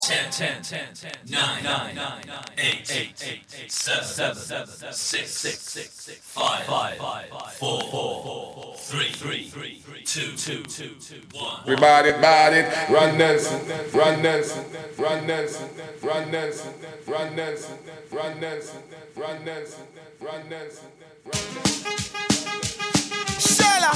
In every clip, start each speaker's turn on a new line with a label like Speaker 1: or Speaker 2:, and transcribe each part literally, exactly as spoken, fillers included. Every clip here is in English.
Speaker 1: ten, ten, ten, ten, nine, nine, nine, eight, eight, eight, seven, seven, six, six, five, five, four, four, three, three, two, two, two, one.
Speaker 2: Everybody, everybody, run Nelson, run Nelson, run Nelson, run Nelson, run Nelson, run Nelson, run Nelson, run Nelson, run Nelson.
Speaker 3: Shella!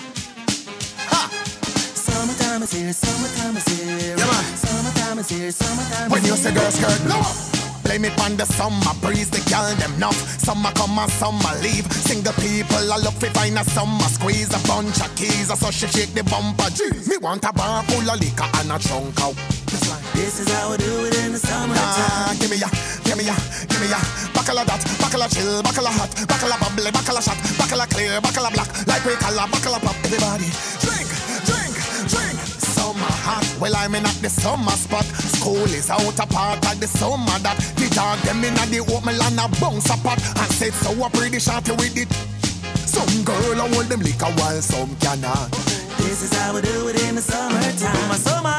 Speaker 3: Ha! Summertime is here, summertime is here. Yeah, man. Summertime is here, summertime
Speaker 4: when
Speaker 3: is here.
Speaker 4: you say girl skirt, blow up. Blame it on the summer breeze, the girl them nuff. Summer come and summer leave. Single people I look fi find a summer squeeze. A bunch of keys, so she shake the bumper. Jeez. Me want a bar full of liquor and a trunk out.
Speaker 3: This is how we do it in the summertime.
Speaker 4: Nah, give me ya, give me ya, give me ya. Buckle of that, buckle of chill, buckle of hot, buckle of bubbly, buckle of shot, buckle of clear, buckle of black. Like we color, buckle of pop. Everybody drink, drink, drink. Summer hot, well I'm in at the summer spot. School is out a part of the summer that the dog them in at the oatmeal and a bounce a pot. And said so a pretty shorty with it. Some girl a hold them liquor while some cannot.
Speaker 3: This is how we do it in the summertime. Summer,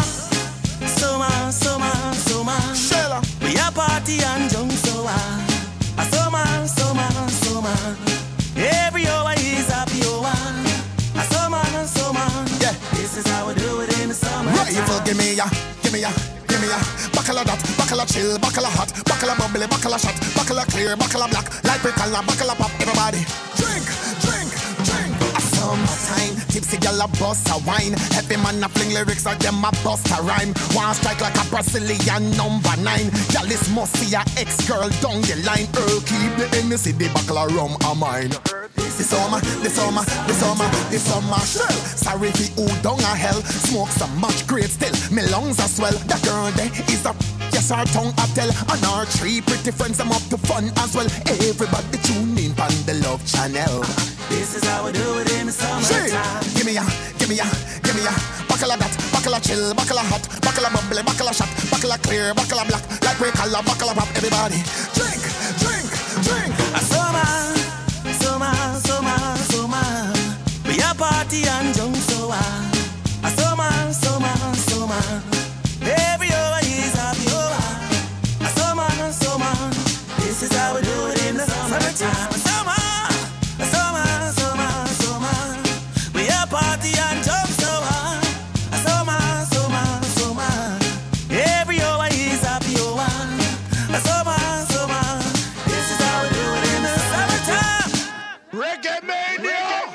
Speaker 3: summer, summer, summer.
Speaker 4: Shella.
Speaker 3: We a party and junk so ah. A summer, summer, summer. Every hour is happy hour. A summer, summer.
Speaker 4: Yeah.
Speaker 3: This is how we do it in the summer.
Speaker 4: Rifle, give me ya, give me ya, give me ya. Buckle of that, buckle of chill, buckle of hot, buckle of bubbly, buckle of shot, buckle of clear, buckle of black. Like we color, buckle of pop. Everybody drink, drink, drink. A summertime, tipsy gal a bust a wine. Heavy man a fling lyrics like them a bust a rhyme. One strike like a Brazilian number nine. Gal is must see a ex-girl down the line. Earl keep the N C, the buckle of rum a mine. The summer, the summer, the summer, the summer shell. Sorry if who down a hell. Smoke some much great still. Me lungs are swell. That girl there is a yes, our tongue a tell. And our three pretty friends I'm up to fun as well. Everybody tune in on the Love Channel.
Speaker 3: This is how we do it in the summertime.
Speaker 4: Give me ya, give me ya, give me ya. Buckle of that, buckle of chill, buckle of hot, buckle of bubbly, buckle of shot, buckle of clear, buckle of black. Like we color, buckle of pop. Everybody drink, drink, drink.
Speaker 3: A summer, summer, summer, summer. We a party and junk so ah. A summer, summer, summer. Every hour is happy hour. A summer, summer. This is how we do it in the summertime. A summer, a summer, summer, summer. We a party and junk so ah. A summer, summer, summer. Every hour is happy hour. A summer, summer. This is how we do it in the summertime.
Speaker 4: Reggae Mania.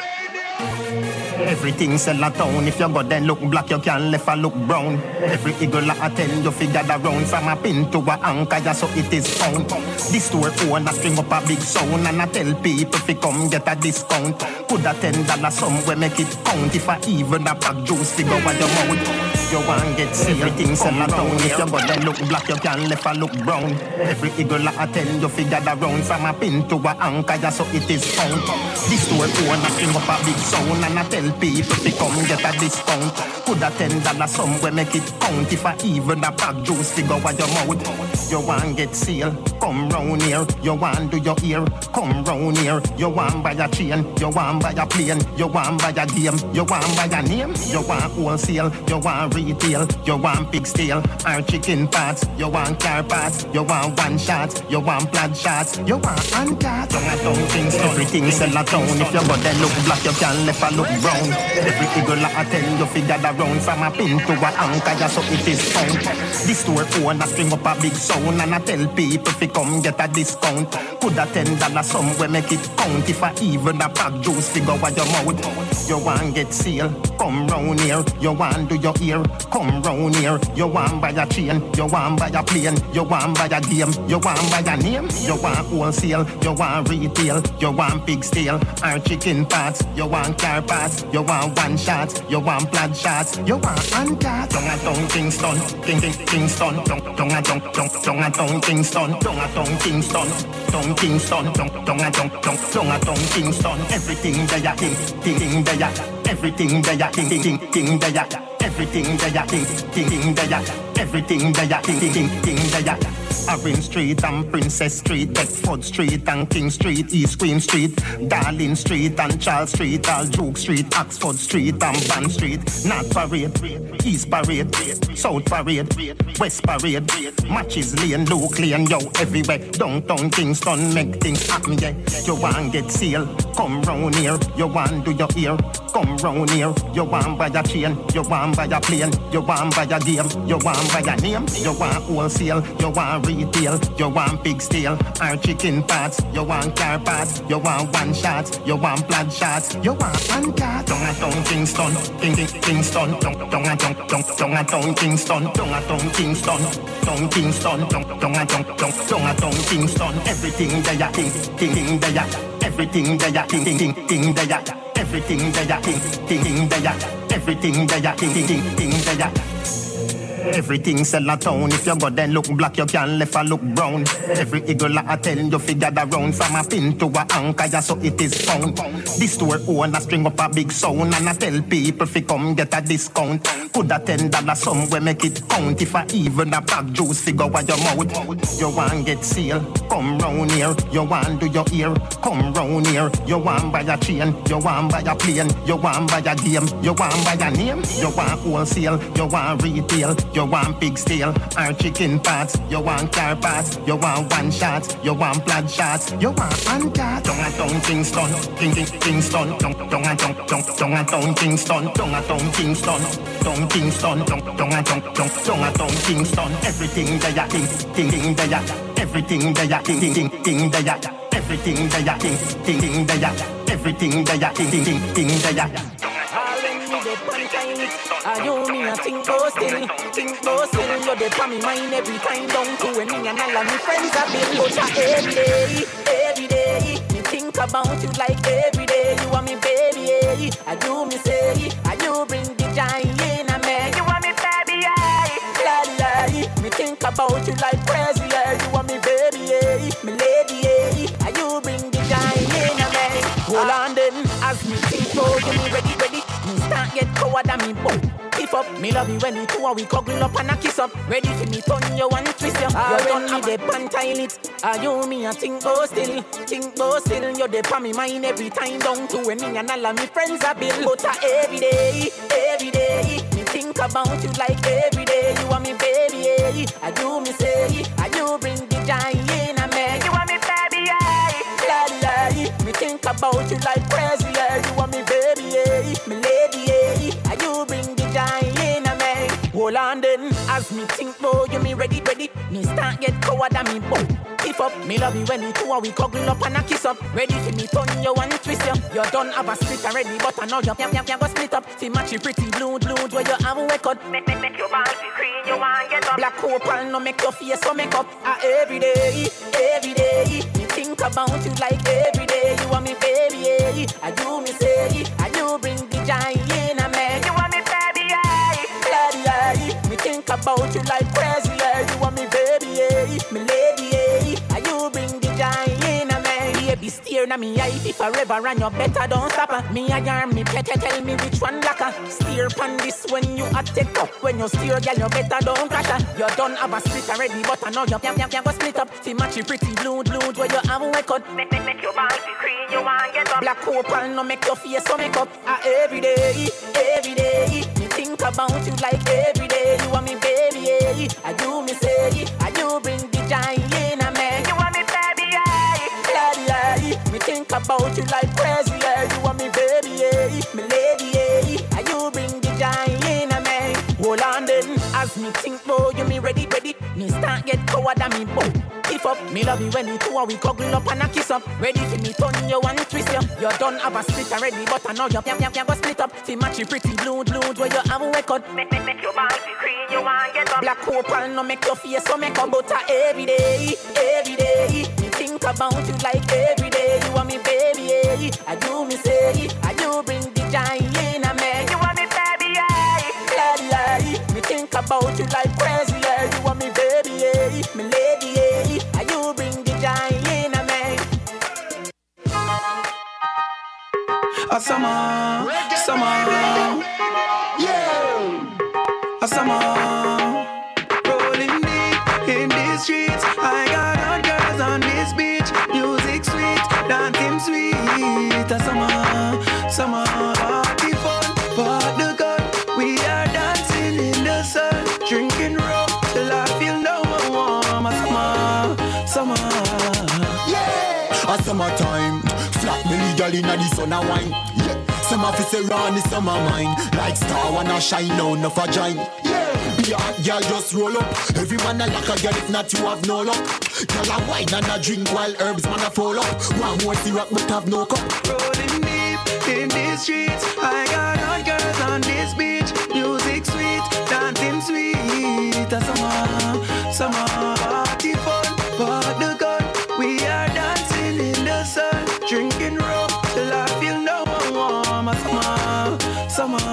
Speaker 5: Everything sell a town. If you go then look black, you can left a look brown. Every eagle I tell you figure around. From a pin to a anchor, yeah, so it is found. This store owner string up a big sound. And I tell people if you come get a discount. Could a ten dollar somewhere make it count. If I even a pack juice figure on your mouth. You want get see everything sell a town. If you go then look black, you can left a look brown. Every eagle I tell you figure around. From a pin to a anchor, yeah, so it is found. This store owner string up a big sound. And I tell people to come get a discount. Could a ten dollar somewhere make it count. If I even a pack juice figure on your mouth. You want get sale, come round here. You want do your ear, come round here. You want buy a chain, you want buy a plane. You want buy a game, you want buy a name. You want wholesale, you want retail. You want pig steel, or chicken parts. You want car parts, you want one shots. You want plaid shots, you want hand cards. You want down things, everything sell a town. If you go then look black, you can left a look brown. Every eagle I tell you figure around. From a pin to a anchor, yeah, so it is found. This store owner string up a big sound. And I tell people if you come get a discount. Could a ten dollar somewhere make it count. If I even a pack juice figure on your mouth. You want get sale, come round here. You want do your ear, come round here. You want buy a chain, you want buy a plane. You want buy a game, you want buy a name. You want wholesale, you want retail. You want pig steel, or chicken parts. You want car parts, you want one shots. You want plaid shots, you want hand cards. Don't a tongue Kingston, King King Kingston. Don't don't a tongue tongue tongue a tongue Kingston. Don't a tongue Kingston, tongue Kingston. Don't don't a tongue tongue tongue a tongue Kingston. Everything there ya king king king there ya. Everything there ya king king king king there ya. Everything there ya king king king there ya. Everything there ya king king king king there ya. Orange Street and Princess Street, Bedford Street and King Street, East Queen Street, Darling Street and Charles Street, Al Duke Street, Oxford Street and Bond Street, North Parade, East Parade, South Parade, West Parade, Matches Lane, Luke Lane, yo, everywhere. Downtown Kingston, make things happen, yeah. You want get seal, come round here. You want do your ear, come round here. You want buy a chain, you want buy a plane, you want buy a game, you want buy a name, you want wholesale, you want retail, you want big steel, or chicken parts, you want car parts, you want one shot, you want blood shots, you want anchor. Downtown Kingston, King King Kingston, downtown downtown Kingston, downtown Kingston, down Kingston, downtown downtown Kingston, everything there, king king king there, everything there, king king king there, everything there, king king king there, everything there, king king king there. Everything sell a town. If you go then look black, you can left a look brown. Every eagle I tell you figure that round. From a pin to a anchor, yeah, so it is found. This store owner string up a big sound, and I tell people fi come get a discount. Put a ten dollar somewhere make it count. If I even a bag juice figure what your mouth. You want get seal, come round here. You want do your ear, come round here. You want buy a chain, you want buy a plane, you want buy a game, you want buy a name, you want wholesale, you want retail. You want pig steel or chicken parts. You want car parts. You want one shots. You want blood shots. You want anchor. Downtown Kingston, King King Kingston. Downtown Downtown Kingston. Downtown Kingston. Down Kingston. Downtown Downtown Kingston. Everything there, King King King there. Everything there, King King King King there. Everything there, King King King there. Everything there, King King King King there.
Speaker 6: I do me a think go still, think go still. You're the for me mind every time down to when me and all of my friends have been. But every day, every day, me think about you like every day. You are me baby, I do me say, I do bring the joy in a man. You are me baby, I, me think about you like crazy. You are me baby, me lady, I do bring the joy in a man. Hold on then, as me think go, you me ready, ready. Me start get coward and me boom. If up, me love you when we two and we cuddle up and a kiss up. Ready for me turn you and twist you. You done me the pantile it. Are you me a think go still, think go still. You're the for me mind every time down to when me and all of me friends are built. But uh, every day, every day, me think about you like every day. You are me baby, I do me say, I do bring the joy in a man. You are me baby, I, me think about you like crazy. You are me baby, me lady, I do bring the joy in a man. Hold on then, as me think boy, you me ready, ready. Me start get coward and me boom. If up, me love you when we two and we cuddle up and a kiss up. Ready for me turn you and twist you. You done have a split already, but I know you can't, can't, can't go split up. See match you pretty blue, blue, where you have a record. Make, make, make your body cream, you want get up. Black opal, no make your face so make up. Uh, every day, every day, me think about you like every day. You are me baby, I do me say, I do bring the joy in a man. You are me baby, I, me think about you like crazy. You are me baby, me lady, I you bring the joy in a man. Baby steer na me eye if forever and you better don't stop her. Me a yarn me pet tell me which one blacker. Steer pan this when you a take up. When you steer girl you better don't crash her. You done have a split already but I know you can't, can't, can't go split up. See match you pretty blue, blue where you have a record. Make, make, make your body cream, you want get up. Black opal no make your face so make up. Uh, every day, every day, me think about you like every day. You are me baby, I do me say, I do bring the joy in a man. You are me baby, I, me think about you like crazy. You are me baby, me lady, I you bring the joy in a man. Hold on then, as me think boy, you me ready, ready. Me start get coward and me boom. If up, me love you when we two and we cuddle up and a kiss up. Ready for me turn you and twist you. You done have a split already, but I know you can't, can't, can't go split up. See match you pretty blue, blue where you have a record. Make, make, make your body cream, you want get up. Black opal no make your face so make up. But uh, every day, every day, me think about you like every day. You are me baby, I do me say, I do bring the joy in a man. You are me baby, I, me think about you like crazy. You are me baby, me lady, I you bring the joy in a man.
Speaker 7: A summer, summer, yeah. A summer, rolling deep in the streets. summer.
Speaker 4: Yeah, a summertime. Flat belly girl inna the sun a wine. Yeah, some of it say round the summer mine. Like star wanna shine down no vagina. Yeah, be a hot girl just roll up. Every man a lock a girl if not you have no luck. Girl a wine and a drink while herbs man a fall up. One more syrup but have no cup.
Speaker 7: Rolling deep in these streets, I got hot girls on this beach. Music sweet, dancing sweet. A summer, summer party fun, but the gun. We are dancing in the sun, drinking rum till I feel no warm. A summer, summer.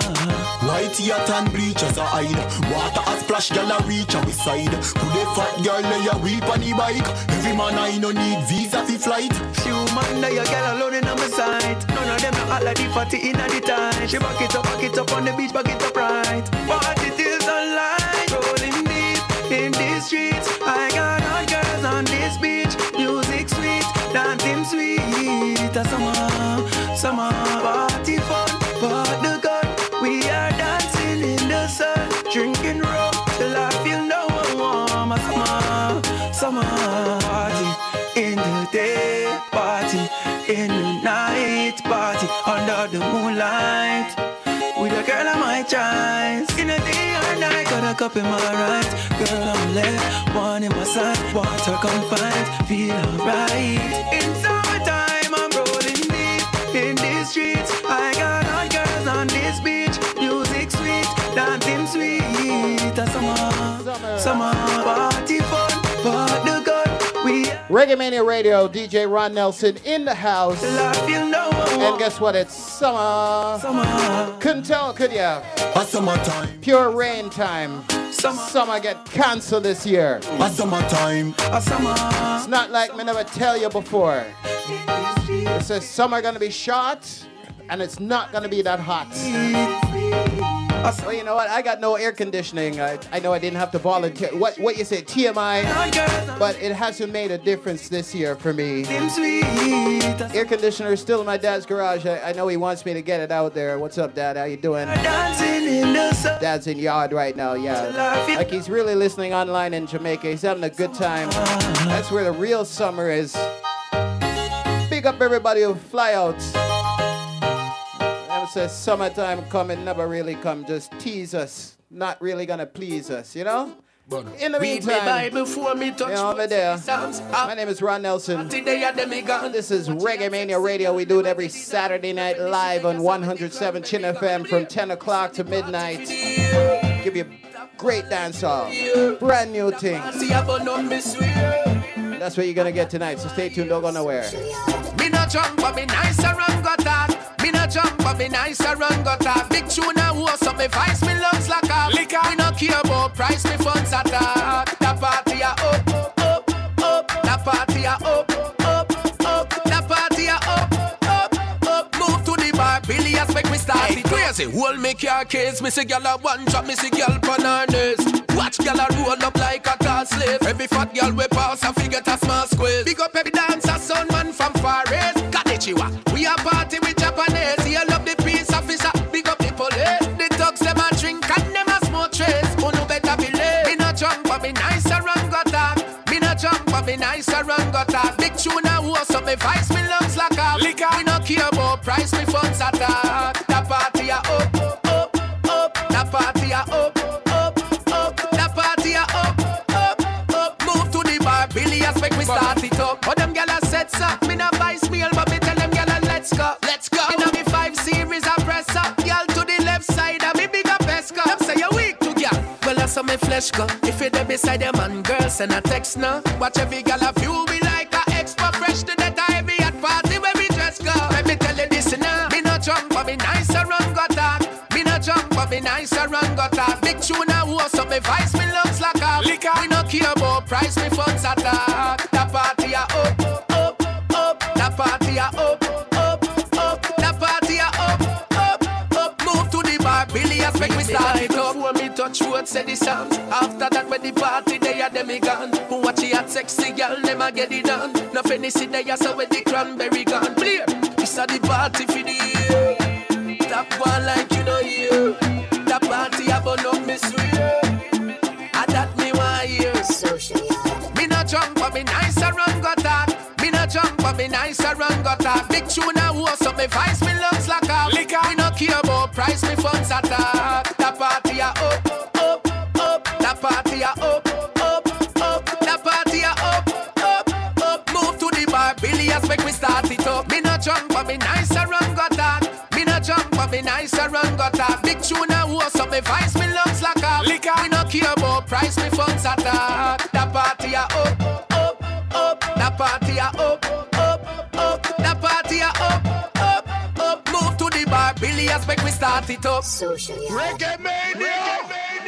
Speaker 4: White yacht and bleach as a hide. Water a splash, girl a reach on we side. Put a fat girl lay a weep on the bike. Every man I no need visa fi flight.
Speaker 7: Few man lay a girl alone in on my side. None of them not all like the fatty in the time. She back it up, back it up on the beach, back it up right. Party till sunlight, rolling deep in these streets. I got hot girls on this beach. Music sweet, dancing sweet. A summer, summer party fun, but the gun. We are dancing in the sun, drinking rum till I feel no warm. A summer, summer party in the day, party in the night, party under the moonlight. With a girl of my choice, in the day or night, got a cup in my right, girl on my left, one in my side, water confined, feel alright. In summertime, I'm rolling deep in these streets. I got hot girls on this beach, music sweet, dancing sweet. A summer, summer, summer party fun, but the gun. We
Speaker 8: Reggae Mania Radio, D J Ron Nelson in the house.
Speaker 7: I feel no
Speaker 8: and guess what? It's summer.
Speaker 7: Summer.
Speaker 8: Couldn't tell, could ya?
Speaker 4: A summertime.
Speaker 8: Pure rain time.
Speaker 7: Summer.
Speaker 8: Summer get cancelled this year.
Speaker 4: A summertime.
Speaker 7: A summer.
Speaker 8: It's not like me never tell you before. It says summer gonna be short and it's not gonna be that hot. Well, you know what? I got no air conditioning. I, I know I didn't have to volunteer. What what you say, T M I? But it hasn't made a difference this year for me. Air conditioner is still in my dad's garage. I, I know he wants me to get it out there. What's up, Dad? How you doing? Dad's in yard right now, yeah. Like he's really listening online in Jamaica. He's having a good time. That's where the real summer is. Big up everybody who fly out. Says summertime coming, never really come, just tease us, not really gonna please us, you know? In the meantime, you know, over there, my name is Ron Nelson. This is Reggae Mania Radio. We do it every Saturday night live on one oh seven Chin F M from ten o'clock to midnight. Give you great dancehall, brand new things. That's what you're gonna get tonight, so stay tuned, don't go nowhere.
Speaker 9: Me no jump, but me nice around got that. Me no jump, but me nice around got that. Big tune and what's up, me vice, me lungs like a liquor. Me no care about price, me funds attack. The party a up, up, up. The party a up, up, up. The party a up, up, up. Move to the bar, billions make me start it crazy. Hold me car case, me see gyal a one drop, me see gyal pon her knees. Watch gyal a roll up like a tall slave. Every fat gyal we pass a figure a small squeeze. Big up every dancer, son man from far east. Konnichiwa, we a party with Japanese. You love the peace officer, big up the police. The thugs them a drink and them a smoke trace. Who no better believe? Me no jump but me nice around got that. Me no jump but me nice around got that. Big tune and what's up, me vice, me lungs like a liquor. Me no care about price, me funds attack. The party a up, up, up. The party a up. Make me start it up. But them gyal a set up. Me no vice meal, but me tell them gyal a let's go. Let's go. Me no me five series a press up. Gyal to the left side and me big a pesca. Them say you weak to gyal. Well that's how me flesh go. If you there beside them man, girl send a text now. Watch every gyal a view me like a extra fresh to that every at party where we dress go. Let me tell you this now. Me no jump, but me nice around got that. Me no jump, but me nice around got that. Big tune and what's up, me vice me lungs like a liquor. We no care about price, me funds attack. The party a up, up, up. The party a up, up, up. The party a up, up, up. Move to the bar, billions make me start it up. Before me touch road, say the sound. After that, when the party they are them gone. Who watch it at sexy girl, them a get it done. No fancy they are so with the cranberry gun. Clear, this a the party for the year. Top one like you know you. The party a burn up me swear. And that me want hear. drunk, but me nice and run got that. Me not drunk, but me nice and run got that. Big tune and horse up, me vice, me lungs like a liquor. Me no care about price, me funds attack. The party a up, up, up. The party a up, up, up. The party a up, up, up. Move to the bar, billiards make me start it up. Me not drunk, but me nice and run got that. Me not drunk, but me nice and run got that. Big tune and horse up, me vice, me lungs like a liquor. Me no care about price, me funds attack. The party a up, up, up. The party a up, up, up. The party a up, up, up. Move to the bar, billiards make me start it up.
Speaker 10: Socially.
Speaker 4: Reggae Mania.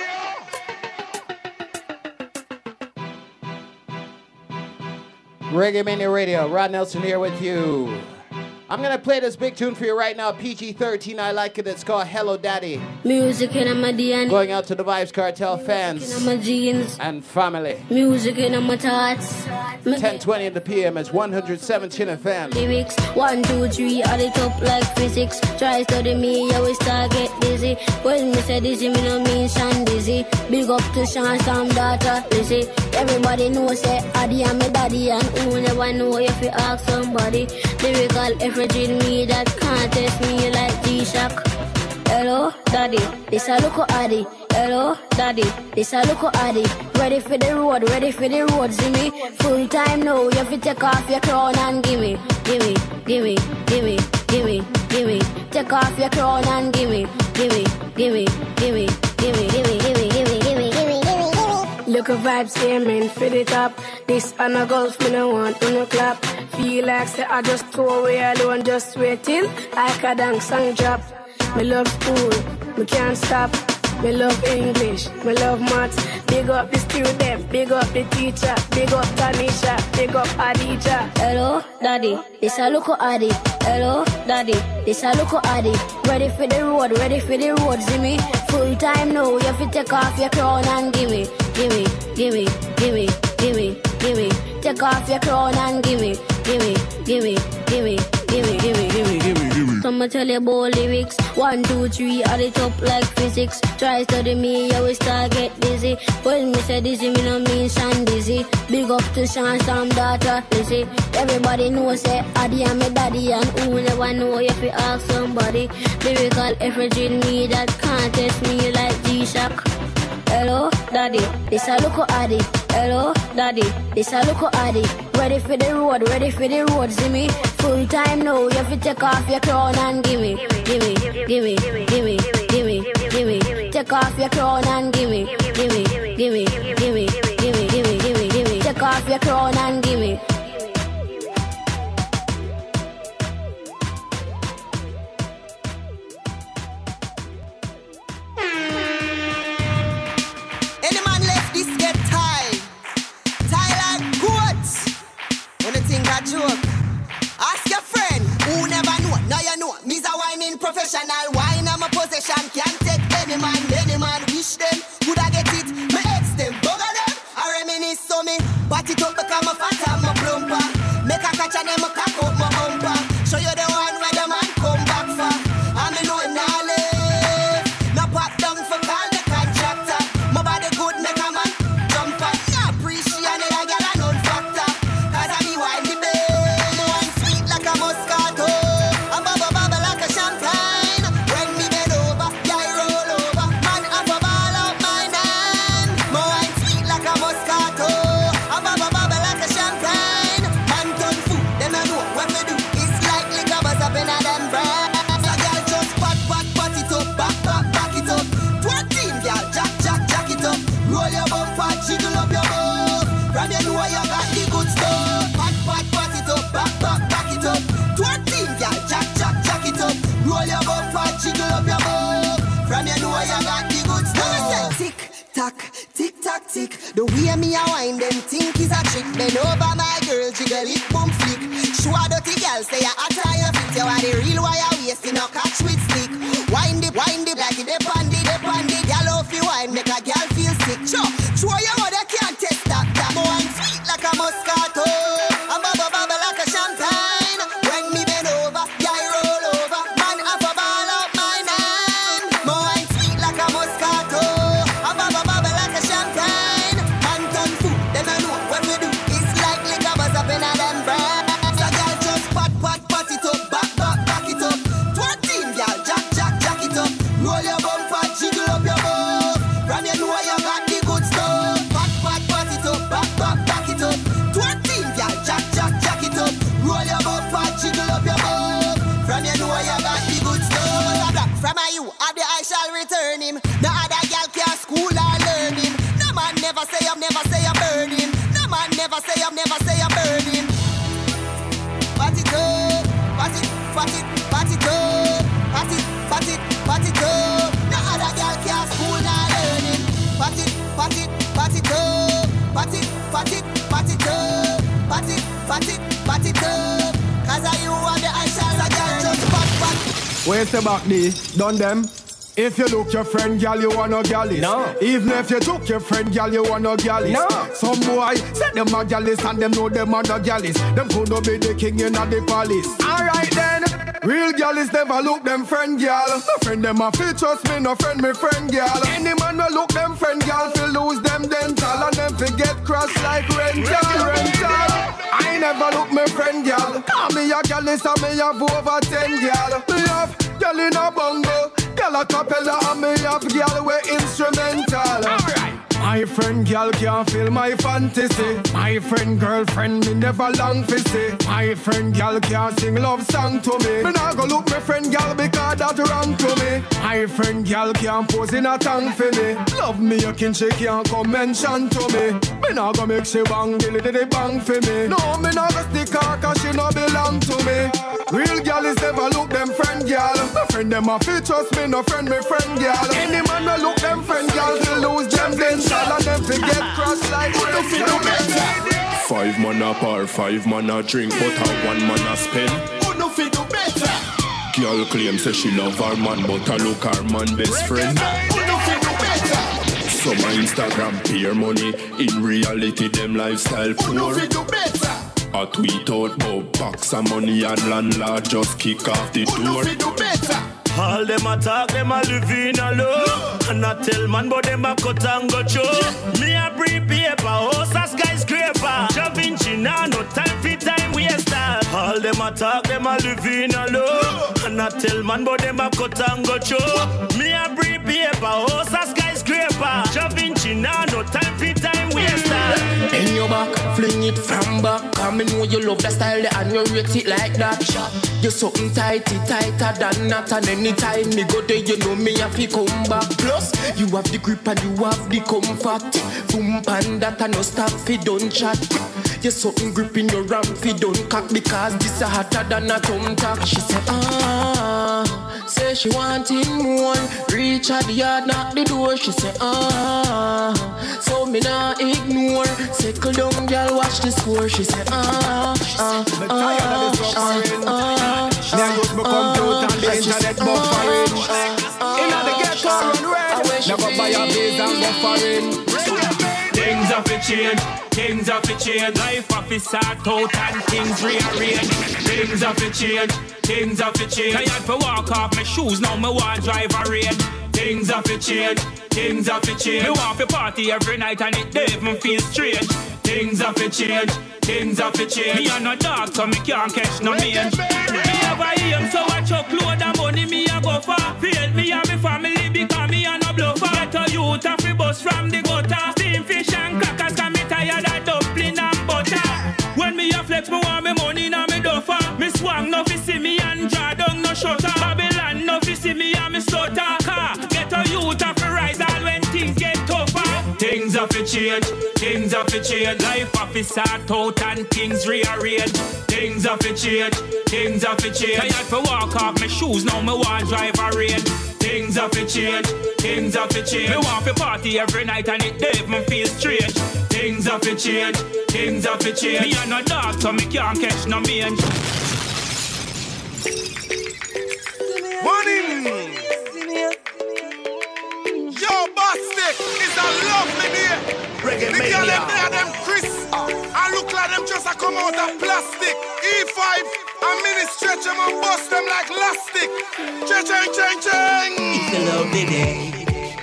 Speaker 8: Reggae Mania Radio, Rod Nelson here with you. I'm gonna play this big tune for you right now, P G thirteen, I like it, it's called Hello Daddy.
Speaker 10: Music in my D N A.
Speaker 8: Going out to the Vibes Cartel fans
Speaker 10: in my jeans.
Speaker 8: And family.
Speaker 10: Music in my thoughts.
Speaker 8: ten twenty in the P M, it's one oh seven Chin F M.
Speaker 10: Lyrics, one, two, three, add it up like physics. Try study me, I will start get dizzy. When me say dizzy, me no mean Sean Dizzy. Big up to Sean, Sam, daughter, Lizzy. Everybody knows say Addy and me daddy, and who never know if you ask somebody. Lyrical effort in me that can't test me like G-Shock. Hello, daddy, this a look Addy. Hello, daddy, this a look Addy. Ready for the road, ready for the road, see me. Full time now, you have to take off your crown and gimme, gimme, gimme, gimme, gimme, gimme. Take off your crown and gimme, gimme, gimme, gimme, gimme, gimme, gimme, gimme, gimme, gimme, gimme. Look at vibes, aiming, fit it up. This on a golf, me no want on a clap. Feel like say I just throw away alone, just wait till I can dance song drop. Me love school, me can't stop. Me love English, me love maths. Big up the student, big up the teacher. Big up Tanisha, big up Adija. Hello, daddy, this a look Addy. Hello, daddy, this a look Addy. Ready for the road, ready for the road, see me. Full time now, you have to take off your crown and gimme, gimme, gimme, gimme, gimme, gimme. Take off your crown and gimme, gimme, gimme, gimme, gimme, gimme, gimme, gimme, gimme. I'ma tell you about lyrics. One, two, three, add it up like physics. Try study me, you will start get dizzy. When me say dizzy, me no mean Sean Dizzy. Big up to Sean, Sam, daughter, Lizzy. Everybody knows say Addy and me daddy, and who never know if you ask somebody. Lyrical effort in me that can't test me like G-Shock. Hello, daddy, this a look Addy. Hello, daddy, this a look Addy. Ready for the road, ready for the road, see me. Full time now, you have to take off your crown and gimme, gimme, gimme, gimme, gimme, gimme. Take off your crown and gimme, gimme, gimme, gimme, gimme, gimme, gimme, gimme. Take off your crown and gimme.
Speaker 11: Joke. Ask your friend who never know. Now you know. Me's a whining professional. Wine on my possession. Can't take any man. Any man wish them. Would I get it? Me ex them. Bugger them. I reminisce so me. Bat it up because my fat and my plumper. Make a catch and then my cock up my bumper. Show you the one where the man come back for. I me know him now live. No pop down for call the contractor. My body good make a man jump up. No appreciate it. I get a known factor. Cause I be wine the bed. Moscato, I'm bubble bubble like a champagne. When me bend over, yeah, I roll over. Man, I'm a ball of my man. My wine sweet like a Moscato. I'm bubble bubble like a champagne. Man turn food, them I know what we do. It's like liquor buzz up in a them brand. So girl just pat pat pat it up, back back back it up. Twerking girl, jack jack jack it up. Roll your bumper, jiggle up your bum. From you know you got the good stuff. Pat pat pat it up, back back back it up. Twerking girl, jack jack jack it up. Roll your bumper, jiggle up your bum. From you know you got the good stuff. Tick tock, tick tock tick. The way me a wine them think is a trick. Bend over my girl, jiggle it, boom flick. Show a dirty girl, say you hot and you fit. You are the real wire waist, you no catch with stick. Wind it, wind it like it dip on the, dip on the. Girl off you wine, make a girl feel sick. Sure, show your mother can't test that. That my wine sweet like a Moscato. I'm bubble bubble like a champagne. When me bend over, yeah I roll over. Man up a ball of my man. My wine sweet like a Moscato. I'm bubble bubble like a champagne. Man turn food, then I know what we do. bat it, bat it up. Cause I you are the I shall a girl just bat, bat.
Speaker 12: Where's the back D? Done them? If you look your friend, girl, you want no gallus. No. Even if you took your friend, girl, you want no gallus. No. Some boy said them a gallus and them know them are no gallus. Them could not be the king in the palace. Alright then. Real gallus never look them friend, girl. No friend them a feel trust me, no friend me friend, girl. Any man will look them friend, girl, feel lose them dental and them forget cross like rental, rental. I never look me friend, girl. Call me a gallus and me have over ten, girl. Me have girl in a bongo. Girl a cappella and me have girl we instrumental. Alright. My friend girl can't feel my fantasy. My friend girlfriend me never long for see. My friend girl can't sing love song to me. Me nah go look my friend girl because that wrong to me. My friend girl can't pose in a tongue for me. Love me a kin she can't come mention to me. Me nah go make she bang dilly dilly bang for me. No me nah go stick her cause she no belong to me. Real girl is never look them friend girl. My friend them a fit trust me, no friend me friend girl. Any man will look them friend girl to lose them then. And them forget cross like
Speaker 13: five man a par, five man a drink, but a one man a spend.
Speaker 11: Who no fit do better?
Speaker 13: Girl claim say she love her man, but I look her man best friend.
Speaker 11: Who no fit do better?
Speaker 13: Some a Instagram peer money, in reality them lifestyle poor.
Speaker 11: Who no fit do better?
Speaker 13: A tweet out about packs of money and landlord just kick off the
Speaker 11: Who
Speaker 13: door.
Speaker 11: no fit do better?
Speaker 14: All them attack, them a live in a low. And I tell man, but them a cut and go show. Me a breathe paper, house a skyscraper. Da Vinci now, no time for time waster. All them attack, them a live in a low. And I tell man, but them a cut and go show. Me a breathe paper, house a skyscraper. Da Vinci now, no time for time waster.
Speaker 15: In your back, fling it from back. Come and know you love the style and you rate it like that. You're something tighty, tighter than that. And anytime me go there, you know me have to come back. Plus, you have the grip and you have the comfort. Boom pan that and no stop fi don't chat. You're something grip in your ramp fi don't cock. Because this is hotter than a thumbtack. She said, ah, say she wanting more. Reach at the yard, knock the door. She said, ah, so me nah ignore. Circle down, girl, watch the score. She said, ah, ah, ah, ah, ah.
Speaker 12: Now use my computer and the internet buffering. Inna the ghetto run red. Never buy a base and buffering.
Speaker 16: Things have to change, things have to change. Life have to start out and things rearrange. Things have to change, things have to change. Tired to walk off my shoes, now me want drive a rain. Things have to change, things have to change. Me want to party every night and it don't even feel strange. Things have to change, things have to change. Me a no dog so me can't catch no mange. Me have a aim so I chuck load of money me a go far. Fail me and me family because me a no bluffer. Get a youth a free bus from the gutter. Steam fish and crackers cause me tired of dumpling and butter. When me a flex me want me money na me duffer. Me swang no fi see me and draw down no shutter. Babylon no fi see me and me stutter. Car get a youth a free rise all when things get tougher. Things have to change, things have to change. Life have to start out and things rearrange. Things have to change, things have to change. Tired to walk off my shoes, now me want drive a rain. Things have to change, things have to change. Me want to party every night and it don't even feel strange. Things have to change, things have to change. Me a no dog so me can't catch no mange.
Speaker 4: Morning! Yo, Bostic, it's a lovely day.
Speaker 14: Reggae
Speaker 4: the
Speaker 14: mania.
Speaker 4: girl them there, them Chris. I look like them just a come out of plastic. E five, a mini stretch them and bust them like elastic. Chang, chang, chang, chang.
Speaker 17: It's a lovely day.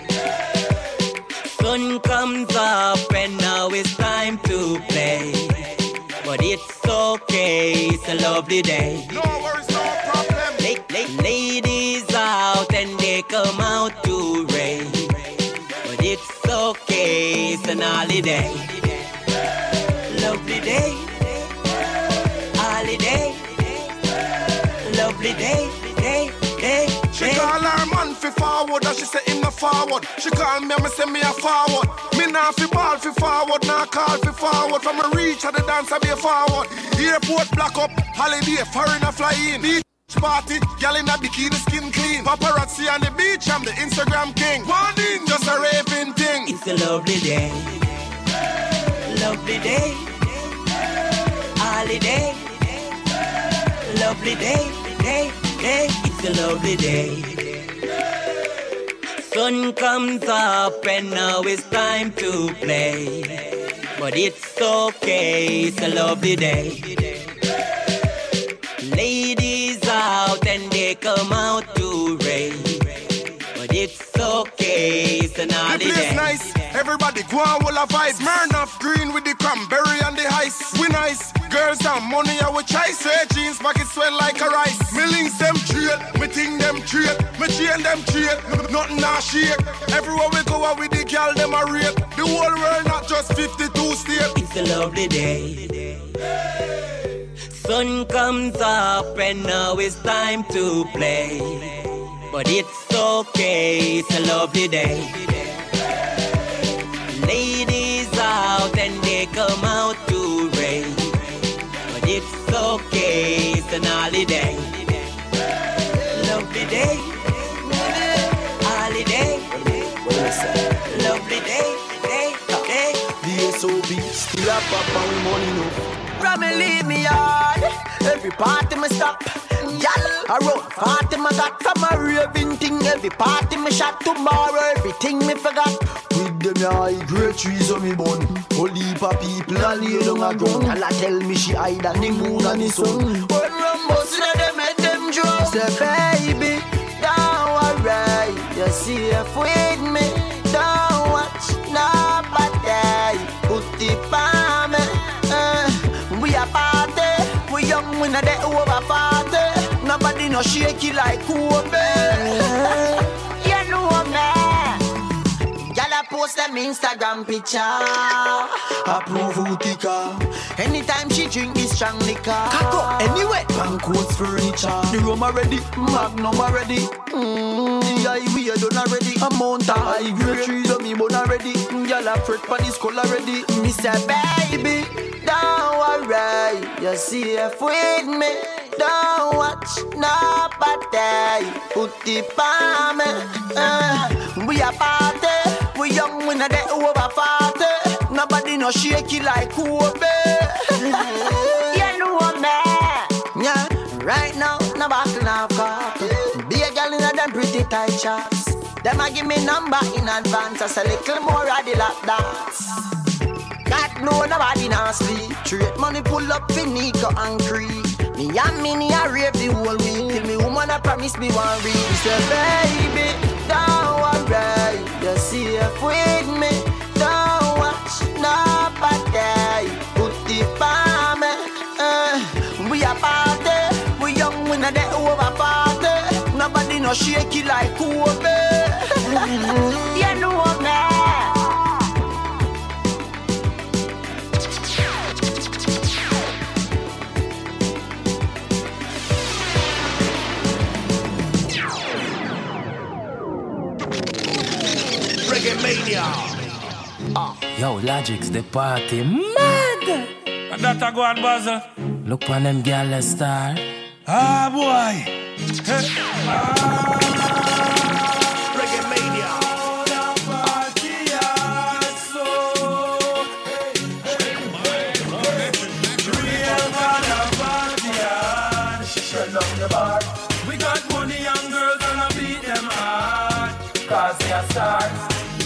Speaker 17: Sun comes up and now it's time to play. But it's okay, it's a lovely day.
Speaker 4: No worries, no problem.
Speaker 17: La- la- ladies out and they come out to rain. But it's okay, it's an holiday. Lovely day. Holiday. Lovely day. Day. Day.
Speaker 4: She call her man fi forward and she say him no forward. She call me and me say me a forward. Me nah fi ball fi forward, nah call fi forward. From a reach of the dance I be a forward. Airport black up, holiday, foreigner fly in. Beach party, gal in a bikini, skin clean. Paparazzi on the beach, I'm the Instagram king. One in, just a raving thing.
Speaker 17: It's a lovely day. Lovely day. holiday, lovely day, day, day, it's a lovely day. Sun comes up and now it's time to play, but it's okay, it's a lovely day. Ladies out and they come out to rave, but it's okay, it's an holiday.
Speaker 4: The place nice, everybody go on all a vibe. Smirnoff green with the cranberry and the ice. We nice, girls and money I will try. Say jeans pockets swell like a rice. Me links them trade, me ting them trade, me chain them trade. Nothing not shake. Everywhere we go out with the girl them a rate. The whole world not just fifty-two states.
Speaker 17: It's a lovely day. Sun comes up and now it's time to play, but it's okay, it's a lovely day. Ladies out and they come out to rave, but it's okay, it's an holiday. Lovely day, holiday, lovely day, day, day.
Speaker 7: The S O B still a pop and we money no. Rami leave me hard, every party me stop. Y'all around party me got from a raving thing. Every party me shot tomorrow, everything me forgot. With them high great trees on me bun. Whole heap of people a lay down a ground. And I tell me she hide on the moon and the sun. When rum bustin' and they make them drunk. Say baby, don't worry, you're safe with me. Don't watch nobody put it on me. uh, We a party, we young, we not that over party. Nobody no shaky like Kobe. You know me. Y'all a post them Instagram picture. Approve who ticker. Anytime she drink this strong liquor. Kako anyway. Banquets furniture. The room already, Magnum already. Mm, the highway done already. A mountain high grade trees on me bone already. Y'all a fret for this color already. Me say baby, don't worry, you're safe with me. Don't watch nobody put the on me. uh, We a party, we young, we not that over party. Nobody no shaky like Kobe. You know me. Yeah, right now, no buckle no cock. Be a girl in a them pretty tight shots. Them a give me number in advance. I say little more of the lap dance. God know nobody not sleep. Trade money pull up in Nico and Creed. Me and Minnie a rave the whole week. Till me woman a promise me one read. Say baby, don't worry, you're safe with me. Don't watch nobody put the on me. uh, We a party, we young, we not that over party. Nobody no shaky like Kobe. You know me.
Speaker 16: Ah. Yo, Logic's the party mad. And that a go on buzzer. Look on them girl star. Ah boy. Hey. Ah. Reggae Mania. We got money young girls and I beat them hard. Cause they are stars.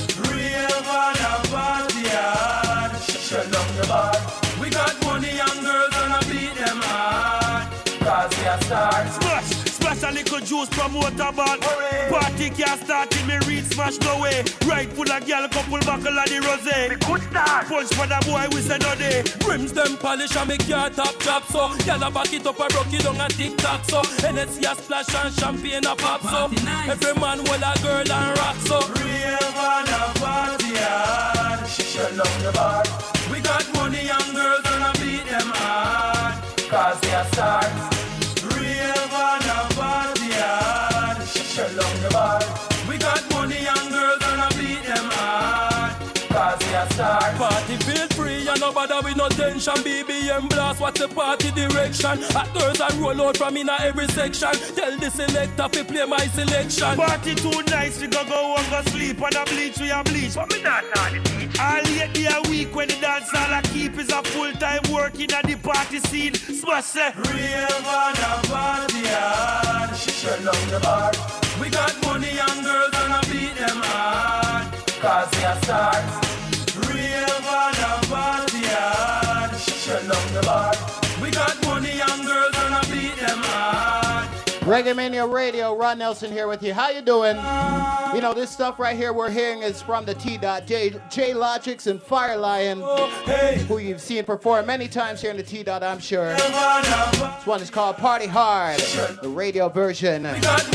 Speaker 16: We got money young girls and I beat them hard. Cause we are stars. Smash, splash a little juice promoter band. Party can't start till me reach smash no way. Right full of girl, couple buckle of the rosé. Me good start. Punch for the boy we say no day. Rims them polish and make your top chop so. Girl a back it up and rock it down and tick tock so. N S C a splash and champagne a pop so. Nice. Every man will a girl and rock so. Real man a party hard. Shut down the bar. We got money young girls and I beat them hard. Cause they are stars. Real man a party hard. Shut down the bar. We got money young girls and I beat them hard. Cause they are stars. Party feel free
Speaker 18: and no bother with no tension. B B M blast, what's the party direction? Hot girls and roll out from in every section. Tell the selector to play my selection.
Speaker 14: Party too nice, we go go and go sleep. And a bleach, we a bleach. But me not on the beach. All late day a week when the dance all I keep is a full-time working at the party scene. Smash say,
Speaker 18: real man a party hard. Shut down the bar. We got money and girls and I beat them hard. Cause they are stars. Real man a party hard. Shut down the bar. We got money and girls and I beat them hard.
Speaker 8: Reggae Mania Radio, Ron Nelson here with you. How you doing? You know, this stuff right here we're hearing is from the T-Dot, J, J Logics and Fire Lion, who you've seen perform many times here in the T-Dot, I'm sure. This one is called Party Hard, the radio version.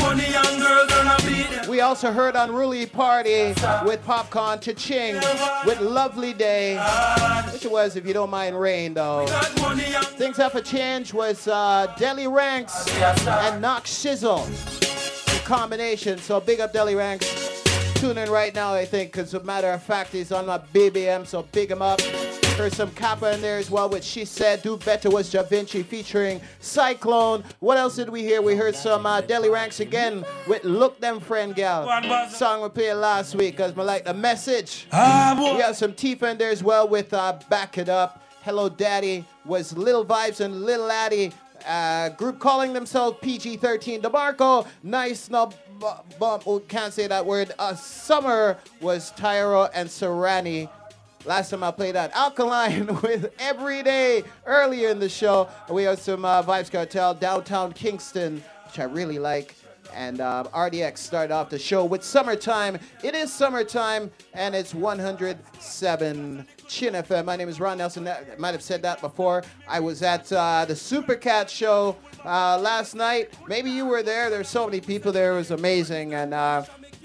Speaker 8: We also heard Unruly Party with Popcorn Cha-Ching, with Lovely Day, which it was, if you don't mind, rain, though. Things Have a Change was uh, Deli Ranks and Knock Shizzle. The combination, so big up Deli Ranks. Tune in right now, I think, because as a matter of fact, he's on my B B M, so big him up. There's some Kappa in there as well, which She Said. Do Better was Da Vinci featuring Cyclone. What else did we hear? We heard some uh, Deli Ranks again with Look Them Friend Gal. Song we played last week, because I like the message. Ah, we have some Tifa in there as well with uh, Back It Up. Hello Daddy was Little Vibes and Little Addy. Uh, group calling themselves P G thirteen. DeMarco, nice, no, bump, oh, can't say that word. Uh, Summer was Tyro and Serrani. Last time I played that. Alkaline with Everyday earlier in the show. We have some uh, Vibes Cartel, Downtown Kingston, which I really like. And uh, R D X started off the show with Summertime. It is summertime, and it's one oh seven Chin F M. My name is Ron Nelson. I might have said that before. I was at uh, the Supercat show uh, last night. Maybe you were there. There's so many people there. It was amazing. And uh,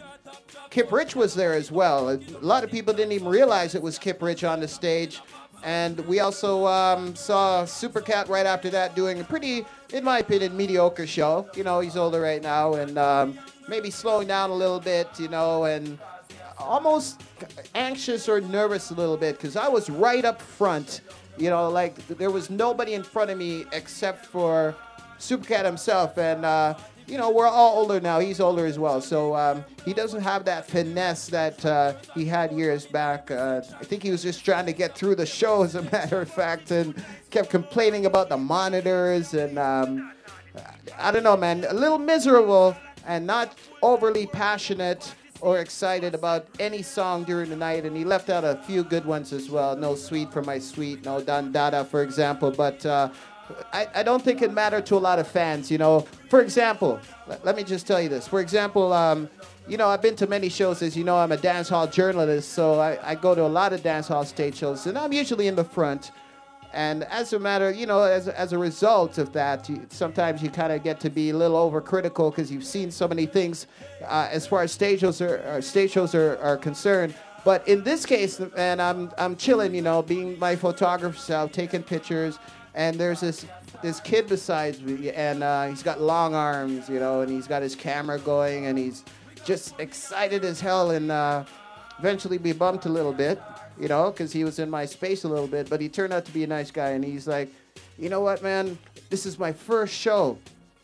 Speaker 8: Kip Rich was there as well. A lot of people didn't even realize it was Kip Rich on the stage. And we also um, saw Supercat right after that doing a pretty, in my opinion, mediocre show. You know, he's older right now and um, maybe slowing down a little bit, you know, and almost anxious or nervous a little bit because I was right up front. You know, like there was nobody in front of me except for Supercat himself. And, uh, you know, we're all older now. He's older as well. So um, he doesn't have that finesse that uh, he had years back. Uh, I think he was just trying to get through the show, as a matter of fact, and kept complaining about the monitors. And um, I don't know, man, a little miserable and not overly passionate or excited about any song during the night. And he left out a few good ones as well. No Sweet for My Sweet, no Dan Dada, for example. But uh, I, I don't think it mattered to a lot of fans, you know. For example, let, let me just tell you this. For example, um, you know, I've been to many shows. As you know, I'm a dance hall journalist, so I, I go to a lot of dance hall stage shows, and I'm usually in the front. And as a matter, you know, as, as a result of that, you, sometimes you kind of get to be a little overcritical because you've seen so many things uh, as far as stage shows are, or stage shows are, are concerned. But in this case, and I'm I'm chilling, you know, being my photographer self, taking pictures. And there's this this kid beside me, and uh, he's got long arms, you know, and he's got his camera going, and he's just excited as hell. And uh, eventually we bumped a little bit, you know, because he was in my space a little bit. But he turned out to be a nice guy, and he's like, you know what, man, this is my first show.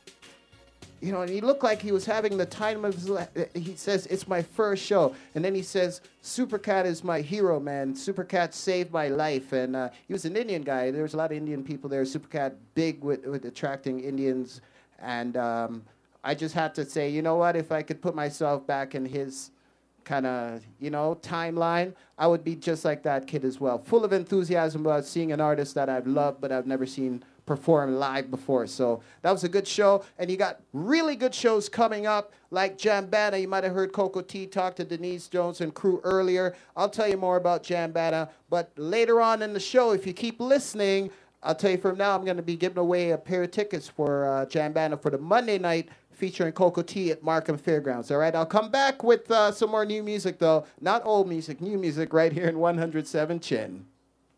Speaker 8: You know, and he looked like he was having the time of his life. He says, it's my first show. And then he says, Supercat is my hero, man. Supercat saved my life. And uh, he was an Indian guy. There was a lot of Indian people there. Supercat, big with, with attracting Indians. And um, I just had to say, you know what? If I could put myself back in his kind of, you know, timeline, I would be just like that kid as well. Full of enthusiasm about seeing an artist that I've loved, but I've never seen perform live before. So that was a good show. And you got really good shows coming up, like Jambana. You might have heard Coco T talk to Denise Jones and crew earlier. I'll tell you more about Jambana. But later on in the show, if you keep listening, I'll tell you from now, I'm going to be giving away a pair of tickets for uh, Jambana for the Monday night featuring Coco T at Markham Fairgrounds. All right, I'll come back with uh, some more new music, though. Not old music, new music right here in one oh seven Chin.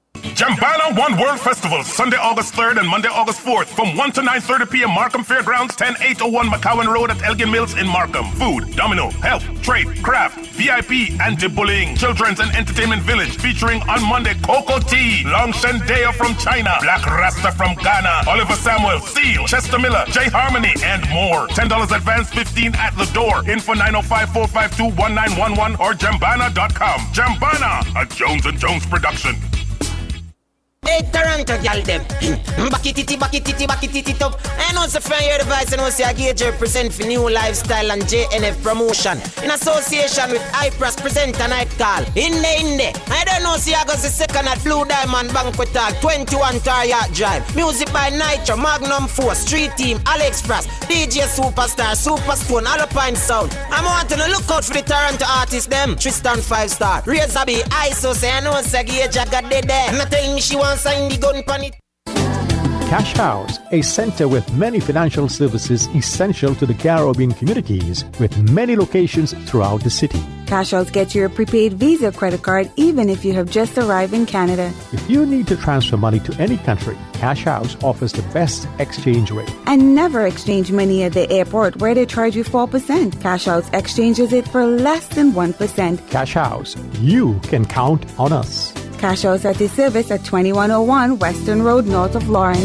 Speaker 19: Jambana One World Festival, Sunday, August third and Monday, August fourth, from one to nine thirty p.m. Markham Fairgrounds, ten eight oh one McCowan Road at Elgin Mills in Markham. Food, domino, health, trade, craft, V I P, anti-bullying, children's and entertainment village, featuring on Monday Coco T, Long Shendaya from China, Black Rasta from Ghana, Oliver Samuel, Seal, Chester Miller, J Harmony, and more. ten dollars advance, fifteen at the door. Info nine oh five, four five two, one nine one one or jambana dot com. Jambana, a Jones and Jones production.
Speaker 20: Hey, Toronto, y'all them. Back it, it, back it, it, back it, it up. I know it's a friend your device and also a gauge present for New Lifestyle and J N F Promotion in association with iPress present a night call. In the, in the. I don't know, see, I got the second at Blue Diamond Banquet Hall, twenty-one Tar Yacht Drive. Music by Nitro, Magnum Force, Street Team, Alex Frost, D J Superstar, Superstone, Alpine Sound. I'm wanting to look out for the Toronto artists, them. Tristan Five Star, Razor B, I S O, say I know it's a gauge I got there. And I tell me she wants sign the gun pan it.
Speaker 21: Cash House, a center with many financial services essential to the Caribbean communities, with many locations throughout the city.
Speaker 22: Cash House gets you a prepaid Visa credit card even if you have just arrived in Canada.
Speaker 21: If you need to transfer money to any country, Cash House offers the best exchange rate.
Speaker 22: And never exchange money at the airport where they charge you four percent. Cash House exchanges it for less than one percent.
Speaker 21: Cash House, you can count on us.
Speaker 22: Cash House at the service at twenty-one oh one Western Road, north of Lawrence.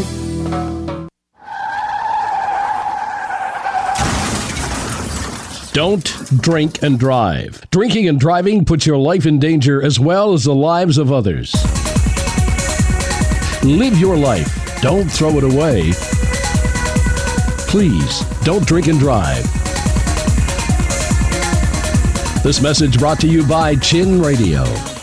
Speaker 23: Don't drink and drive. Drinking and driving puts your life in danger as well as the lives of others. Live your life. Don't throw it away. Please, don't drink and drive. This message brought to you by Chin Radio.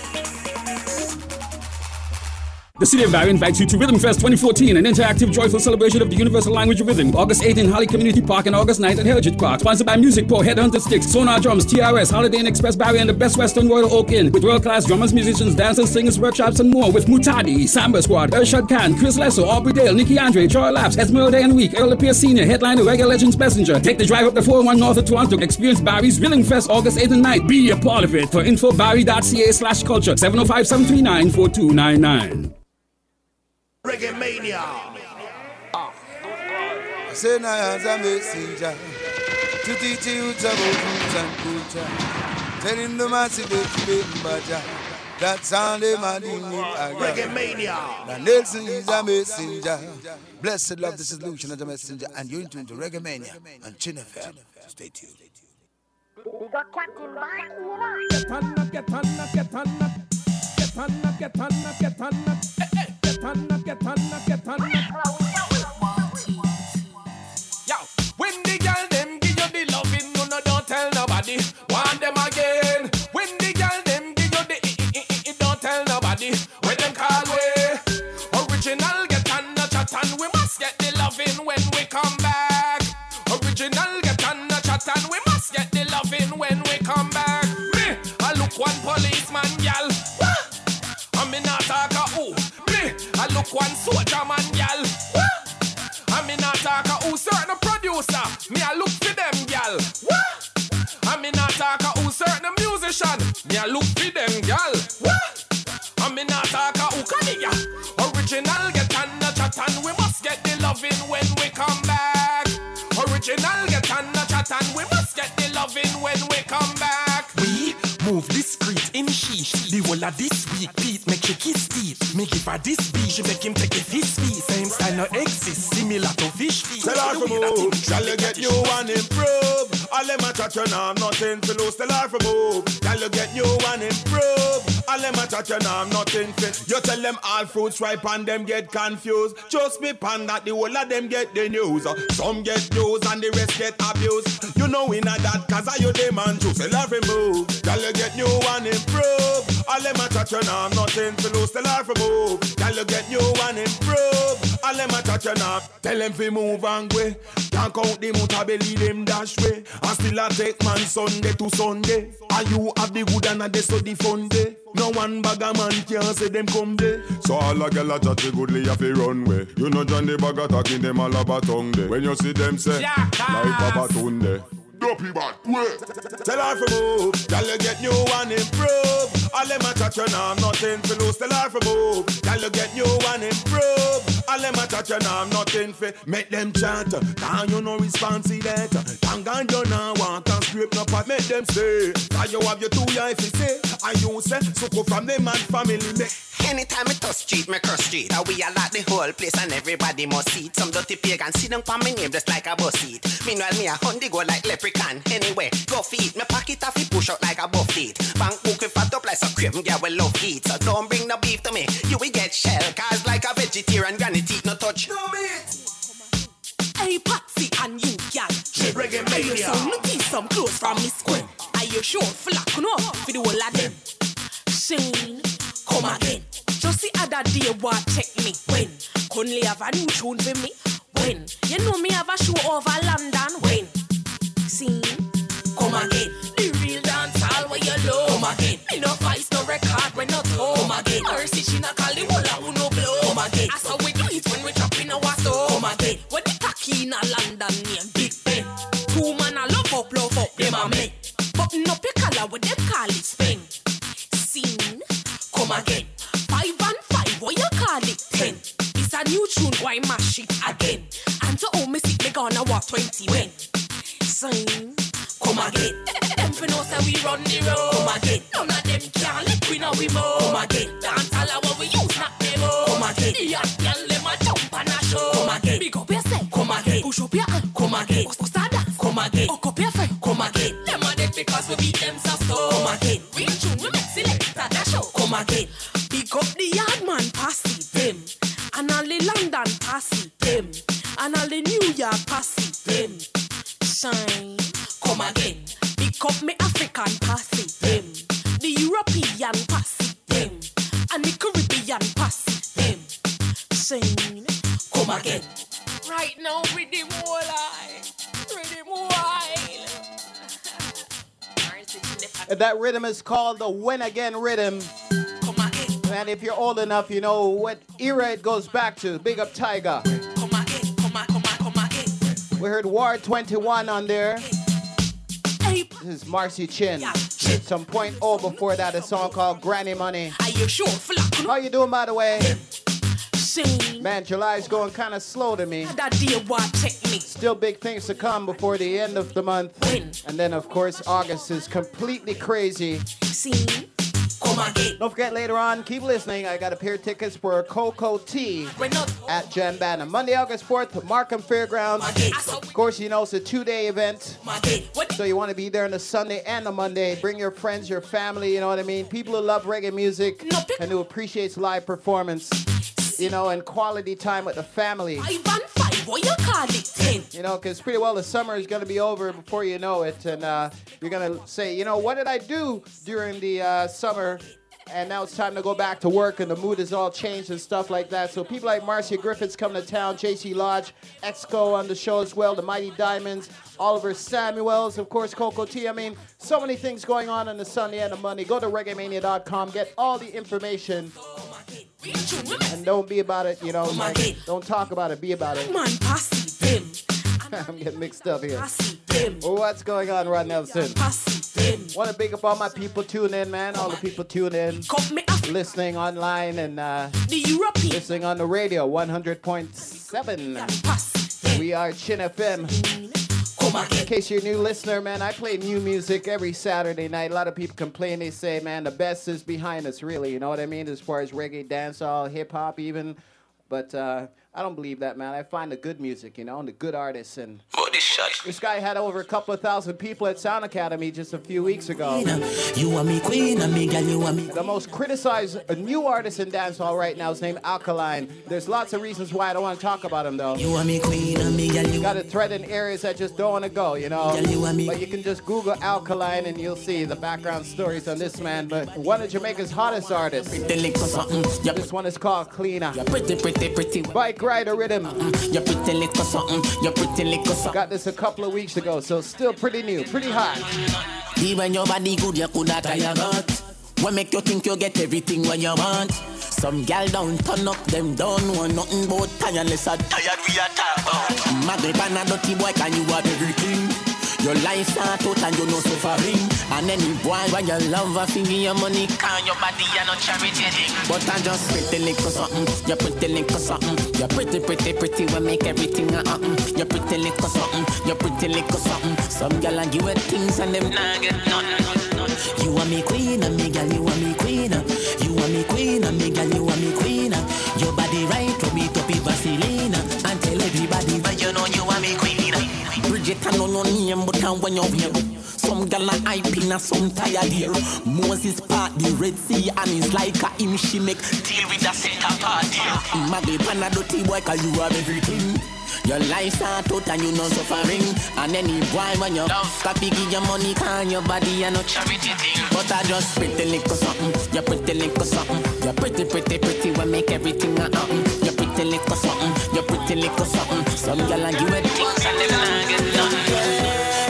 Speaker 24: The City of Barrie invites you to Rhythm Fest twenty fourteen, an interactive, joyful celebration of the universal language of rhythm. August eighth in Holly Community Park and August ninth at Heritage Park. Sponsored by Music Pro, Headhunter Sticks, Sonar Drums, T R S, Holiday Inn Express Barrie, and the Best Western Royal Oak Inn. With world-class drummers, musicians, dancers, singers, workshops, and more. With Mutadi, Samba Squad, Ershad Khan, Chris Lesso, Aubrey Dale, Nikki Andre, Troy Laps, Esmeralda and Week, Earl Pierce Senior, headliner, Reggae Legends Messenger. Take the drive up the four oh one north of Toronto. Experience Barrie's Rhythm Fest August eighth and ninth. Be a part of it. For info, barrie.ca slash culture, seven oh five, seven three nine, four two nine nine.
Speaker 25: Reggae Mania.
Speaker 26: Ah. Say now as a messenger to teach you about roots and culture. Telling the massive baby that's all they man in
Speaker 25: Reggae Mania.
Speaker 26: Now Nelson is a messenger. Blessed love, this is Lucian as a messenger, and you're into Reggae Mania and Chin F M. Stay tuned.
Speaker 27: We got Captain Mark,
Speaker 24: Get on up, get on up, get on up. Get on up, get on up, get on up. Get on up, get on up, get on up.
Speaker 9: Yo, when the girl them give you the loving, you no don't tell nobody. Want them again. When the girl them give you the I, I, I, don't tell nobody. When them call way original, get on the chat and we must get the loving when we come back. Original, get on the chat and we must get the loving when we come back. Me, I look one policeman, gal. I'm in a talk a who. Me, I look one soldier man, gal. I'm in a talk a who. Certain producer. Me, I look for them, gal. I'm in a talk a who. Certain musician. Me, I look for them, gal. I'm in a talk a who. Kaniya. Original, get on the chat and we must get the loving when we come back. Original, get on the chat and we must get the loving when we come back.
Speaker 28: We move discreet in sheesh. The whole of this week, Pete make she kiss teeth. Me give her this beat, she make him take a fish feet. Same style no exist, similar to fish feet.
Speaker 29: Tell her for move, shall you get new and improve? All them a chat you now, nothing to lose. Tell her for move, shall you get new and improve? All them a chat you now, nothing fit. You tell them all fruits ripe and them get confused. Just me pan that the whole of them get the news. Some get news and the rest get abused. You know we not that cause I you them and choose. Tell her for move, shall you get new and improve? All them a chat you now, nothing to lose. Tell her for move, shall you get new and improve? All them a chat you now, tell them fi move and go. Can't count them out, I believe them dash way. And still I take man Sunday to Sunday. And you have the good and the so the fun day. No one bag a man can say them come day. So all a gyal a chat the goodly a fi run way. You know John the bag a talking them all about tongue day. When you see them say, like Papa Tunde. dopey bad. Wait. Tell her to move, girl you get new and improve. All them a touch you now, nothing for lose. Tell her to move, girl you get new and improve. All them a touch you now, nothing for make them chant. Can you no response to that? Thank God you now want and scrape no part. Make them say, can you have your two ya if you say, and you say, so go from them and family make.
Speaker 1: Anytime I touch street, me cross street. And we are like the whole place and everybody must see it. Some dirty pagan sit down for me name just like a bus seat. Meanwhile me a hundi go like leprechaun. Anyway, go feed. Me pocket off it push out like a buffet. Bank book with fat up like some cream, yeah we love eat. So don't bring no beef to me, you will get shell. Cause like a vegetarian granny teeth no touch. No meat.
Speaker 2: Hey Patsy and you gal.
Speaker 1: Reggae
Speaker 2: Are you
Speaker 1: mania.
Speaker 2: some nutty, some clothes from Miss Queen? Are you sure flack no for the whole of them? Shane, come again. Just the other day, what check me when? Conley have a new tune for me when? You know me have a show over London when? See, come again. The real dance hall where you low. Come again. Me no vice, no record when not home. Come again. Mercy she not call the whole who no blow. Come again. That's how we do it when we drop in our store. Come again. When the cocky in a London name Big Ben. Two man a love up, love up them a me. Button up your collar with them call it Spain. Scene, come again. Five and five, what you call it? Ten. It's a new tune, why mash it again? And to all me see me gonna walk twenty when. Sign, come again. Them for know say we run the road. Come again. None of them can't let we know we more. Come again. Dance all our what we use, not demo. Come again. The young girl them a jump and a show. Come again. Big up yourself. Come again. Push up your hand. Come again. Bust bust a dance. Come again. Hook up your friend. Come again. Them a dead because we beat them so slow. Come again. Real tune we make select at the show. Come again. Big up the yard man passy them. And all the London passy them. And all the New York passy them. Shine, come again. Pick up me African passy them. The European passy them. And the Caribbean passy them. Shine, come again. Right now with the whole eye. With the whole eye.
Speaker 8: And that rhythm is called the When Again rhythm.
Speaker 2: Come again.
Speaker 8: And if you're old enough, you know what era it goes back to. Big up Tiger.
Speaker 2: Come again, come on, come on, come again.
Speaker 8: We heard War twenty-one on there. This is Marcy Chin. Some point oh before that, a song called Granny Money.
Speaker 2: Are you sure?
Speaker 8: How you doing, by the way? Man, July's going kind of slow to me.
Speaker 2: That dear what check me.
Speaker 8: Still big things to come before the end of the month. And then, of course, August is completely crazy.
Speaker 2: See? Come again.
Speaker 8: Don't forget later on, keep listening. I got a pair of tickets for Cocoa Tea at Jan Bannon. Monday, August fourth, Markham Fairgrounds. Of course, you know it's a two-day event. So you want to be there on the Sunday and the Monday. Bring your friends, your family, you know what I mean? People who love reggae music and who appreciates live performance, you know, and quality time with the family.
Speaker 2: Five and five, what you call it? Ten.
Speaker 8: You know, because pretty well the summer is going to be over before you know it. And uh, you're going to say, you know, what did I do during the uh, summer? And now it's time to go back to work and the mood is all changed and stuff like that. So people like Marcia Griffiths coming to town, J C Lodge, Exco on the show as well, the Mighty Diamonds, Oliver Samuels, of course, Cocoa Tea. I mean, so many things going on on the Sunday and the Monday. Go to reggae mania dot com, get all the information. And don't be about it, you know. Like, don't talk about it, be about it.
Speaker 2: Man, pass them.
Speaker 8: I'm getting mixed up here. Well, what's going on, Rod Nelson? Want to big up all my people tuning in, man. All the people tuning in, listening online, and uh, listening on the radio, one hundred point seven. We are Chin F M. In case you're a new listener, man, I play new music every Saturday night. A lot of people complain. They say, man, the best is behind us, really. You know what I mean? As far as reggae, dancehall, hip-hop even. But uh, I don't believe that, man. I find the good music, you know, and the good artists. And this guy had over a couple of thousand people at Sound Academy just a few weeks ago.
Speaker 3: You are me queen, and me girl, you are me.
Speaker 8: The most criticized new artist in dancehall right now is named Alkaline. There's lots of reasons why I don't want to talk about him, though.
Speaker 3: You are me queen, and me girl, you
Speaker 8: got to tread in areas that just don't want to go, you know.
Speaker 3: Girl, you are me.
Speaker 8: But you can just Google Alkaline and you'll see the background stories on this man. But one of Jamaica's hottest artists. This one is called Cleaner.
Speaker 3: You're pretty, pretty, pretty.
Speaker 8: Bike Rider Rhythm.
Speaker 3: You're pretty little something. You're pretty little something.
Speaker 8: Got this a couple of weeks ago, so still pretty new, pretty hot.
Speaker 3: Even your body good, you could have tired out. What make you think you get everything what you want? Some gal down, turn up, them don't want nothing but tired, unless I tired we are talk about. Maghreb and a dirty boy, can you have everything? Your life start out and you no suffering. And any boy when you love a finger your money, can your body and not charity thing. But I just pretty little something, you pretty little something. You pretty, pretty, pretty, we make everything a happen. You pretty little something, you pretty little something. Some gal and you at things and them nah get nothing. You are me queen and me gal, you are me queen. You are me queen and me gal, you are me queen. Your body right, rub it up, Vaseline. And tell everybody that you know you are me queen. Bridget, I know no name, but I'm when you're here. Some gal are hyping and some tired here. Moses part the Red Sea and it's like a him she make deal with the center party. Maggie Panadoti boy, cause you have everything. Your life start out and you no suffering. And any boy when you copy give your money, can your body and no charity thing. But I just pretty little something, you pretty little something. You're pretty, pretty, pretty, we make everything a happen. You're pretty little something, you're pretty little something. Some gal and you at things and them nah get nothing.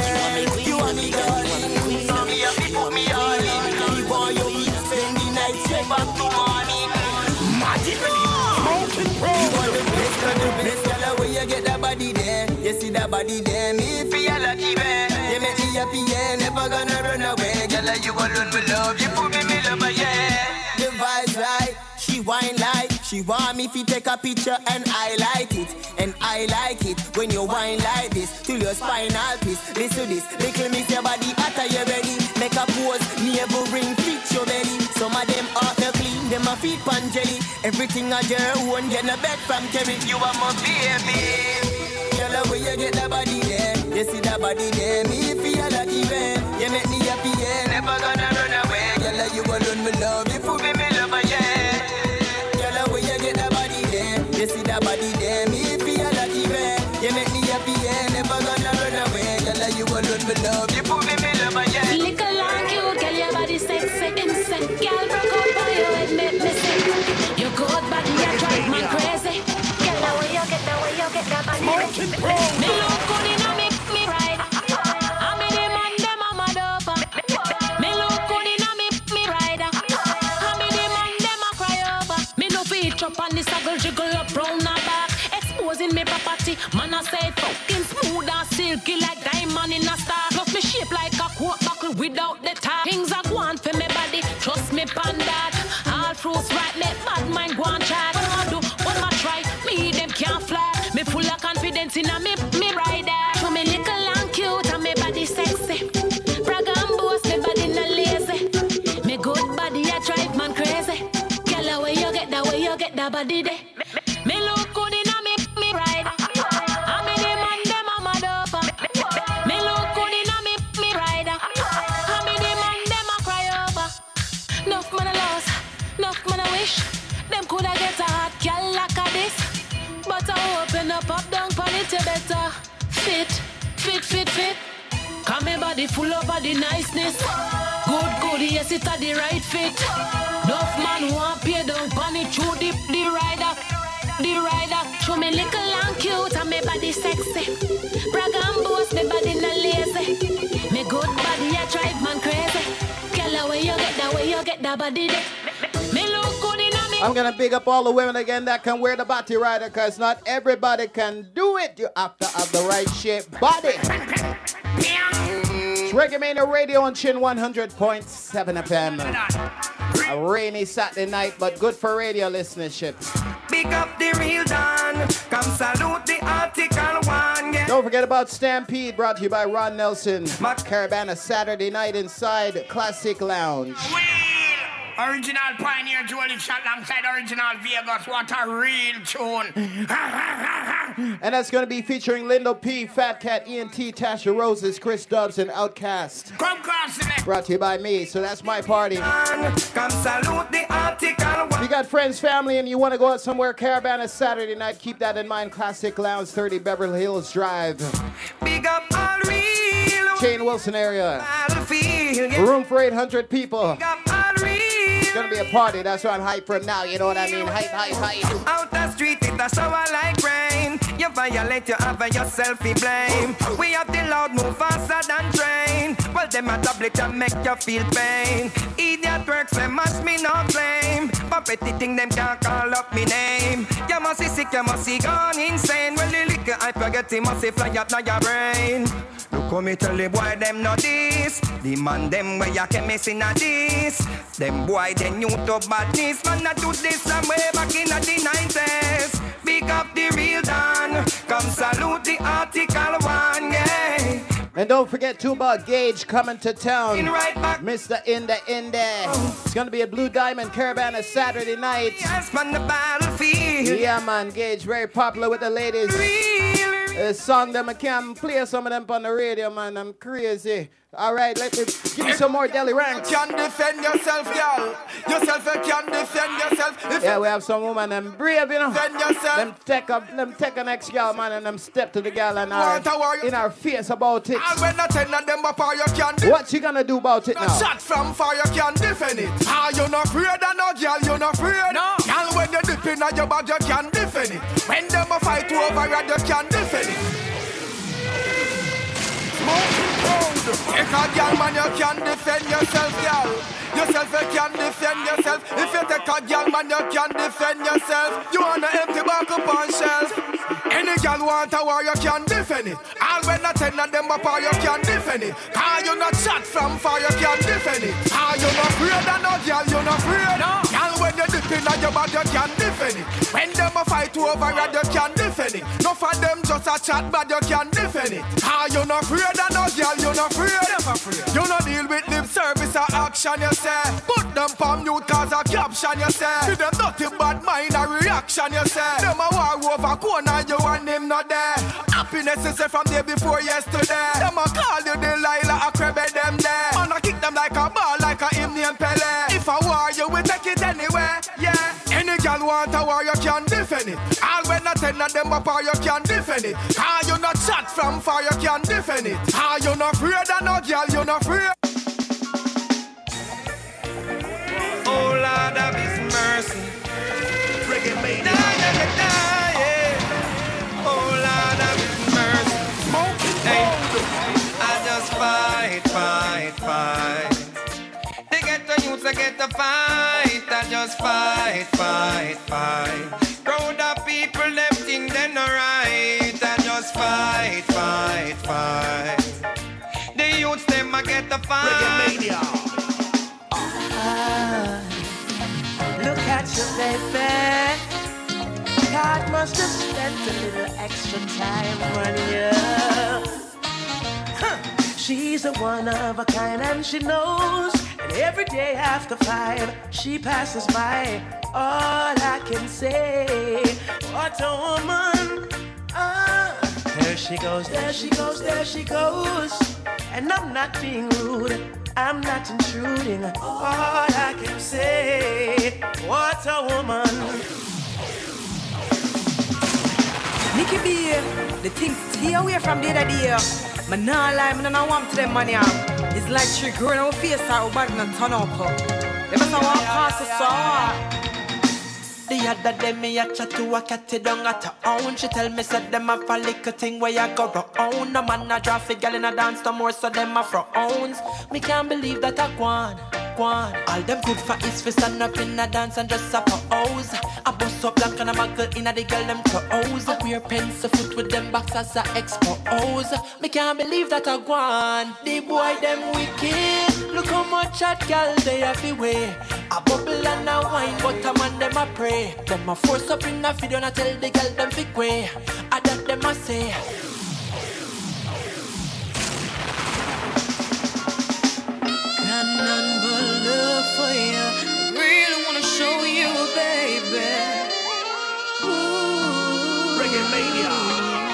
Speaker 3: You want me, girl, you want me, queen. So me have to put me all in. You want you eat, spend the night, straight back to morning. Magic, smoking pro. You want the best, got the best, girl, where you get that body there. You see that body there, me feel lucky, man. You make me happy, yeah, never gonna run away. Girl, you alone me love, you put me me love, yeah. The vibes right, she whine like. She want me to take a picture and I like it. And I like it when you whine like this. Till your spinal piece, listen to this. Little miss your body, after you ready. Make a pose, never ring, fit your belly. Some of them are the clean, them a feet pan jelly. Everything on your own, get a bed from Kerry. You are my baby. Girl, where you get that body there? You see that body there, me feel lucky, man. You make me happy, yeah, never gonna run away. Girl, you alone, me love you, for me, me love, yeah. Girl, where you get that body there? You see that body there, me feel lucky, man. You make me happy, yeah, never gonna run away. Girl, you alone, me love you, for me, me love, yeah.
Speaker 4: Little like you, girl, your body sexy, insane. Girl, broke out by you and make me sick. Your good body, you drive me crazy. Girl, where you get that, where you get that body? Me look good in a make me ride. I'm in the man, them a mad over. Me look good in a make me ride. I'm in the man, them a cry over. Me no feet up on the saddle, jiggle up round her back, exposing me property. Man, I say fucking smooth and silky like diamond in a star. Plus me shape like a quart buckle without the top. Things are going for me body, trust me pan that. All fruits right, let bad mind go and chat. What I do, what I try, me them can't fly. Me full of confidence in a me, me rider. Show me little and cute and me body sexy. Brag and boast, me body not lazy. Me good body, I drive man crazy. Girl, where you get that, where you get that body there? Me look good in a me, me rider. I'm in the man, them a mad over. Me look good in a me, me rider. I'm in the man, them a cry over. Enough man a loss, enough man a wish. Them coulda get a hot girl like a this. But I open up, up down, pan it better. Fit, fit, fit, fit. Come me body full of body niceness. Good, good, yes, it a the right fit. Enough man want pay down, pan it through the, the rider. The rider. Show me little and cute and me body sexy. Brag and boast, me body not lazy. Me good body, I drive man crazy. Girl, where you get that, where you get that body there? Me look good in a me.
Speaker 8: I'm gonna big up all the women again that can wear the body rider, cause not everybody can do it. You have to have the right shape body. It's Reggae Mania Radio on Chin one hundred point seven F M. A rainy Saturday night, but good for radio listenership.
Speaker 5: Big up the real Don. Come salute the article one. Yeah.
Speaker 8: Don't forget about Stampede, brought to you by Ron Nelson. Caravana Saturday night inside Classic Lounge.
Speaker 5: Original Pioneer Jewelry shot alongside original Vegas. What a real tune.
Speaker 8: And that's going to be featuring Lindo P, Fat Cat, E N T, Tasha Roses, Chris Dubs, and Outkast.
Speaker 5: Come cross it.
Speaker 8: Brought to you by me, so that's my party.
Speaker 5: Come salute the article.
Speaker 8: If you got friends, family, and you want to go out somewhere, Caravana Saturday night, keep that in mind. Classic Lounge, thirty Beverly Hills Drive.
Speaker 5: Big up all real.
Speaker 8: Shane Wilson area. Room for eight hundred people.
Speaker 5: Big up all real.
Speaker 8: It's gonna be a party, that's what I'm hyped for now, you know what I mean? Hype, hype, hype.
Speaker 5: Out the street, it's a shower like rain. You violate, you have yourself to blame. We have the loud move faster than train. Well, them a tablet and make you feel pain. Idiot works, they must me no claim. But petty thing, them can't call up me name. You must be sick, you must be gone insane. Well, the liquor I forget, it must fly up now your brain. Look how me tell the boy them not this. The man them where you can miss in a this. Them boy they new to badness. Man not do this some way back in the nineties. Big up the real Don. Come salute the article one, yeah.
Speaker 8: And don't forget too about Gage coming to town.
Speaker 5: In right back.
Speaker 8: Mister In the In there. It's gonna be a Blue Diamond Caravan a Saturday night.
Speaker 5: Yes, man, the battlefield.
Speaker 8: Yeah, man, Gage very popular with the ladies. A song them I can play some of them on the radio, man. I'm crazy. All right, let me give me some more Deli Ranks.
Speaker 5: You can defend yourself, girl. Yourself, you can defend yourself. If
Speaker 8: yeah, we have some woman them brave, you know.
Speaker 5: Defend yourself.
Speaker 8: Them take up, them take an ex girl, man, and them step to the girl and our, in our face about it.
Speaker 5: And when I tell them apart, you can
Speaker 8: defend. What you gonna do about it
Speaker 5: no
Speaker 8: now?
Speaker 5: Shot from fire, you can defend it. Ah, you not afraid of no girl, you not afraid. No. Girl, when you dip in your bag, you can defend it. When them a fight over it, you can defend it. Take a girl, man, you can defend yourself, girl. Yourself, you can defend yourself. If you take a girl, man, you can defend yourself. You wanna empty back up on shelf. Any girl want a war, you can defend it. All when I tell them apart, you can defend it. Cause you not shot from far, you can defend it. Cause you not afraid of no girl, you not afraid. No. Girl, when you dip in your bag, you can defend it. When them a fight over it, you can defend it. No for them just a chat, but you can defend it. Cause you not afraid of no girl, you not afraid. Never afraid. You not deal with lip service or action, you say. Put them palm mute cause a caption, you say. Give them nothing bad mind a reaction, you say. Them a war over corner, you and him not there. Happiness is from day before yesterday. Them a call you Delilah, a crab at them there. Man a kick them like a ball, like a him named Pele. If a war, you will take it anywhere, yeah. Any girl want a war, you can defend it. All when I tell them apart, you can defend it. Cause you not shot from far, you can defend it. Cause you not afraid of no girl, you not afraid. Oh Lord of His mercy, Reggae Mania. Oh Lord of His mercy, hey, I just fight, fight, fight. They get the youths, they get the fight. I just fight, fight, fight. Crowd of people, them think they're not right. I just fight, fight, fight. The youths, them I get the fight. Reggae Mania.
Speaker 6: Look at you, baby. God must have spent a little extra time on you. Huh. She's a one of a kind and she knows. And every day after five, she passes by. All I can say, what a woman. Ah. There she goes, there she goes, there she goes. And I'm not being rude, I'm not intruding. All I can say, what a woman.
Speaker 2: Nicky B, the things stay away from the other day. But now lie, I don't want to them money. It's like she growing our face out, but not turn up. They must walk past the saw.
Speaker 6: The other day me a chat to a catty down at her own. She tell me said them have a little thing where you go round. No man a draw fi girl in a dance no more, so them a frowns. Me can't believe that I gone, gone. All them good for is fi stand up in a dance and just a pose. I bust up blank and a muggle in a the girl them toes. I wear pencil foot with them boxers a expose. Me can't believe that I gone. The boy them wicked. Look how much hot girl they have to wear. A bubble and a wine, but a man them a pray. Them a force up in a video and I tell the girl them fi way. I that them a say. Got none but love for you. Really wanna show you, baby. Ooh.
Speaker 25: Reggae Mania.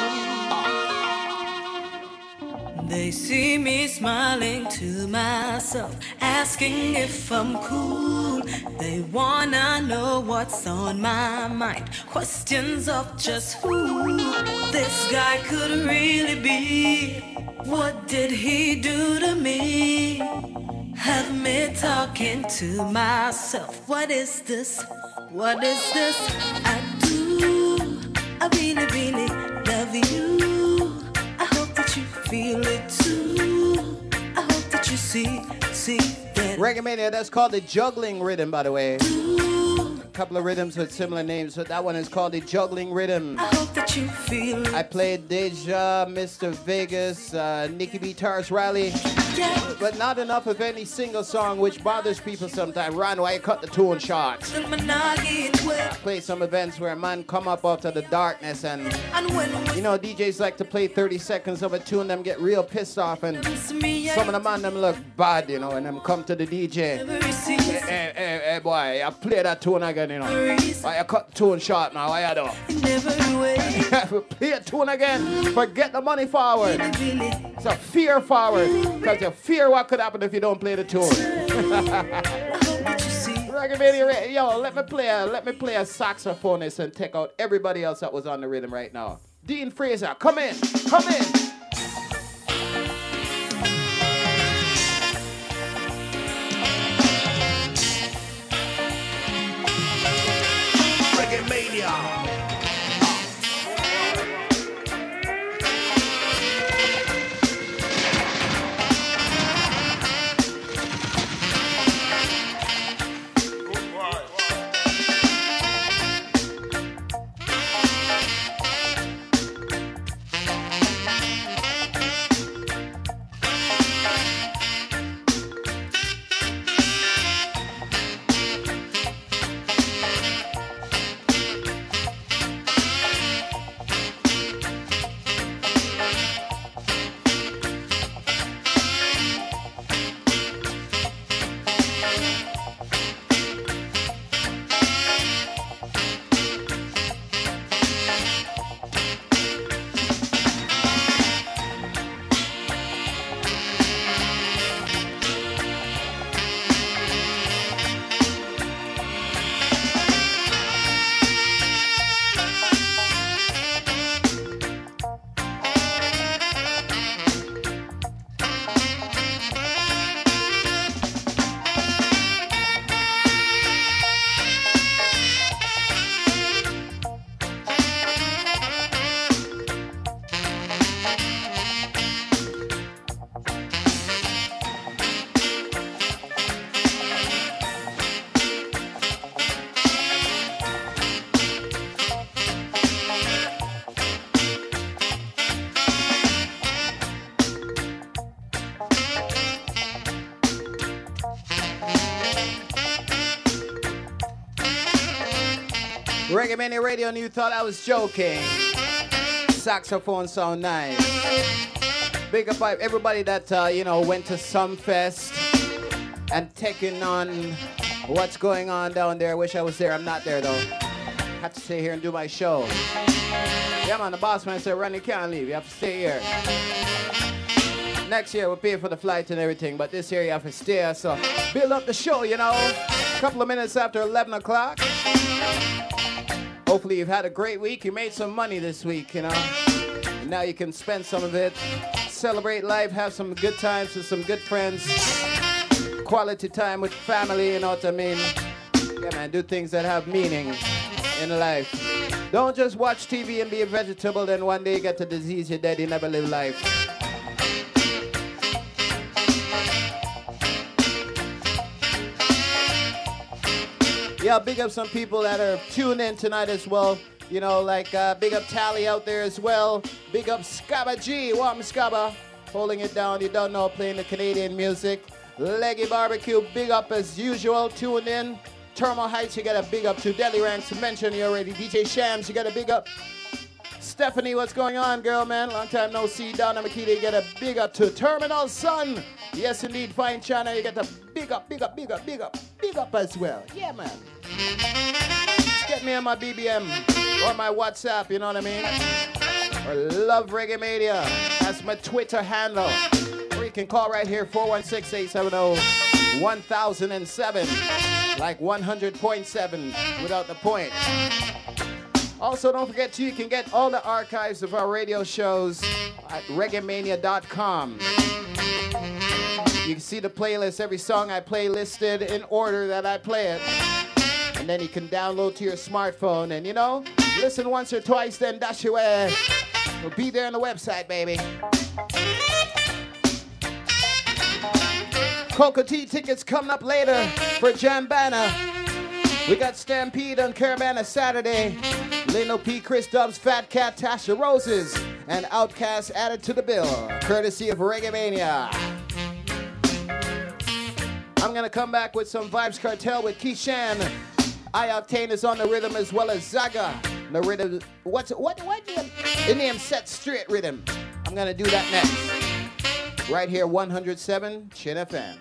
Speaker 6: They see me smiling to myself, asking if I'm cool. They wanna know what's on my mind. Questions of just who this guy could really be. What did he do to me? Have me talking to myself. What is this? What is this I do? I really, really love you. I hope that you feel it too. I hope that you see, see that.
Speaker 8: Reggae Mania, that's called the juggling rhythm, by the way. couple of rhythms with similar names, but that one is called the Juggling Rhythm.
Speaker 2: I hope that you feel.
Speaker 8: I played Deja, Mister Vegas, uh, Nikki B. Tars Riley,
Speaker 2: Yeah.
Speaker 8: but not enough of any single song, which bothers people sometimes. Ron, why you cut the tune short?
Speaker 2: Till my noggin wet.
Speaker 8: Play some events where a man come up out of the darkness and,
Speaker 2: And when
Speaker 8: you know, D Js like to play thirty seconds of a tune, them get real pissed off, and some of the man them look bad, you know, and them come to the D J. Hey, hey, hey, hey boy, I play that tune again, you know. Why you cut the tune short now, why you do? Play a tune again, forget the money forward. It's a fear forward, because you fear what could happen if you don't play the tune. Reggae, yo, let me play a let me play a saxophonist and take out everybody else that was on the rhythm right now. Dean Fraser, come in, come in.
Speaker 25: Reggae Mania.
Speaker 8: Reggae Mania Radio, and you thought I was joking. Saxophone sound nice. Big up everybody that, uh, you know, went to Sumfest and taking on what's going on down there. I wish I was there. I'm not there, though. Have to stay here and do my show. Yeah, man, the boss man said, Ronnie, you can't leave. You have to stay here. Next year, we'll pay for the flight and everything, but this year you have to stay. So build up the show, you know. A couple of minutes after eleven o'clock. Hopefully you've had a great week. You made some money this week, you know. And now you can spend some of it. Celebrate life, have some good times with some good friends. Quality time with family, you know what I mean? Yeah, man, do things that have meaning in life. Don't just watch T V and be a vegetable, then one day you get a disease, you're dead, you never live life. Yeah, big up some people that are tuned in tonight as well. You know, like uh, big up Tally out there as well. Big up Scabba G, Warm Scabba, holding it down. You don't know, playing the Canadian music. Leggy Barbecue, big up as usual, tuned in. Termal Heights, you got a big up to. Deli Ranks, mentioned you already. D J Shams, you got a big up. Stephanie, what's going on, girl, man? Long time no see. Donna Makita, you get a big up to. Terminal Sun, yes indeed. Fine China, you get a big up, big up, big up, big up, big up as well. Yeah, man. Just get me on my B B M or my WhatsApp, you know what I mean? Or Love Reggae Media. That's my Twitter handle. Or you can call right here, four one six, eight seven zero, one thousand seven. Like one hundred point seven without the point. Also, don't forget, too, you can get all the archives of our radio shows at reggae mania dot com. You can see the playlist, every song I play listed in order that I play it. And then you can download to your smartphone and, you know, listen once or twice, then dash away. We'll be there on the website, baby. Cocoa Tea tickets coming up later for Jambana. We got Stampede on Caravana Saturday. Lino P, Chris Dubs, Fat Cat, Tasha Roses, and Outkast added to the bill, courtesy of Reggae Mania. I'm gonna come back with some Vibes Cartel with Keyshan. I-Octane is on the rhythm as well as Zaga. The rhythm, what's what what the, the name Set Straight Rhythm. I'm gonna do that next. Right here, one oh seven Chin F M.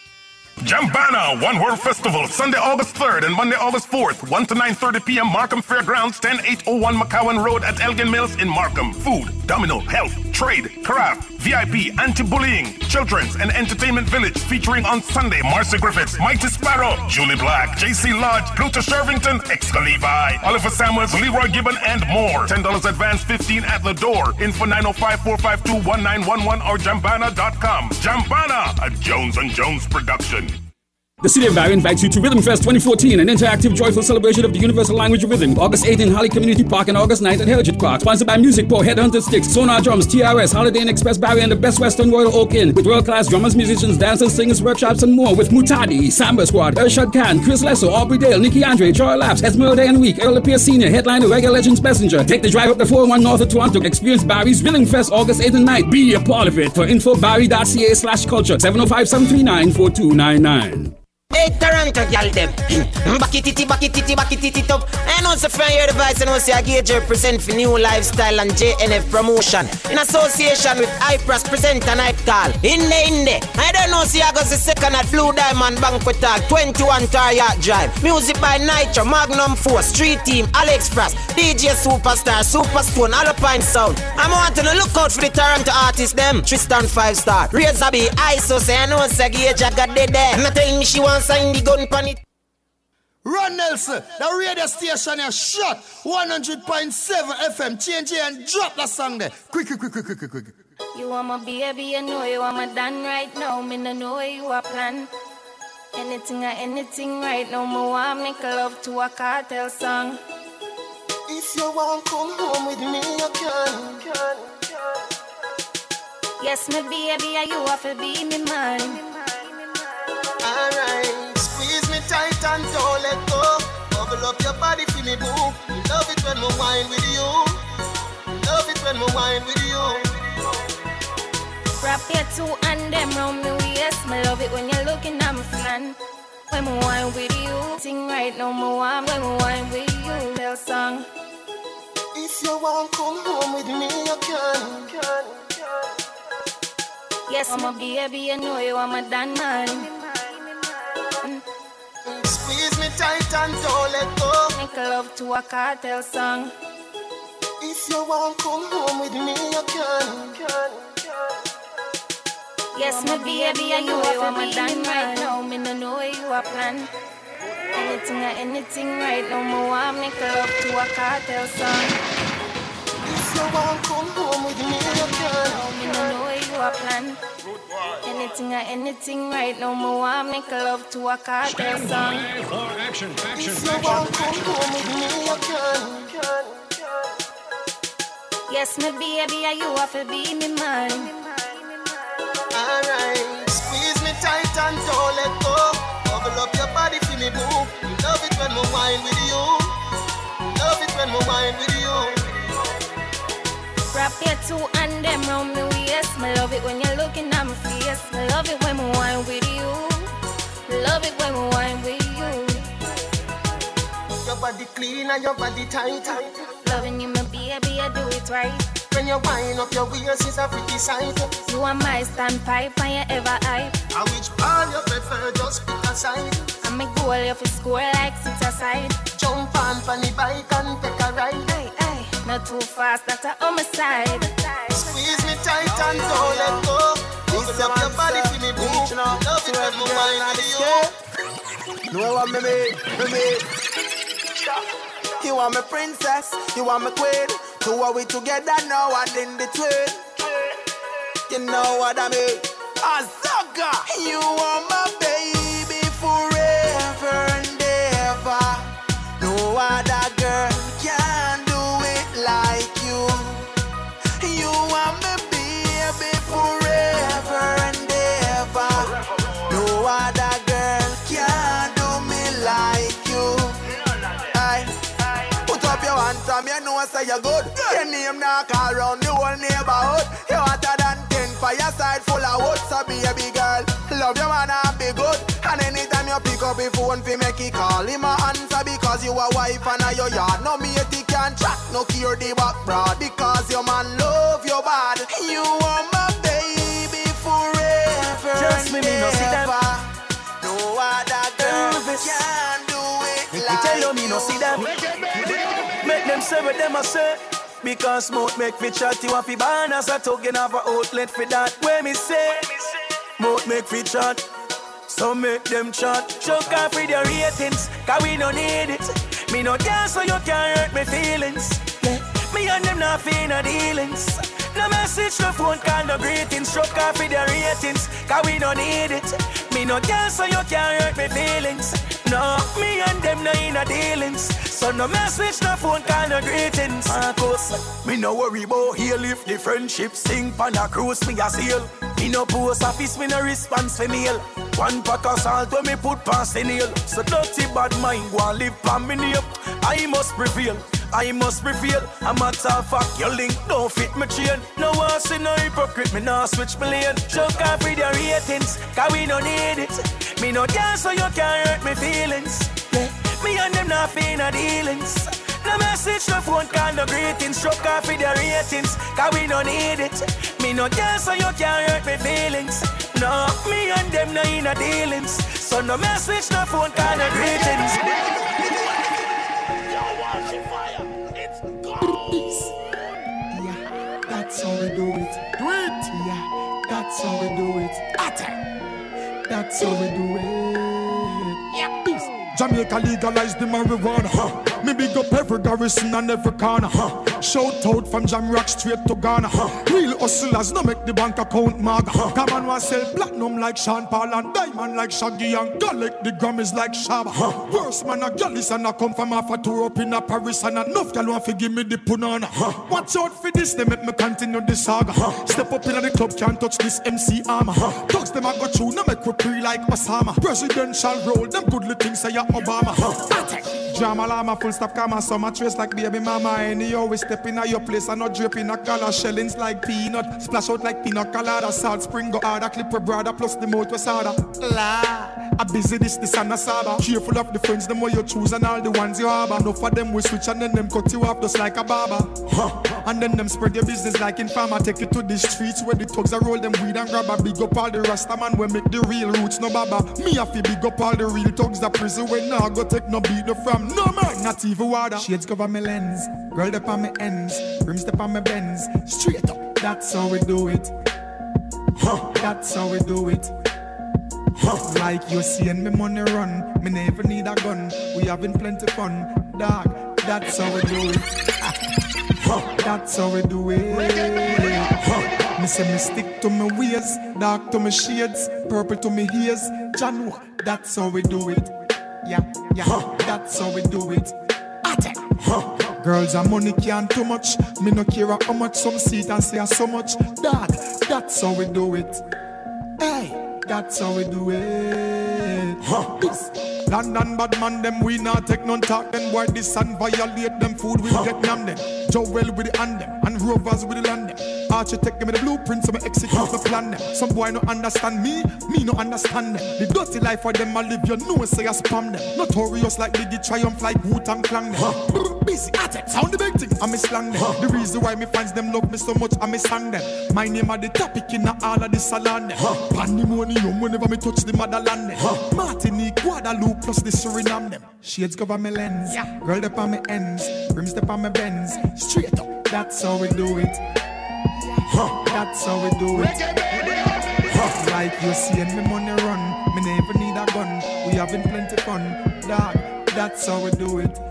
Speaker 19: Jambana One World Festival, Sunday, August third and Monday, August fourth, one to nine thirty p.m. Markham Fairgrounds, ten eight oh one McCowan Road at Elgin Mills in Markham. Food, domino, health, trade, craft, V I P, anti-bullying, children's and entertainment village featuring on Sunday, Marcy Griffiths, Mighty Sparrow, Julie Black, J C Lodge, Pluto Shervington, Ex-Levi, Oliver Samuels, Leroy Gibbon, and more. ten dollars advance, fifteen at the door. Info nine oh five, four five two, one nine one one or jambana dot com. Jambana, a Jones and Jones production.
Speaker 24: The City of Barrie invites you to Rhythm Fest twenty fourteen, an interactive, joyful celebration of the universal language of rhythm. August eighth in Holly Community Park and August ninth at Heritage Park. Sponsored by Music Pro, Headhunter Sticks, Sonar Drums, T R S, Holiday Inn Express Barrie, and the Best Western Royal Oak Inn. With world-class drummers, musicians, dancers, singers, workshops, and more. With Mutadi, Samba Squad, Ershad Khan, Chris Lesso, Aubrey Dale, Nikki Andre, Troy Laps, Esmeralda and Week, Earl Pierce Senior, headliner, Reggae Legends Messenger. Take the drive up the four oh one north of Toronto. Experience Barrie's Rhythm Fest August eighth and ninth. Be a part of it. For info, barrie.ca slash culture, seven oh five, seven three nine, four two nine nine.
Speaker 20: Hey, Toronto, y'all them. Back it, it, back it, it, back it, it up. And also from your device, and also I Gauge represent for New Lifestyle and J N F Promotion in association with iPress Present and Night Call. In the, in the. I don't know, see, I got the second at Blue Diamond Banquet Tag, twenty-one Target Drive. Music by Nitro, Magnum Force, Street Team, Alex Frost, D J Superstar, Superstone, Alpine Sound. I'm wanting to look out for the Toronto artists, them. Tristan Five Star, Razor B, I S O, say, I know, say, Gauge, I got dead there. I'm not telling me she wants sign the gun pan it.
Speaker 26: Run Nelson, the radio station is shut. one hundred point seven F M. Change it and drop that song there. Quick, quick, quick, quick, quick, quick, quick.
Speaker 4: You are my baby, you know you are my done right now. Me no know you are plan. Anything or anything right now. Me want make love to a cartel song.
Speaker 26: If you want come home with me, you can. can, can.
Speaker 4: Yes, me baby, you have to be me man.
Speaker 26: Alright, squeeze me tight and don't let go. Bubble up your body, feel me move. Love it when we wine with you. Love it when we wine with you.
Speaker 4: Wrap your two and them round me waist. Me love it when you're looking at me flan. When we wine with you, sing right now, me want when we wine with you. Tell song.
Speaker 26: If you want come home with me, you can. can, can.
Speaker 4: Yes, my baby, you know you are my done man.
Speaker 26: Squeeze me tight and don't let go.
Speaker 4: Make love to a cartel song.
Speaker 26: If you want come home with me, you can. can, can.
Speaker 4: Yes, my baby, and you are my done right now. Me no know you are plan. Anything or anything right now. Me want make love to a cartel song.
Speaker 26: If you want come home with me, you can.
Speaker 4: Me no know you are plan. Anything or anything right now. Me want make love to a cartel song.
Speaker 26: Action, action, if you want come home with me, you can. can, can.
Speaker 4: Yes, my baby, and you have to be me man.
Speaker 26: Alright, squeeze me tight and don't let go. Bubble up your body, feel me move. Love it when we wine with you. Love it when we wine with you.
Speaker 4: Wrap your two and them round me waist. Me love it when you're looking at my face. Me love it when we wine with you. Love it when we wine with you.
Speaker 26: Your body clean and your body tight.
Speaker 4: Loving you, my baby, I do it right.
Speaker 26: When you wind up your waist, it's a pretty sight.
Speaker 4: You are my standpipe and you ever hype.
Speaker 26: And which part you prefer, just pick a side.
Speaker 4: And me goal you for score like sit aside.
Speaker 26: Jump on funny bike and take a ride.
Speaker 4: Aye, aye, not too fast, that's a homicide.
Speaker 26: Squeeze me tight and don't let go. Bubble up your body, feel me move. Love it when we wine with you.
Speaker 7: Know what me mean, me mean. You are my princess, you are my queen. Two are we together now and in between. You know what I mean? Azaga, you are my baby forever and ever. No other girl can do it like you. You are my baby forever and ever. No other girl can do me like you. say you're good. Your name now call round the whole neighborhood. You hotter than ten fireside full of wood. So baby girl, love your man and be good. And anytime you pick up your phone fi make it call him a answer because you a wife and a your yard. No mate he can track, no cure the back broad because your man love you bad. You are my baby forever.
Speaker 6: Just me, me no see them.
Speaker 7: No other girl can do it
Speaker 6: Make
Speaker 7: like
Speaker 6: me tell you, me
Speaker 7: you.
Speaker 6: no see them. Make them say what them a say. Because smoke make fi chat, you a fi ban as a token of a outlet for that. Where me say, smoke make fi chat, so make them chat. Choke off with your ratings, cause we no need it. Me no dance so you can't hurt me feelings. Yeah. Me and them not feel no dealings. No message, no phone call, no greetings. Choke off with your ratings, cause we no need it. Me no dance so you can't hurt me feelings. No, me and them no in a dealings. So no message, no phone call, no greetings. Marcus, me no worry about here if the friendship sing pan a cruise me a sail. Me no post office, me no response for mail. One pack of salt when me put past the nail. So dirty bad mind go and live pan me name. I must prevail, I must prevail. A matter of fact, your link don't fit my chain. No one see no hypocrite, me no switch my lane. Choke off with your ratings, cause we no need it. Me no dance so you can't hurt me feelings. Yeah. Me and them not feel no dealings. No message, no phone call, no greetings. Choke off with your ratings, cause we no need it. Me no dance so you can't hurt me feelings. No, me and them no in a dealings. So no message, no phone call, no greetings.
Speaker 10: Yeah, that's how we do it. Do it. Yeah, that's how we do it. Attack. That's how we do it. Yeah, peace. Jamaica legalized the marijuana. Huh. Me big up every garrison and every corner. Huh. Shout out from Jamrock straight to Ghana. Huh. Real hustlers no make the bank account mag. Huh. Come on, want sell platinum like Sean Paul and diamond like Shaggy and collect the Grammys like Shabba. Huh. Worst man a gallus and I come from half a tour up in a Paris and enough gal want to give me the punana. Huh. Watch out for this, they make me continue the saga. Huh. Step up in the club, can't touch this M C armor. Huh. Talks them I go through, no make we pre like Osama. Presidential role, them good little say ya Obama. Huh. Drama llama, full stop karma, so my trace like baby mama. And you always step in your place and not drip in a color. Shellings like peanut, splash out like pina colada. Salt spring go harder, clip a brother plus the motor soda. La, I busy this, this and a saba. Careful of the friends, them way you choose and all the ones you have. Enough of them we switch and then them cut you off just like a barber. Huh. And then them spread your business like in farmer. Take it to the streets where the thugs are roll them weed and grab a. Big up all the rasta man we make the real roots no baba. Me have to big up all the real thugs that prison when now go take no beat no from. No man, not even water. Shades cover my lens, girl up on my ends, rims up on my bends. Straight up, that's how we do it. Huh. That's how we do it. Huh. Like you seeing me money run, me never need a gun. We having plenty fun, dog. That's how we do it. Huh. That's how we do it. Huh. Me say me stick to my ways, dark to my shades, purple to my ears. John, that's how we do it. Yeah, yeah, huh. That's how we do it. Attack. Huh. Girls and money can't too much. Me no care how much some see it and say so much. Dad, that's how we do it. Hey, that's how we do it. Huh. This. London bad man them we not take none talk. Then boy this and violate them food we huh. Get nam them. Joel with the hand them and Rovers with the land them. Architect give me the blueprint so me execute huh. the plan them. Some boy no understand me, me no understand them. The dirty life for them I live you know say I spam them. Notorious like Biggie Triumph like Wu-Tang Clan them. Huh. Busy attack sound the big thing I me slang them. Huh. The reason why me fans them love me so much I me sang them. My name are the topic in all of the salon them. Huh. Pandemonium whenever me touch the motherland them. Huh. Martinique, Guadeloupe plus the Suriname them. Shades cover my lens, yeah. Girl up on my ends, rims up on my bends. Straight up, that's how we do it. Huh. That's how we do it. Huh. Like you seeing me money run, me never need a gun. We having plenty fun, dog. That's how we do it.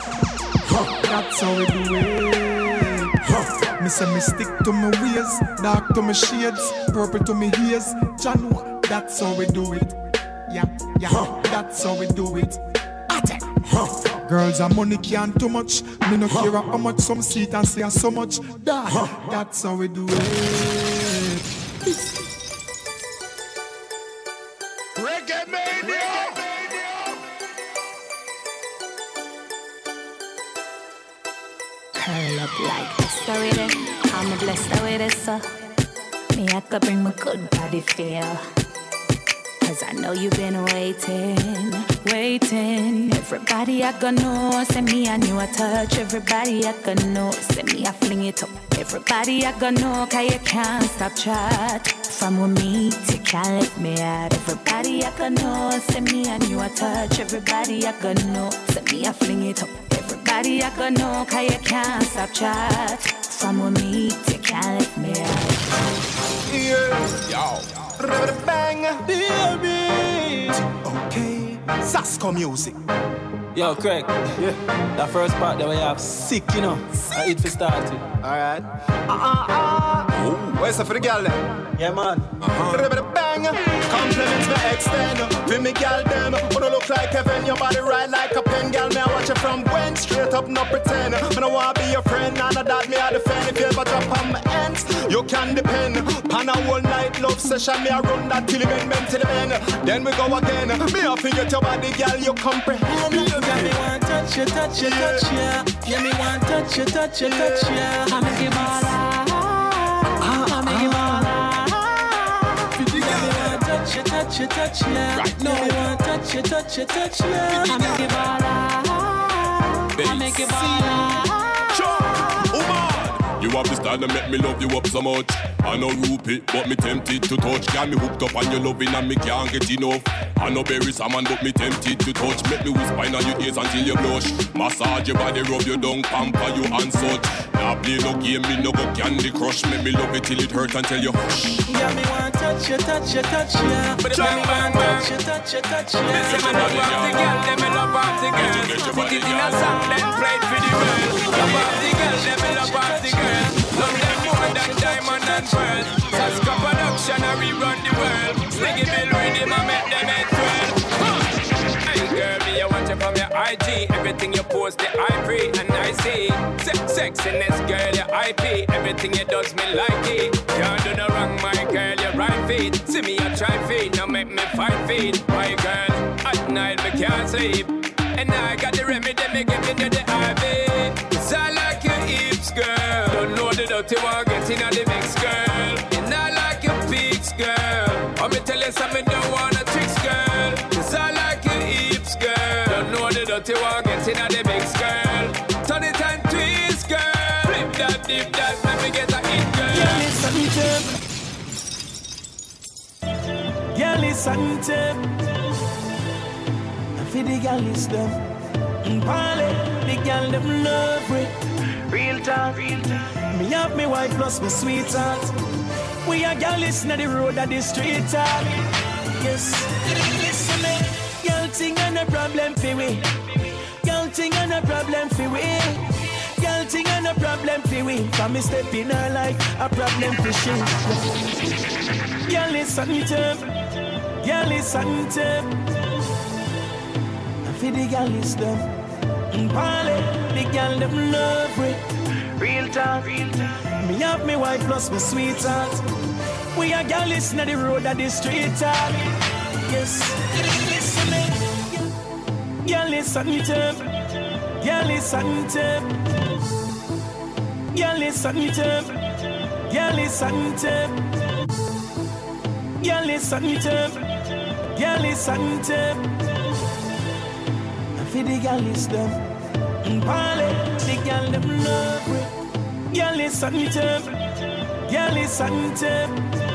Speaker 10: Huh. That's how we do it. Huh. Me say me stick to my ways, dark to my shades, purple to my ears. John, that's how we do it. Yeah, yeah, huh. That's how we do it. Attack. Huh. Girls and money can't too much. Me no huh. care how much some see it and say so much. Dad, huh. That's how we do it.
Speaker 25: Reggae Mania.
Speaker 2: Carla
Speaker 4: like this already. I'm blessed with it, so me I could bring my good body feel. Cause I know you've been waiting, waiting. Everybody I gonna know, send me a new touch. Everybody I gonna know, send me a fling it up. Everybody I gonna know, cause you can't stop chat. From with me, you can't let me out. Everybody I gonna know, send me a new touch. Everybody I gonna know, send me a fling it up. Everybody I gonna know, cause you can't stop chat. From with me, you can't let me out.
Speaker 5: Yeah, yo. Bang, baby. Okay, Sasko music.
Speaker 11: Yo, Craig. Yeah. That first part that we have sick, you know. Sick. I eat for starting.
Speaker 5: Alright. Uh uh uh. Oh, where's that for the girl then?
Speaker 11: Yeah, man.
Speaker 5: Uh-huh. Bang. Compliments me extend. Feel me girl them. Wanna look like Kevin. Your body right like a pen. Girl, me I watch you from when. Straight up, no pretend. I don't wanna be your friend. None of that me I defend. If you ever drop on my ends, you can depend. On a whole night love session. Me I run that till the men, men till the men. Then we go again. Me I forget your body, girl. You comprehend.
Speaker 6: Yeah, me want touch you, touch you, touch you. Yeah, me want touch you, touch you, touch you. I make it ball. I make it ball. Yeah, me want touch you, touch you, touch you. Right now, me want touch you, touch you, touch you. I make it ball. I make it ball.
Speaker 19: Sure, woman. You have the style that make me love you up so much. I know rupee, but me tempted to touch. Got me hooked up on your loving and me can't get enough. I know berry salmon, but me tempted to touch. Make me whisper in your ears until you blush. Massage your body, rub you down, pamper you and such. Now play no game, me no go Candy Crush. Make me love it till it hurt until you hush.
Speaker 6: Yeah, me want touch you, touch you, touch you. But if me want touch you, touch you, touch you.
Speaker 12: Me say me love off the girl, them me love off the girl. Put it in a song, then play it for the world. Love off the girl, them me love off the girl. Love them more than diamond and pearl. Saska production, I rerun the world. Sliggy Bill rhythm, I make them head twirl. Hey girl, me I watch you from your I G. Everything you post, the I pray and I see. Sex, sexiness, girl, your I P. Everything you does me like it. Can't do no wrong, my girl, your right feet. See me I try feet, now make me fight feet. My girl, at night me can't sleep. And I got the remedy, me give you the I V. Cause I like your hips, girl. Don't know the dirty one, get in the mix, girl. And I like your peaks, girl. Let me tell you something, don't wanna tricks, girl. Cause I like your hips, girl. Don't know the dirty one, get in the mix, girl. Turn it and twist, girl. Flip that, dip that, let me get a hit, girl.
Speaker 6: Yeah, listen to Yeah, listen to For the girl is them Parley, the girl them love it. Real talk, real talk. Me have me wife plus me sweetheart. We a girl listen to the road at the street talk. Yes, listen me. Girl thing and a problem for we. Girl thing and a problem for we. Girl thing and a problem for we. From me step in her life, a problem for she. Girl listen to, girl listen to. For the girl is them Parley, the girl them love it. Real talk, real talk. Me have me wife plus me sweetheart. We a girl listen to the road at the street talk. Yes, listen me. Girl listen to, girl listen to, girl listen to, girl listen to, girl listen to, girl listen to. For the girl is them Parley, the girl them love it. Girl listen to, girl listen to.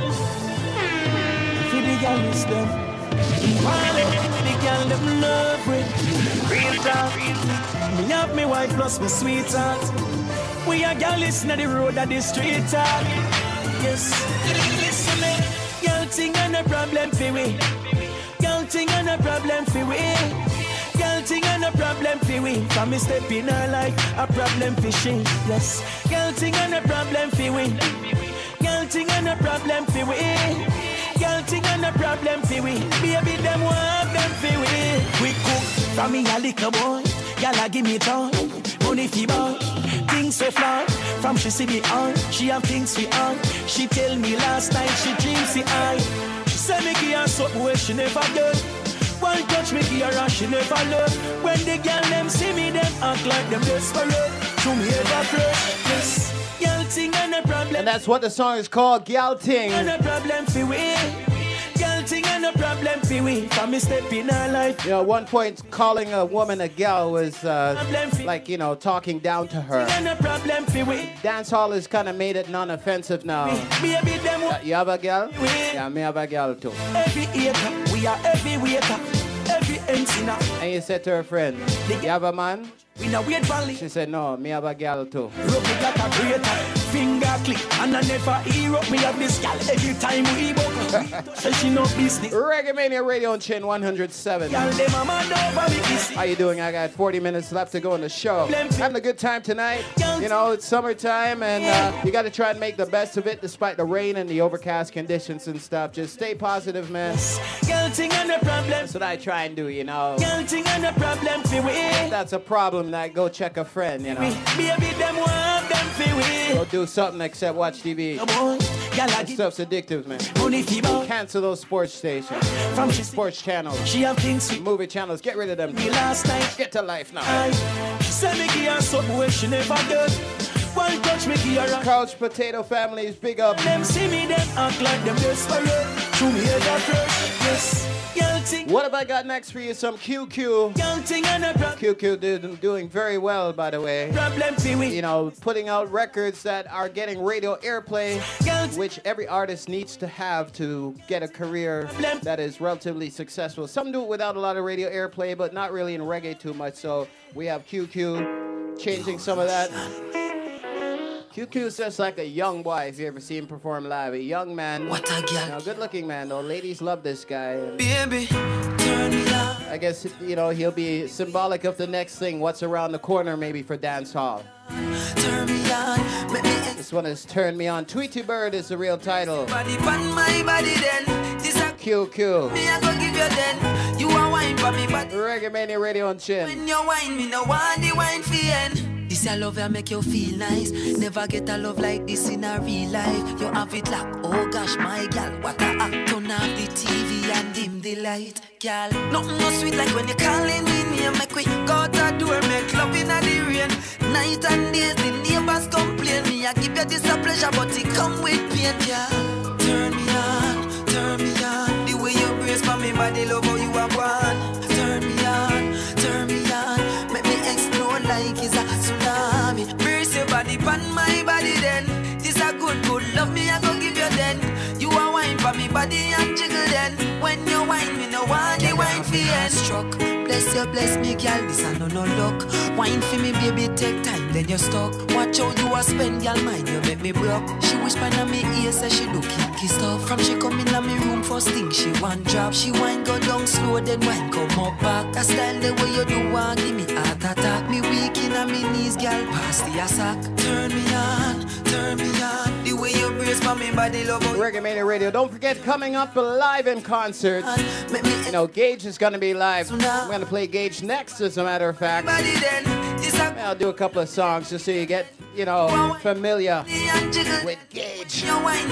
Speaker 6: For the girl is them Parley, the girl them love it. Real talk, me have me wife plus me sweetheart. We a girl listen to the road at the street talk. Yes, listen me. Girl thing and a problem for we. Girl thing and a problem for we. Girl thing and a problem for we. From me step in her life, a problem for she. Yes, girl thing and a problem for we. Girl thing and a problem for we. Girl thing and a problem for we. Baby them want them for we. We cook from me a little boy. Y'all a give me toy, money fi boy. Things so fly from she see the eye. She have things fi on. She tell me last night she dreams the eye. She say me give her something where she never done. One touch me here and she never love. When the girl them see me, them act like them desperate. Show me ever flirt. Yes. Girl ting and a problem.
Speaker 8: And that's what the song is called, Gal Ting.
Speaker 6: And a problem for we. Girl ting and a problem for we. From me step in our life.
Speaker 8: You know, at one point, calling a woman a gal was uh, like, you know, talking down to her.
Speaker 6: And a problem for we.
Speaker 8: Dancehall has kind of made it non-offensive now.
Speaker 6: Baby, them
Speaker 8: Uh, you have a gal? Yeah, me have a gal too.
Speaker 6: every acre. We are every waiter. Every M C now.
Speaker 8: And you said to her friend, you have a man?
Speaker 6: We now wait for
Speaker 8: She said, no, me have a gal too.
Speaker 6: Rub it like a grater, finger click, and I never hear up me have this gal every time we book. Say she no business.
Speaker 8: Reggae Mania Radio on Chin one oh seven.
Speaker 6: Gal dem a mad over me kiss.
Speaker 8: How you doing? I got forty minutes left to go in the show. Having a good time tonight. You know, it's summertime and uh, you got to try and make the best of it despite the rain and the overcast conditions and stuff. Just stay positive, man.
Speaker 6: Gal ting and a problem.
Speaker 8: That's what I try and do, you know.
Speaker 6: Gal ting and a problem for we.
Speaker 8: If that's a problem, that go check a friend, you know.
Speaker 6: Baby them want them for we.
Speaker 8: Go do something except watch T V. That stuff's addictive, man. Cancel those sports stations.
Speaker 6: From
Speaker 8: sports channels.
Speaker 6: She have things
Speaker 8: movie channels. Get rid of them.
Speaker 6: Last night.
Speaker 8: Get to life now.
Speaker 6: She said me give her something where she never done. One touch me give her a
Speaker 8: Couch Potato families, big up.
Speaker 6: Them see me, them act like them desperate. Show me head up first. Yes.
Speaker 8: What have I got next for you? Some Q Q. Q Q did, doing very well, by the way. You know, putting out records that are getting radio airplay, which every artist needs to have to get a career that is relatively successful. Some do it without a lot of radio airplay, but not really in reggae too much. So we have Q Q changing some of that. Q Q's just like a young boy if you ever see him perform live. A young man.
Speaker 6: What a girl.
Speaker 8: You know, good looking man though. Ladies love this guy.
Speaker 6: Baby, turn me on.
Speaker 8: I guess, you know, he'll be symbolic of the next thing. What's around the corner maybe for dance hall.
Speaker 6: Turn me on. Make me
Speaker 8: This one is Turn Me On. Tweety Bird is the real title.
Speaker 6: body pan my body then. This a
Speaker 8: Q Q.
Speaker 6: me I go give you then. You a wine for me but
Speaker 8: Reggae Mania Radio on Chin.
Speaker 6: when you wine me no want the wine for end. This a love that make you feel nice. Never get a love like this in a real life. You have it like, oh gosh, my gal, what a act. Turn off the T V and dim the light, gal. Nothing no sweet like when you calling me name. Make we go out the door, make love in the rain. Night and days, the neighbors complain. Me I give you this a pleasure, but it come with pain, gal. Turn me on, turn me on. The way you brace for me body, love how you are born. Turn me on, turn me on. Make me explode like it's a tsunami. Brace your body pan my body then. This a good, good love me I go give you then. You a wine for me body and jiggle then. When you wine me no want the wine for end. Struck, bless you, bless me girl, this a no no luck. Wine for me baby, take time then you stuck. Watch how you a spend girl mind, you make me broke. She whisper in me ear say she do kinky stuff. From she come in me room first thing she want drop. She wine go down slow then wine come up back. That style the way you do want give me heart attack. Me weak in a me knees girl, pass the sack. Turn me on, turn me on. The way you brace for me body love how
Speaker 8: Reggae Mania Radio. Don't forget, coming up live in concert. You know, Gage is going to be live. I'm going to play Gage next, as a matter of fact. I'll do a couple of songs just so you get, you know, familiar with Gage.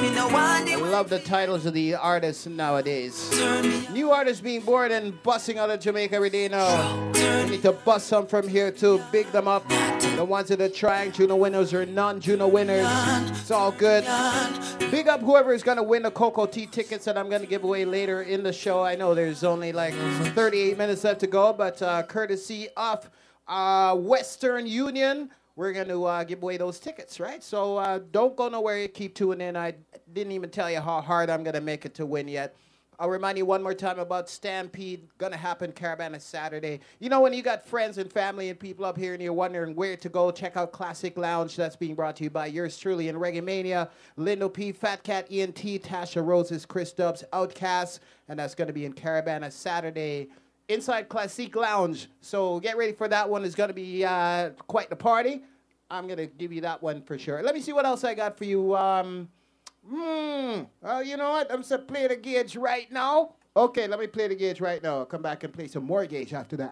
Speaker 8: I love the titles of the artists nowadays. New artists being born and busting out of Jamaica every day now. We need to bust some from here too. Big them up. The ones that are trying, Juno winners or non-Juno winners. It's all good. Big up whoever is going to win the Cocoa Tea tickets that I'm going to give away later in the show. I know there's only like thirty-eight minutes left to go, but uh, courtesy of uh, Western Union, we're going to uh, give away those tickets, right? So uh, don't go nowhere. Keep tuning in. I didn't even tell you how hard I'm going to make it to win yet. I'll remind you one more time about Stampede. Gonna happen Caravana Saturday. You know, when you got friends and family and people up here and you're wondering where to go, check out Classic Lounge. That's being brought to you by yours truly in Reggae Mania. Lindo P, Fat Cat, E N T, Tasha Roses, Chris Dubs, Outcast. And that's gonna be in Caravana Saturday inside Classic Lounge. So get ready for that one. It's gonna be uh, quite the party. I'm gonna give you that one for sure. Let me see what else I got for you. Um... Hmm. Well, you know what? I'm just going to play the Gage right now. Okay, let me play the Gage right now. I'll come back and play some more Gage after that.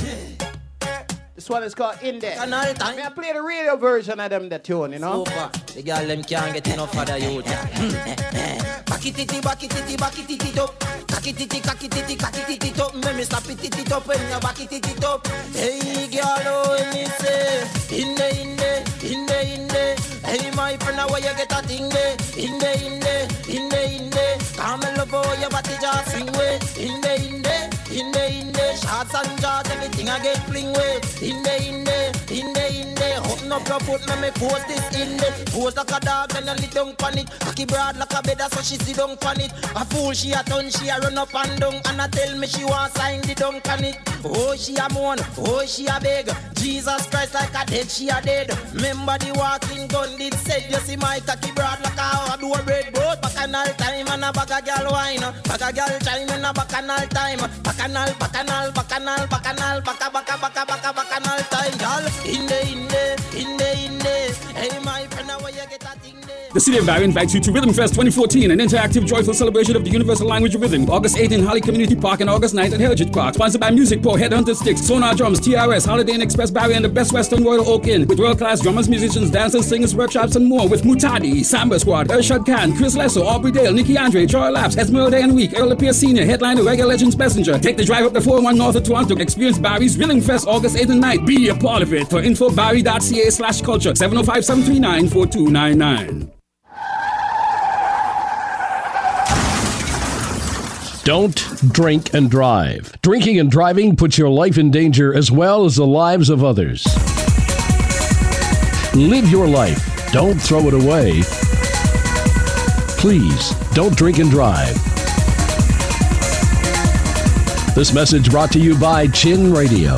Speaker 8: This one is called Index. May I play the radio version of them, the tune, you know?
Speaker 6: Super. The girl them can't get enough of the youth. Back
Speaker 20: it it back it it back it it up. Cock it it cock it it cock it it up. Let me stop it it up when you back it it up. Hey girl, oh me say, in the in the in the in the. Hey my friend, how you get a thing there? In the in the in the in the. Come and love how your body just swing way. In the in the in the in the. Shots and jaws, everything I get fling way. In the in the in the in the. Open up your foot, let me post this in the. Post like a dog and a lit down pan it. Cocky broad like a bed, so she sit down pan it. A fool she a turn, she a run up and down. And I tell me she want sign the dunk on it. Oh she a moan, oh she a beg. Jesus Christ like a dead, she a dead. Remember the walking gun did said. You see my cocky broad like a hard door bread boat. Bacchanal time and a bag a girl wine. Bag a girl chime in a bacchanal time. Bacchanal, bacchanal, bacchanal, bacchanal, bacca, bacca, bacca, bacca, bacchanal time, girl. In the, in the, in the, in the. Hey my friend, how you get a thing there?
Speaker 24: The City of Barrie invites you to Rhythm Fest twenty fourteen, an interactive, joyful celebration of the universal language of rhythm. August eighth in Holly Community Park and August ninth at Heritage Park. Sponsored by Music Pro, Headhunter Sticks, Sonar Drums, T R S, Holiday Inn Express Barrie, and the Best Western Royal Oak Inn. With world-class drummers, musicians, dancers, singers, workshops, and more. With Mutadi, Samba Squad, Ershad Khan, Chris Lesso, Aubrey Dale, Nicky Andre, Joy Laps, Esmeralda and Week, Earl Pierce Senior, headliner, Reggae Legends Messenger. Take the drive up the four oh one north of Toronto. Experience Barrie's Rhythm Fest August eighth and ninth. Be a part of it. For info, barrie.ca slash culture, seven oh five, seven three nine, four two nine nine.
Speaker 13: Don't drink and drive. Drinking and driving puts your life in danger as well as the lives of others. Live your life. Don't throw it away. Please, don't drink and drive. This message brought to you by Chin Radio.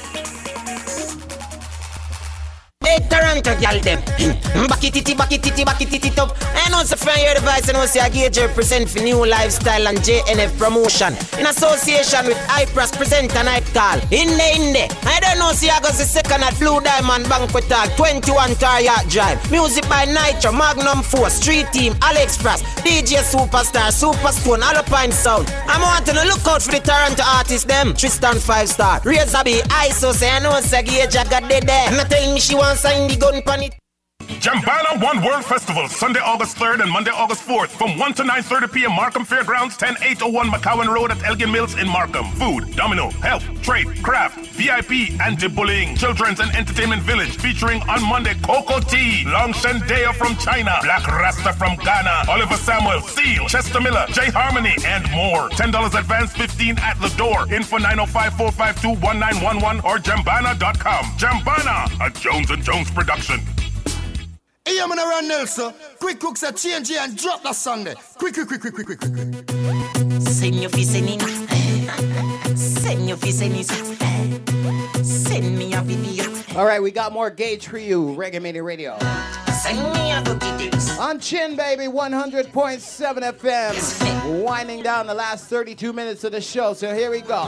Speaker 20: Hey, Toronto, y'all them. Back it, it, back it, it, back it, it up. I know it's a friend here, the voice, and also I gauge represent for New Lifestyle and J N F Promotion in association with iPress Present and Night Call. In the, in the. I don't know, see, I got the second at Blue Diamond Banquet Tag, twenty-one Tarriat Drive. Music by Nitro, Magnum Force, Street Team, AliExpress, D J Superstar, Superstone, Alpine Sound. I'm wanting to look out for the Toronto artists, them. Tristan Five Star, Razor B, I S O, say I know, say Gage, I got dead there. I'm not telling me she wants sign the gun pan it.
Speaker 19: Jambana One World Festival, Sunday, August third and Monday, August fourth, from one to nine thirty p.m. Markham Fairgrounds, ten eight oh one McCowan Road at Elgin Mills in Markham. Food, domino, health, trade, craft, V I P, anti-bullying, children's and entertainment village, featuring on Monday, Coco T, Long Shendaya from China, Black Rasta from Ghana, Oliver Samuel, Seal, Chester Miller, J Harmony, and more. ten dollars advance, fifteen at the door. Info nine oh five, four five two, one nine one one or jambana dot com. Jambana, a Jones and Jones production.
Speaker 25: Hey, I'm gonna run Nelson. Quick, quick, say change here and drop that song there. Quick, quick, quick, quick, quick, quick, quick.
Speaker 20: Send your face in Send your face in Send me a video.
Speaker 8: All right, we got more Gage for you, Reggae Mania Radio.
Speaker 20: Send me a cookie.
Speaker 8: On Chin, baby, one hundred point seven F M. Winding down the last thirty-two minutes of the show, so here we go.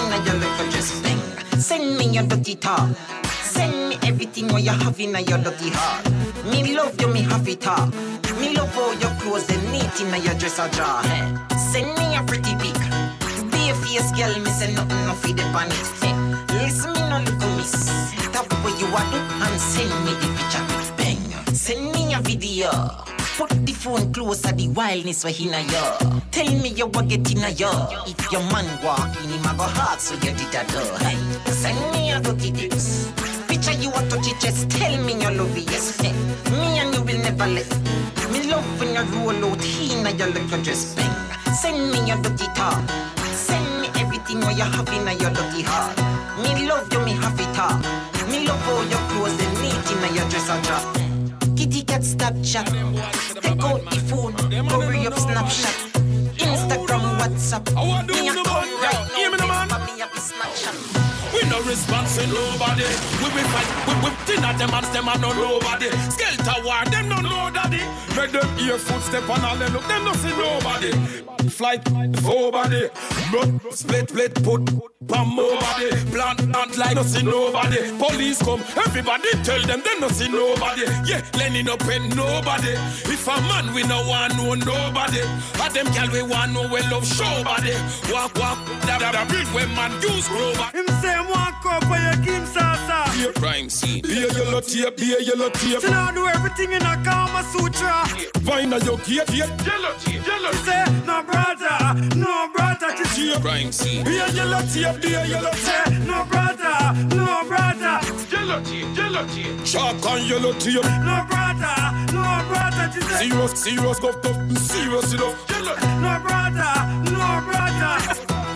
Speaker 20: Send me your dirty talk. Send me everything what you have in your dirty heart. Me love you, me have it all. Me love all your clothes and neat in your dresser drawer. Send me a pretty pic. Be a face girl, me say nothing no feed the panic. Listen me no look miss. Tap where you are and send me the picture. Bang. Send me a video. Put the phone closer, the wildness we in a yo. Tell me you what get in a yo. If your man walk in, him a go hard, so you did a do. Send me a dirty tips. Picture you a touch it, just tell me you love it, yes. Me and you will never let. Me love when you roll out, he na your little dress bang. Send me your dirty talk. Send me everything what you have in your dirty heart. Me love you, me have it all. Me love all your clothes and neat in your dresser drop. Kitty cat Snapchat. Take out the phone, hurry up Snapchat. Instagram, WhatsApp. Me a come right now, me up Snapchat.
Speaker 28: We no response to nobody. We will fight, we will dinner them and them and no nobody. Skelter war, them no know daddy. Make them ear footstep and all them look, them no see nobody. Flight, four body. Blood, split, split, put, pam, nobody. Plant, plant like no see nobody. Police come, everybody tell them they no see nobody. Yeah, Lenny no pen nobody. If a man we no want know nobody. But them gal we want know we love show body. Walk, walk, da da da, build when man use grow back.
Speaker 25: Him say walk up where you give salsa.
Speaker 28: Be a crime scene. Be a yellow tape. Be a yellow tape.
Speaker 5: She now do everything in a Kama Sutra.
Speaker 28: Vine your gate. Yellow tape. Yellow.
Speaker 5: She say no brother, no brother.
Speaker 28: Be a crime scene. Be a yellow tape. Be a yellow tape.
Speaker 5: No brother, no brother.
Speaker 28: Yellow tape. Yellow tape. Shark and yellow tape.
Speaker 5: No brother, no brother. She say
Speaker 28: serious, serious, go up, serious enough. Yellow.
Speaker 5: No brother, no brother.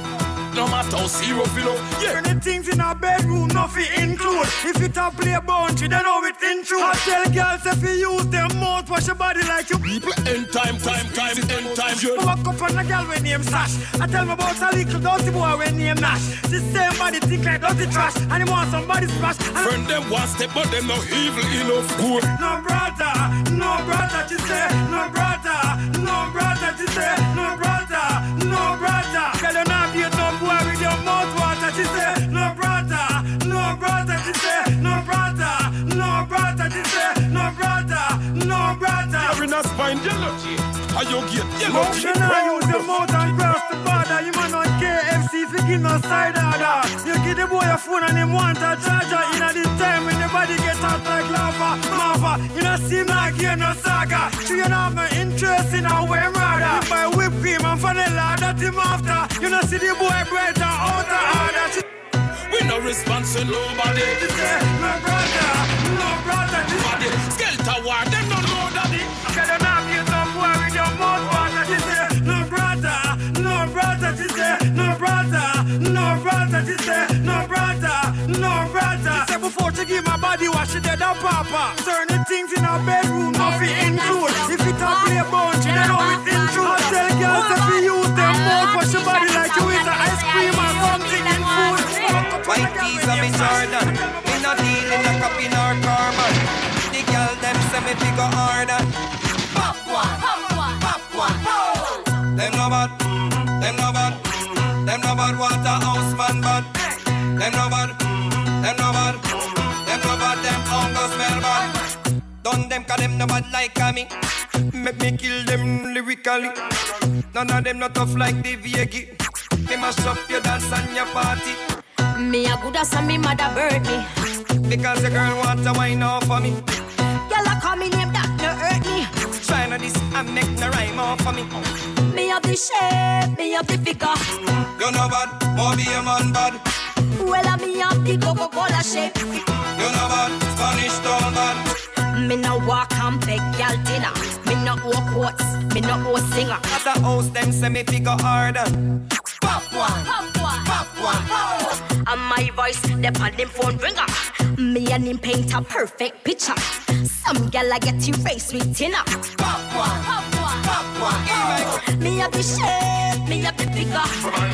Speaker 28: No matter how serious you know.
Speaker 5: Yeah. Any things in our bedroom, nothing include. If it a play boundary, then know it intrude. I tell girls if you use them mouth, wash your body like you.
Speaker 28: People end time, time, time, end time.
Speaker 5: I walk up on a girl when name Sash. I tell me about a little dirty boy when name Nash. This same body think like dirty trash, and he want somebody splash.
Speaker 28: Friend them one step, but them no evil enough good.
Speaker 5: No brother, no brother, she say. No brother, no brother, she say. No brother, no brother. Girl, you not be a dumb boy with your mouth water, she say. No brother, no brother, she say. No brother, no brother, she say. No brother, no brother.
Speaker 28: You're in a spine, yellow tea. Are you get yellow tea?
Speaker 5: Motion, I use your mouth and cross the border. You man on K F C if you give no side order. You give the boy a phone and him want a charger. In a this time when the body get hot like lava, lava. You know seem like you no saga. So you know my interest in how we murder. By whipped cream and vanilla that him after. You know see the boy bread and out of order.
Speaker 28: We no response to nobody.
Speaker 5: She say, no brother, no brother.
Speaker 28: Nobody. Skelter war, them no know daddy.
Speaker 5: Girl, you not be some boy with your mouth water. She say, no brother, no brother. She say, no brother, no brother. She say, no brother, no brother. She say before she give my body wash, she dead and papa. Certain things in her bedroom, nothing include. If it a play boundary, then know it intrude. I tell girls if you use them mouth wash your body like you eat a ice cream or something in food.
Speaker 14: White tees of me Jordan. Me not dealing a copy nor carbon. The girl them say me figure harder. Pop one, pop one, pop one, pop one. Them no bad, them no bad, them no bad Waterhouse man bad. Them no bad, them no bad, them no bad, them hunger smell bad. Done them cause them no bad like me. Make me kill them lyrically. None of them not tough like the Viegi. They mash up your dance and your party.
Speaker 4: Me a good as me mother bird me.
Speaker 14: Because the girl want to wine off for me.
Speaker 4: Girl a call me name that no hurt me.
Speaker 14: Tryna this and make no rhyme off for me.
Speaker 4: Me have the shape, me have the figure.
Speaker 14: You know bad, more be a man bad.
Speaker 4: Well a me have the Coca-Cola shape.
Speaker 14: You know bad, Spanish town bad.
Speaker 4: Me no walk and beg y'all dinner. Me no owe quotes, me no owe singer.
Speaker 14: At the house them say me figure harder.
Speaker 4: Pop one, pop one, pop one, pop one. And my voice, the on them phone ringer. Me and him paint a perfect picture. Some gal I get erased with dinner.
Speaker 14: Pop one, pop one, pop one.
Speaker 4: Me have the shape, me have the figure.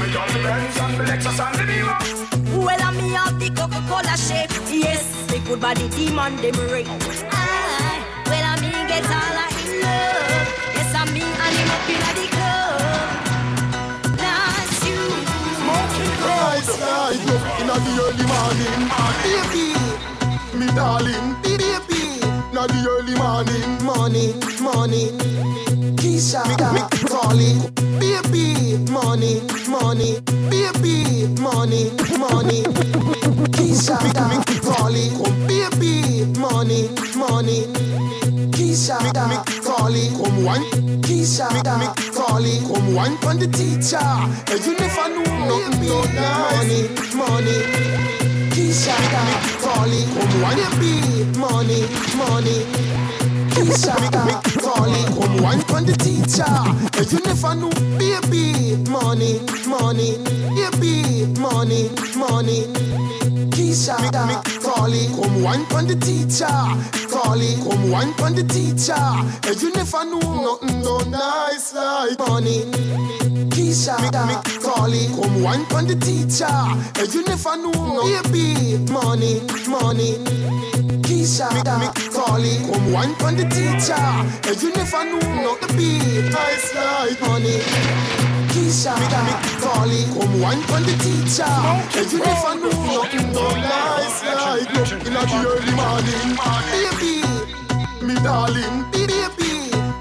Speaker 4: Well, I me have the Coca-Cola shape. Yes, me good body demon them ring. Aye, well, I me get all I in love. Yes, I me and him up in the club. That's you.
Speaker 10: Rise, rise up in the early morning, baby, me darling, baby. Now the early morning, morning, morning. Keisha, me, me calling, baby, morning, morning, baby, morning, morning. Keisha, me, me calling, baby, morning, morning. Keisha, me, me calling, come one. Keisha, me, me calling, come one. On the teacher, and you never know nothing about morning, morning. Keisha, me calling, come one, baby, morning, morning. Keisha, me calling, come one on the teacher, and you never know, baby, morning, morning, baby, morning, morning. Keisha, me calling, come one on the teacher, calling, come one on the teacher, and you never know nothing so nice like morning. Keisha, me calling, come one on the teacher, and you never know, baby, morning, morning. Keisha, me calling, come one on the teacher, and you never know not the beat nice like money. Keisha, me calling, come one on the teacher, and you never know nothing no nice like in the early morning, baby, me darling, baby.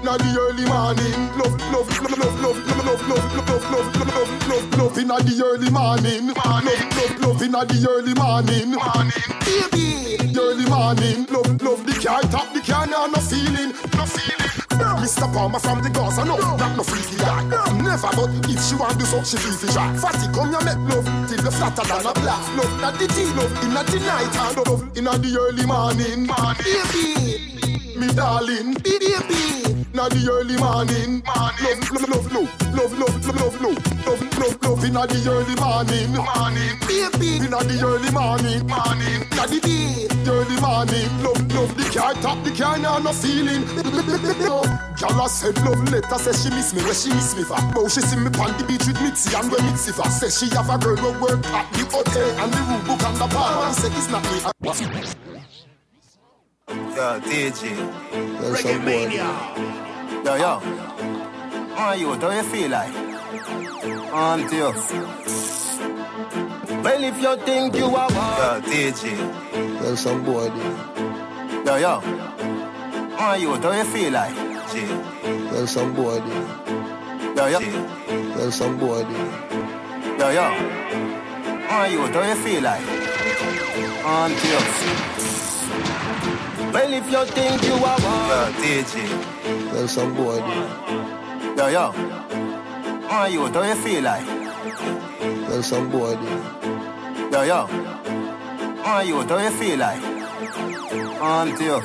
Speaker 10: inna the early morning. Love, love, love, love, love, love, love, love, love, love, love, love, love inna the early morning. Love, love, love inna the early morning. Baby, early morning. Love, love the car top, the car now no feeling, no feeling. Mister Palmer from the Gaza, no, not no freaky guy. Never, but if she want to do so, she feel fish. Fatty, come here, make love till the flatter than a blast. Love not the tea, love inna the night, and love inna the early morning. Baby, me darling, baby, inna the early morning. Love, love, love, love, love, love, love, love, love, love, love inna the early morning. Baby, inna the early morning. Inna the day, early morning. Love, love the car top, the car now no feeling. Gala said love letter, say she miss me, where she miss me for. But she see me on the beach with Mitzi and where Mitzi for. Say she have a girl who work at the hotel and the room book and the bar. And say it's not me.
Speaker 26: Yo, D J. Reggae Mania. Yo, yo. How are you? How you feel like? Auntie you. Well, if you think you are yo, D J. Well, some boy, yo, yo. How are you? How you feel like? G. Well, some boy, yo, yo. Well, some boy, yo, yo. How are you? How you feel like? Auntie you. Well, if you think you are yo, D J. Well, some boy, yo, yo. How are you? How you feel like? Well, some boy, yo, yo. How are you? How you feel like? Auntie you.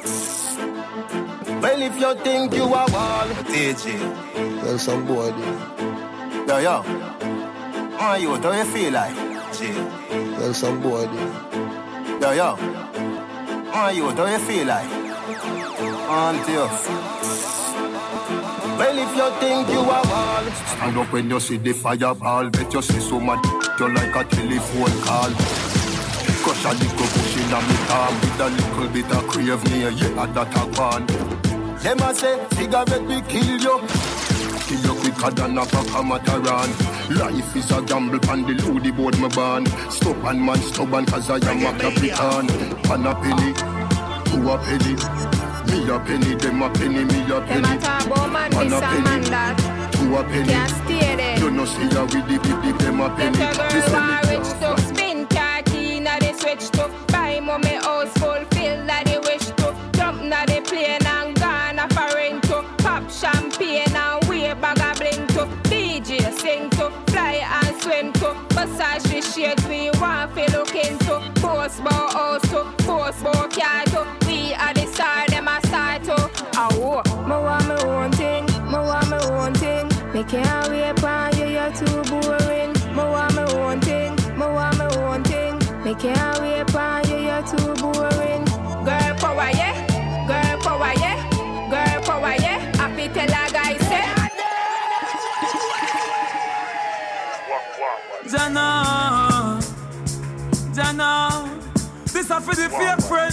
Speaker 26: Well, if you think you are wall, D J. Well, some boy, yo, yo. How are you? How you feel like? G. Well, some boy, yo, yo. How are you? How you feel like? Auntie you. Well, if you think you are wall, stand up when you see the fireball. Bet you see so much you like a telephone call. Crush a little push in a me palm with a little bit of crave near you at that a one. Them a say cigarette will kill you. Kill you quicker than a Pacamataran. Life is a gamble and the loody board my band. Stop and man stubborn cause I am a capitan. Pan a penny, two a penny. Me a penny, them a penny, me a penny.
Speaker 9: Them a talk about man, this a man that
Speaker 26: two a penny.
Speaker 9: Can't stay there.
Speaker 26: You know see ya with the big big them a penny.
Speaker 9: Them a girl want rich to spin car key na they switch to. Buy mommy house fulfill that they wish to. Jump na the plane and gone a foreign to. Pop champagne and wear bag a bling to. D J sing to. Fly and swim to. Massage the shades we want fi look into. Post bow house to. Post bow car to. We are the star them a start to. Oh, me want me own thing. Me want me own thing. Me can't wait for you, you're too boring. Me want me own thing. Me want me own thing. Me can't wait for you, you're too boring. Girl power, yeah. Girl power, yeah. Girl power, yeah. Happy tell a guy say.
Speaker 28: Jana, Jana, this are for the fake friend.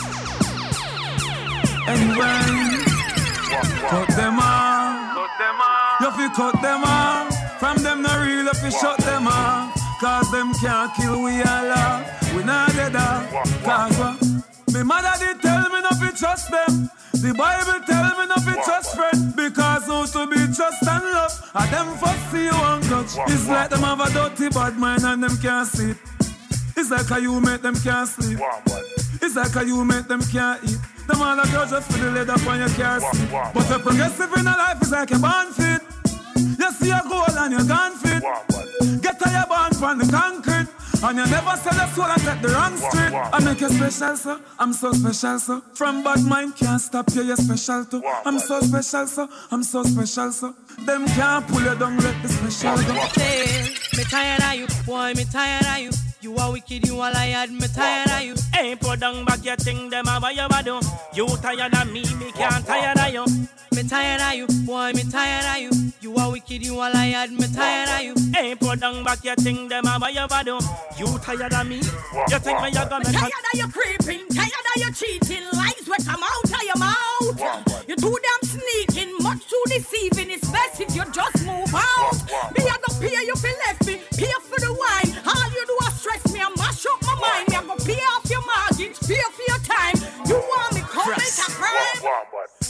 Speaker 28: Anyway, cut them off. You fi cut them off. From them no real, you fi shut them off. Cause them can't kill we all off. We not dead off. Cause what? Me mother did tell me not to trust them. The Bible tell me not to trust friend. Because who to be trust and love. And them first see you and touch. It's like them have a dirty bad mind and them can't see it. It's like how you make them can't sleep. It's like how you make them can't eat. Them all a girls just for the leather on your car seat. But the progressive in a life is like a born fit. You see a goal and you're gone fit. Get to your born from the concrete. And you never sell your soul and take the wrong street. I make you special, sir. I'm so special, sir. From bad mind can't stop you, you're special too. I'm so special, sir. I'm so special, sir. Them can't pull you down, let the special go.
Speaker 2: Hey, me tired of you, boy, me tired of you. You are wicked, you are liar, me tired of you. Hey, put down back your thing, them about your body. You tired of me, me can't tired of you. Me tired of you, boy, me tired of you. You are wicked, you are liar, me tired of you. Hey, put down back your thing, them about your body. You tired of me? You think me you're gonna tired of you creeping, tired of you cheating, lies will come out of your mouth. You too damn sneaking, much too deceiving. It's best if you just move out. Me I go pay you for left me, pay for the wine. All you do is stress me and mash up my mind. Me I go pay off your mortgage, pay for your time. You want me commit a crime?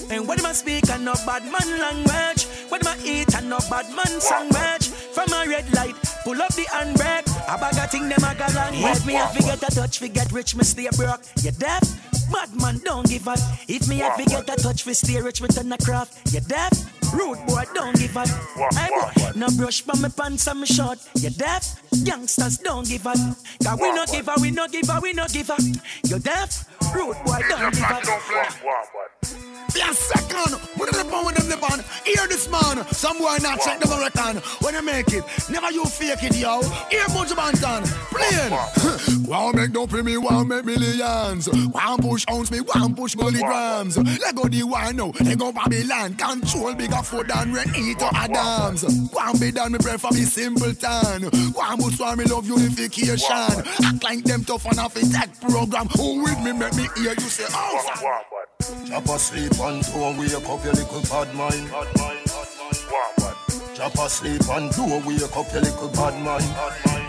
Speaker 6: And when I speak and no bad man language, when I eat and no bad man sandwich, from a red light, pull up the handbrake. A bag of thing them a go long. Let me have to get a touch, we get rich, me stay broke. You deaf? Bad man don't give up. If me have to get a touch, we stay rich, me turn a craft. You deaf? Rude boy don't give up. Hey boy, no brush from my pants and my short. You deaf? Youngsters don't give up. Cause we no give up, we no give up, we no give up. You deaf? Rude boy don't give up.
Speaker 10: Be a second, put it upon with them lip on. Hear this man, some boy not check them reckon. When you make it, never you fake it, yo. Hear Bunch Banton, plain. Wow, make no pay me, wow, make millions. One push ounce me, one push milligrams. Let go the one now, they go Babylon. Control bigger food than Renito Adams. One be done, me pray for me simpleton. One push one me love unification. Act like them tough and off a tech program. Who with me make me hear you say, oh,
Speaker 25: Chop asleep and do wake up your little bad mind. Chop asleep and do wake up your little bad mind.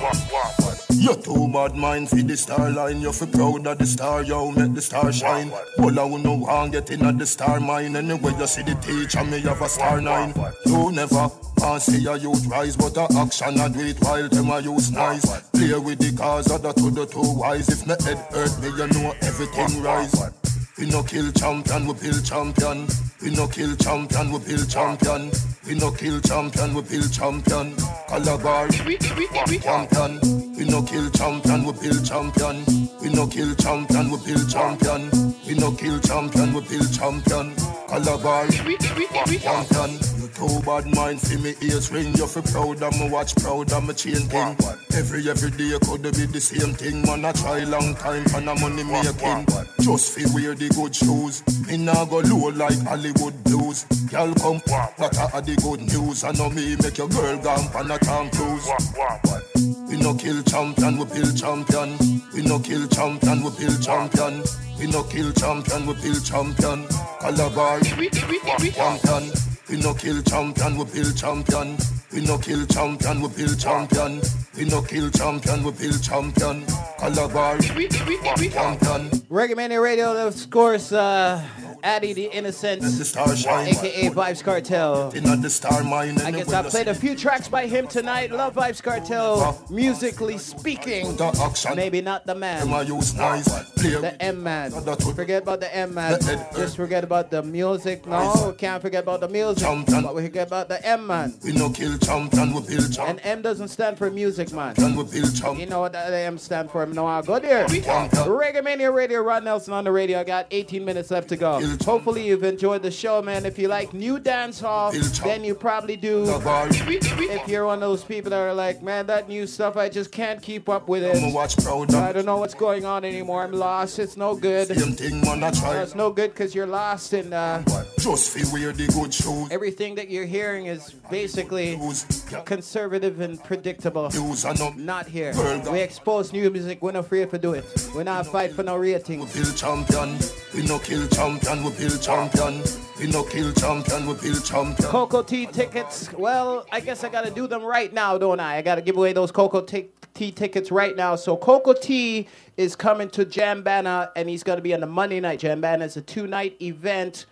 Speaker 25: You're too bad mind for the star line. You're for proud of the star, yo, make the star shine. Well, I will no one get in at the star mine. Anyway, you see the teacher, me have a star nine. You never can't see a youth rise, but a action I do it while them I use nice. Play with the cars, other to the two wise. If my head hurt me, you know everything rise. We no kill champion, we build champion. We no kill champion, we build champion. We no kill champion, we build champion. Calabar, champion. We no kill champion, we build champion. We no kill champion, we build champion. We no kill champion, we build champion. Calabar, champion. You too bad mind, see me ears ring. You feel proud of me watch, proud of me chain king. Every every day could be the same thing. Man, I try long time for no money making. Just feel wear the good shoes. Me nah go low like Hollywood blues. Y'all come, that are the good news. I know me make your girl gone on a Tom Cruise. We no kill champion, we build champion. We no kill champion, we build champion. We no kill champion, we build champion. Calabar, champion. We no kill champion, we build champion. We no kill champion, we build champion. We no kill champion, we build champion. Calabar, champion.
Speaker 8: Reggae Mania Radio, of course, uh, Addy the Innocent, aka Vibes Cartel. I guess I played a few tracks by him tonight. Love Vibes Cartel, musically speaking. Maybe not the man, the M man. Forget about the M man. Just forget about the music. No, can't forget about the music. But we forget about the M man.
Speaker 25: We no kill champion, we build champion.
Speaker 8: And M doesn't stand for music, man. You know what the M stand for? No, I'll go there. Reggae Mania Radio, Ron Nelson on the radio. I got eighteen minutes left to go. Hopefully you've enjoyed the show, man. If you like new dancehall, then you probably do. If you're one of those people that are like, man, that new stuff, I just can't keep up with it. I don't know what's going on anymore. I'm lost. It's no good. It's no good because you're lost in uh,
Speaker 25: just feel wear the good shoes.
Speaker 8: Everything that you're hearing is basically conservative and predictable. Not here. We expose new music. We're not afraid to do it. We're not fight for no rating.
Speaker 25: We build champion. We no kill champion. We build champion. We no kill champion. We build champion.
Speaker 8: Cocoa Tea tickets. Well, I guess I gotta do them right now, don't I? I gotta give away those Cocoa Tea tickets right now. So Cocoa Tea is coming to Jambana, and he's gonna be on the Monday night. Jambana is a two-night event.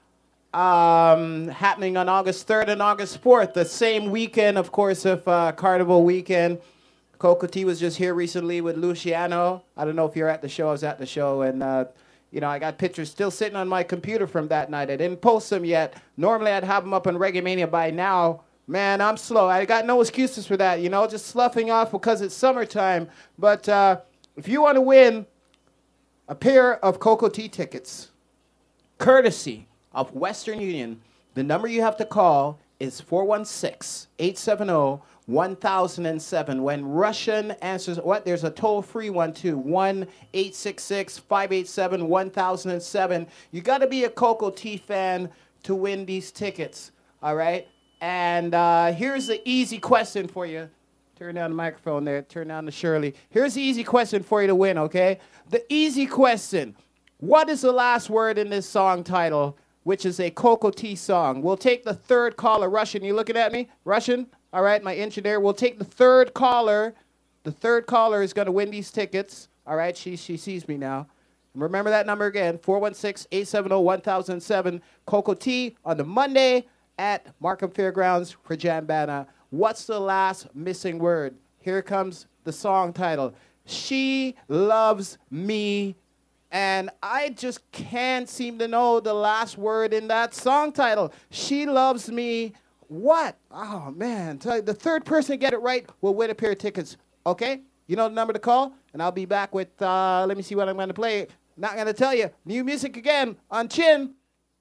Speaker 8: Um, happening on August third and August fourth, the same weekend, of course, of uh, Carnival weekend. Cocoa Tea was just here recently with Luciano. I don't know if you're at the show. I was at the show, and uh, you know, I got pictures still sitting on my computer from that night. I didn't post them yet. Normally, I'd have them up on Reggae Mania by now. Man, I'm slow. I got no excuses for that, you know, just sloughing off because it's summertime. But uh, if you want to win a pair of Cocoa Tea tickets, courtesy of Western Union, the number you have to call is four one six, eight seven zero, one thousand seven. When Russian answers, what? There's a toll-free one, too. one eight six six, five eight seven, one thousand seven. You got to be a Cocoa Tea fan to win these tickets, all right? And uh, here's the easy question for you. Turn down the microphone there. Turn down to Shirley. Here's the easy question for you to win, okay? The easy question. What is the last word in this song title, which is a Cocoa Tea song? We'll take the third caller. Russian, you looking at me? Russian? All right, my engineer. We'll take the third caller. The third caller is going to win these tickets. All right, she she sees me now. Remember that number again, four one six, eight seven zero, one thousand seven. Cocoa Tea on the Monday at Markham Fairgrounds for Jambana. What's the last missing word? Here comes the song title. She Loves Me. And I just can't seem to know the last word in that song title. She Loves Me. What? Oh, man. Tell you, the third person to get it right will win a pair of tickets. Okay? You know the number to call? And I'll be back with, uh, let me see what I'm going to play. Not going to tell you. New music again on Chin.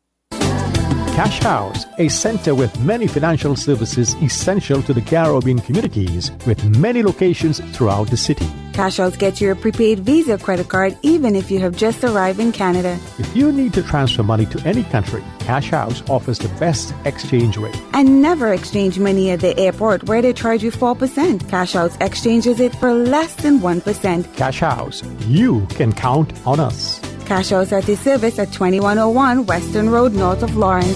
Speaker 15: Cash House, a center with many financial services essential to the Caribbean communities, with many locations throughout the city.
Speaker 16: Cash House gets you a prepaid Visa credit card even if you have just arrived in Canada.
Speaker 15: If you need to transfer money to any country, Cash House offers the best exchange rate.
Speaker 16: And never exchange money at the airport where they charge you four percent. Cash House exchanges it for less than one percent.
Speaker 15: Cash House, you can count on us.
Speaker 16: Cash House at the service at twenty-one oh one Western Road, north of Lawrence.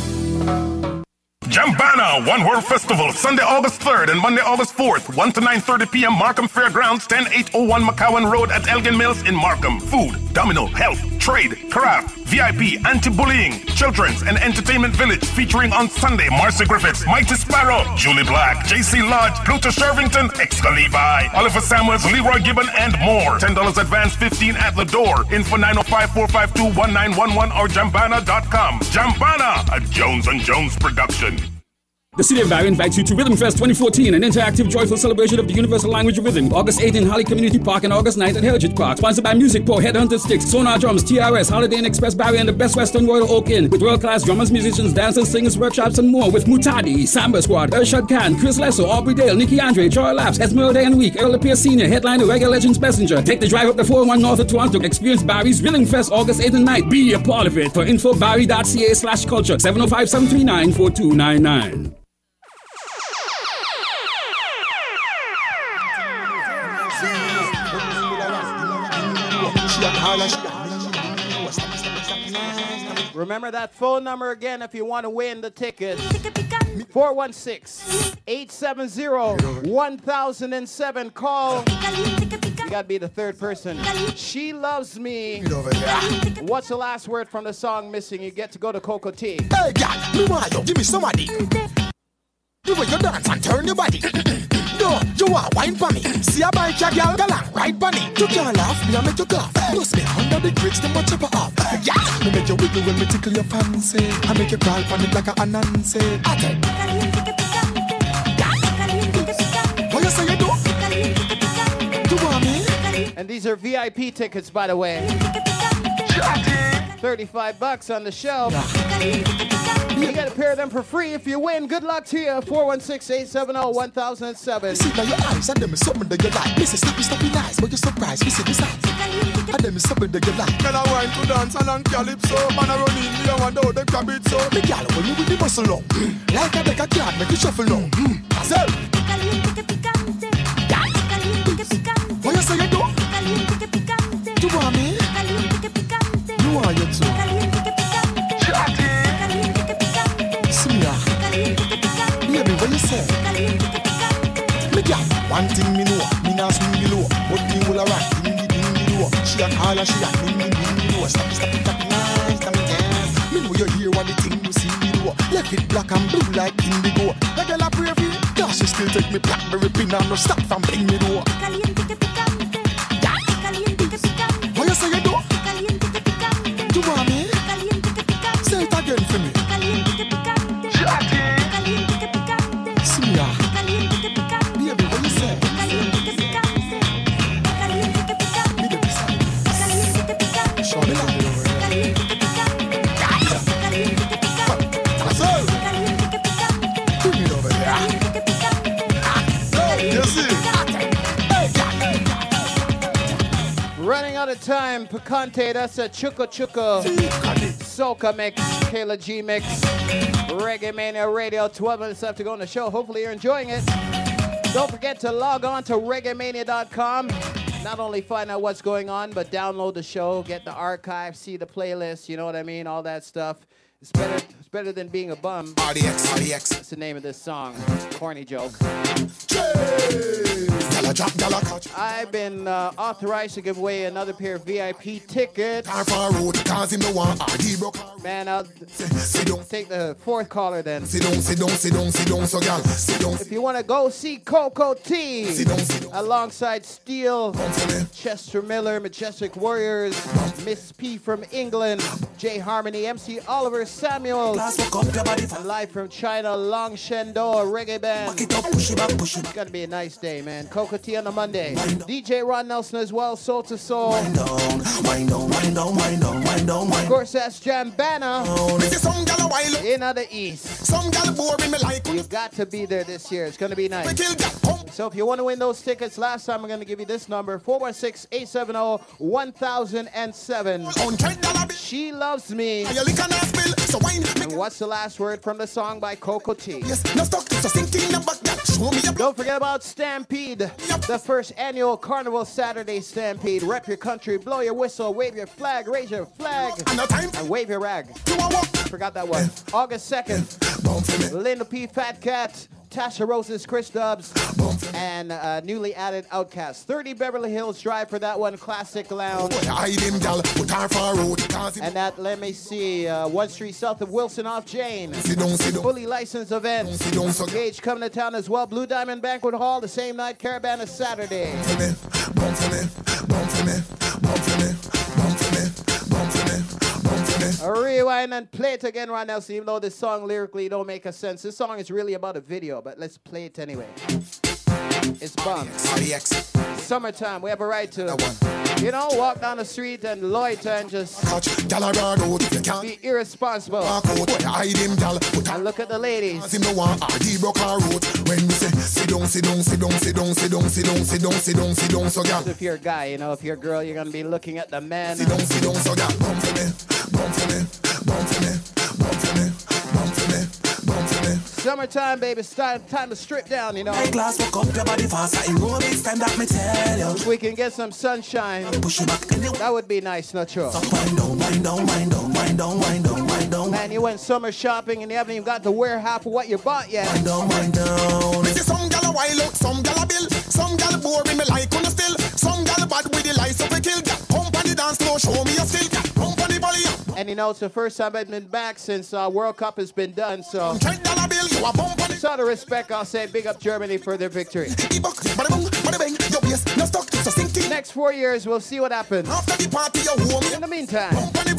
Speaker 19: Jambana One World Festival, Sunday, August third and Monday, August fourth, one to nine thirty p.m. Markham Fairgrounds, ten eight oh one McCowan Road at Elgin Mills in Markham. Food, domino, health, trade, craft, V I P, anti-bullying, children's and entertainment village featuring on Sunday, Marcy Griffiths, Mighty Sparrow, Julie Black, J C Lodge, Pluto Shervington, Exca Levi, Oliver Samuels, Leroy Gibbon, and more. ten dollars advance, fifteen at the door. Info nine oh five, four five two, one nine one one or jambana dot com. Jambana, a Jones and Jones production.
Speaker 24: The City of Barrie invites you to Rhythm Fest twenty fourteen, an interactive, joyful celebration of the universal language of rhythm. August eighth in Holly Community Park and August ninth at Heritage Park. Sponsored by Music Pro, Headhunter Sticks, Sonar Drums, T R S, Holiday Inn Express Barrie, and the Best Western Royal Oak Inn. With world-class drummers, musicians, dancers, singers, workshops, and more. With Mutadi, Samba Squad, Urshad Khan, Chris Lesso, Aubrey Dale, Nikki Andre, Joy Laps, Esmeralda and Week, Earl Pierce Senior, headliner, Reggae Legends Messenger. Take the drive up the four oh one north of Toronto. Experience Barrie's Rhythm Fest August eighth and ninth. Be a part of it. For info, barrie.ca slash culture, seven oh five, seven three nine, four two nine nine.
Speaker 8: Remember that phone number again if you want to win the ticket. four one six, eight seven zero, one thousand seven. Call. You got to be the third person. She Loves Me. What's the last word from the song missing? You get to go to Cocoa Tea.
Speaker 10: Hey, God, me want you. Give me somebody. The way you dance and turn your body. No, you want wine for me. See a bike, a girl, galang, right bunny. You can't laugh, me I make you cough. Plus me under the grits, them a chop off. Yeah, me make you wiggle when me tickle your fancy. I make you crawl on it like a Anansi. Ate. What you say you do? You want me?
Speaker 8: And these are V I P tickets, by the way. thirty-five bucks on the show. You get a pair of them for free if you win. Good luck to you. four one six, eight seven zero, one thousand seven.
Speaker 10: See now your eyes and them is something that you like. Me say snappy, snappy nice, but you're surprised. Me see the size. And them is something that you like. Girl, I want to dance along calypso. Man, I run in, me I want out the crab it so. Me girl, when you with the muscle long. Like a deck of card, make you shuffle long. So. What you say you do? You want me? You want you too? Baby, what you say? Me gal, one thing me know, me nah swing below, but me will a rock, ding ding ding low. She a call and she a ding ding ding low. Stop it, stop it, stop it, nice, stop it, dance. Me know you hear what the thing you see me do. Left it black and blue like indigo. The girl a pray for you, cause she still take me blackberry pin and no stop from bring me door. What you say you do? You want me? Say it again for me.
Speaker 8: Running out of time, Picante, that's a Chuka Chuka Soca mix, Kayla G mix, Reggae Mania Radio, twelve minutes left to go on the show. Hopefully you're enjoying it. Don't forget to log on to reggae mania dot com. Not only find out what's going on, but download the show, get the archive, see the playlist, you know what I mean, all that stuff. It's better, it's better than being a bum.
Speaker 10: R D X, R D X.
Speaker 8: That's the name of this song. Corny joke.
Speaker 10: Hey. Gyal drop, gyal catch.
Speaker 8: I've been uh, authorized to give away another pair of V I P tickets.
Speaker 10: Car for road, cause him no want R D broke.
Speaker 8: Man, I'll
Speaker 10: sit down.
Speaker 8: Take the fourth caller then.
Speaker 10: Sit down, sit down, sit down, sit down, so gyal, sit down.
Speaker 8: If you want to go see Coco T,
Speaker 10: sit down, sit down.
Speaker 8: Alongside Steel, Chester Miller, Majestic Warriors, Miss P from England, J Harmony, M C Oliver Samuel, and live from China, Long Shendo, a reggae band. It's gonna be a nice day, man. Coco T on a Monday. D J Ron Nelson as well, Soul to Soul.
Speaker 10: Wind down, wind down, wind down, wind down, wind down.
Speaker 8: Of course, that's Jambana in the East.
Speaker 10: Some gal boring me like.
Speaker 8: You got to be there this year. It's gonna be nice. So if you want to win those tickets, last time I'm gonna give you this number: four one six, eight seven zero, one thousand seven. She Loves Me. And what's the last word from the song by Coco T? Don't forget about Stampede, the first annual Carnival Saturday Stampede. Rep your country, blow your whistle, wave your flag, raise your flag, and wave your rag. Forgot that one. August second, Linda P. Fat Cat, Tasha Rose's Chris Dubs, and uh, newly added Outcast. thirty Beverly Hills Drive for that one, Classic Lounge. And that, let me see, uh, one street south of Wilson off Jane. Fully licensed event. Gage coming to town as well. Blue Diamond Banquet Hall, the same night, Caravana Saturday. Rewind and play it again right now. So even though this song lyrically don't make a sense, this song is really about a video, but let's play it anyway. It's bomb. Summertime, we have a right to, you know, walk down the street and loiter and just be irresponsible. And look at the ladies. If you're a guy, you know, if you're a girl, you're gonna be looking at the man. Summertime, baby, it's time, time to strip down, you know.
Speaker 10: Glass, walk up your body fast, in road, stand up, me tell you.
Speaker 8: If we can get some sunshine, that would be nice, not true?
Speaker 10: Wind down, wind down, wind down, wind down, wind down, wind down.
Speaker 8: Man, you went summer shopping and you haven't even got to wear half of what you bought yet.
Speaker 10: Wind down, wind down. See some gal a wild out, some gal a bill, some gal boring me like on the still, some gal bad with the lights up a kill. Pump on the dance floor, show me your skill. Pump on the body.
Speaker 8: And you know, it's the first time I've been back since uh, World Cup has been done, so so out of respect, I'll say big up Germany for their victory. Next four years, we'll see what happens. In the meantime,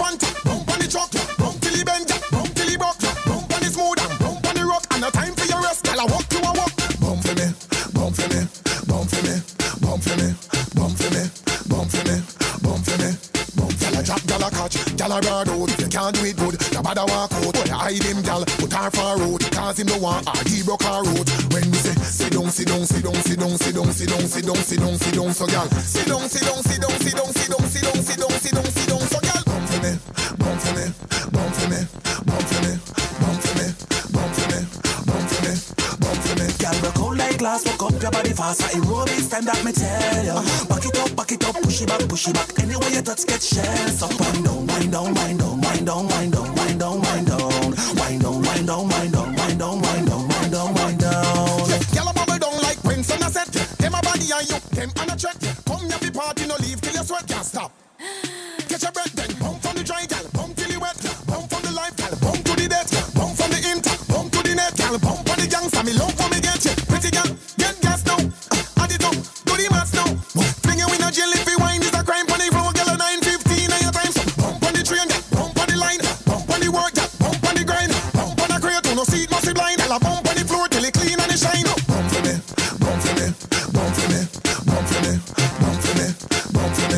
Speaker 10: Gyal a catch, gyal a broad out. If you can't do it good, you better walk out. But I hide him, gyal, put her for road. Cause him no want her, he broke her road. When we say, sit down, sit down, sit down, sit down, sit down, sit down, sit down, sit down, sit down, so gyal. Sit down, sit down, sit down, sit down, sit down, sit down, sit down, sit down, sit down, so gyal. Bum for me, bum for me, bum for me, bum for me, bum for me, bum for me, bum for me, bum for me. Gyal broke out like glass, walk up your body fast. I roll it, stand up, me tell you. Back it up, back it up, push it back, push it back. Anyway you touch, get shells. So wind down, wind down, wind down, wind down, wind down, wind down, wind down, wind down, wind down, wind down, wind down, wind down, wind down, wind down. Gyal a bubble down like Prince and a set. Them a body and you, them on a check. Come here, be party, no leave till your sweat can't stop. Catch your breath, then bump from the dry, gal, bump till you wet, bump from the life, gal, bump to the death, bump from the inter, bump to the net, gal, bump for the gangsta, me love for me get you. Pretty gal, get gas now, add it up, do the maths now. Fling you in a jail if you wine is a crime, funny from a gal a nine fifteen and your time. So bump on the train, gal, bump on the line, bump on the work, gal, bump on the grind, bump on the crate, no seat must be blind, gal, bump on the floor till it clean and it shine. Bump for me, bump for me, bump for me, bump for me, bump for me, bump for me.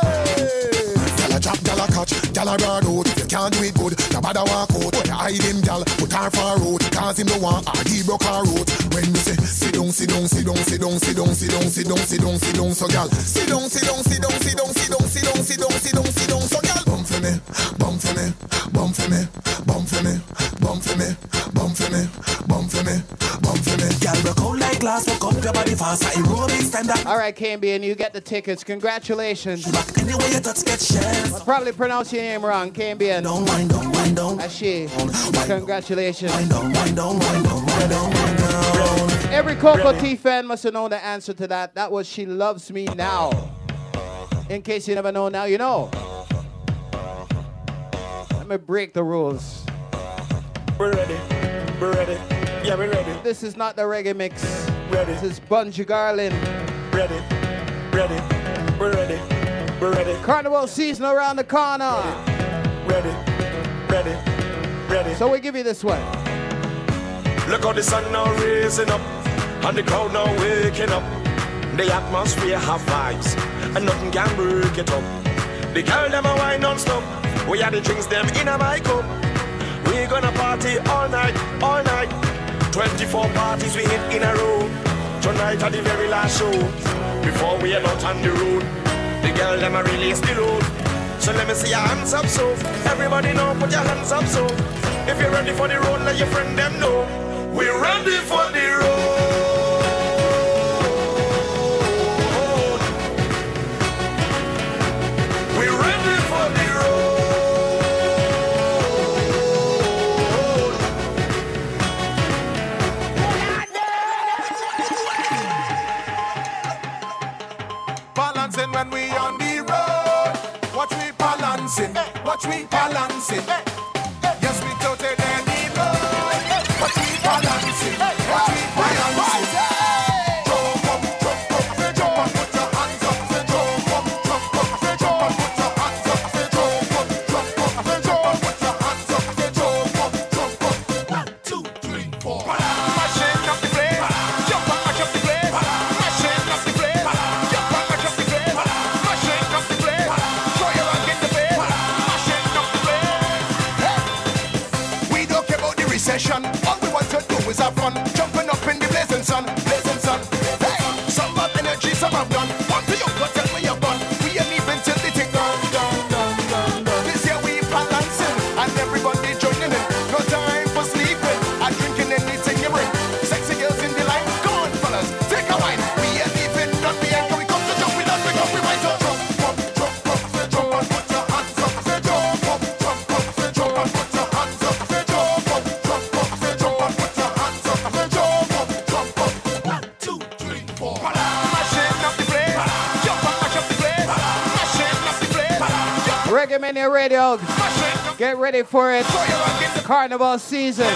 Speaker 10: Drop, gyal a catch, gyal a broad out. If you can't do it good, you better walk out. But hide him, gyal, put her for road. Cause him no want her, he broke her road. When we say, sit down, sit down, sit down, sit down, sit down, sit down, sit down, sit down, sit down, so gyal. Sit down, sit down, sit down, sit down, sit down, sit down, sit down, sit down, sit down, so gyal. Bump for me, bump for me, bump for me, bump for me, bump for me, bump for me, bump for me, bump for me. Gyal broke out like glass, walk up your body fast. I roll it, stand up.
Speaker 8: All right, K M B, and you get the tickets. Congratulations.
Speaker 10: Anyway you touch, get shells.
Speaker 8: I'll probably pronounce your name wrong, K M B N.
Speaker 10: Don't wind down, wind down.
Speaker 8: That's she. Congratulations.
Speaker 10: Wind down, wind down, wind down, wind down, wind down.
Speaker 8: Every Cocoa Tea fan must have known the answer to that. That was She Loves Me Now. In case you never know, now you know. Let me break the rules.
Speaker 28: We're ready. We're ready. Yeah, we're ready.
Speaker 8: This is not the reggae mix.
Speaker 28: Ready.
Speaker 8: This is Bungie Garlin.
Speaker 28: Ready. Ready. We're ready. We're ready.
Speaker 8: Carnival season around the corner.
Speaker 28: Ready. Ready. Ready.
Speaker 8: So we give you this one.
Speaker 28: Look how the sun now raising up, and the crowd now waking up. The atmosphere have vibes, and nothing can break it up. The girl them a wine non-stop. We are the drinks them in a my cup. We gonna party all night, all night. twenty-four parties we hit in a row. Tonight at the very last show. Before we head out on the road, the girl them a release the load. So let me see your hands up, so everybody know, put your hands up, so if you're ready for the road, let your friend them know. We're ready for the road. We're ready for the
Speaker 10: road. Balancing when we on the road. Watch me balancing. Watch me balancing. Yes, we totally need road. Watch me balancing. Watch me balancing. Jump up, jump up, jump up, put your hands up. Jump up, jump up, jump up, put your hands up. Jump up, jump up, jump up, put your hands up. Jump up, jump up. One, two, three, four. Mashing up the place. Jump up, mash up the place. Mashing up the place. Jump up, mash up the place. Mashing up the place. Throw your hand in the face. Mashing up the place. Hey. We don't care about the recession. All we want to do is have fun. Jumping up in the blazing sun, blazing sun. Hey, some have energy, some have none. One to you, go tell me you're gone. We ain't even till the thing done, done, done, done, done. This year we balancing and everybody joining in. No time for sleeping. I'm drinking anything you bring. Sexy girls in the line, come on fellas, take a wine. We ain't even done, we ain't going come to jump. We done, we come, we might jump, jump, jump, jump, jump and put your hands up. Jump up, jump up, jump and put your hands up. Jump up, jump up, jump and put your hands up. Jump up, jump up. One, two, three, four. Mashing up the place. Jump up, mash up the place. Mashing up the place.
Speaker 8: Reggae Mania Radio. Get ready for it. Carnival season.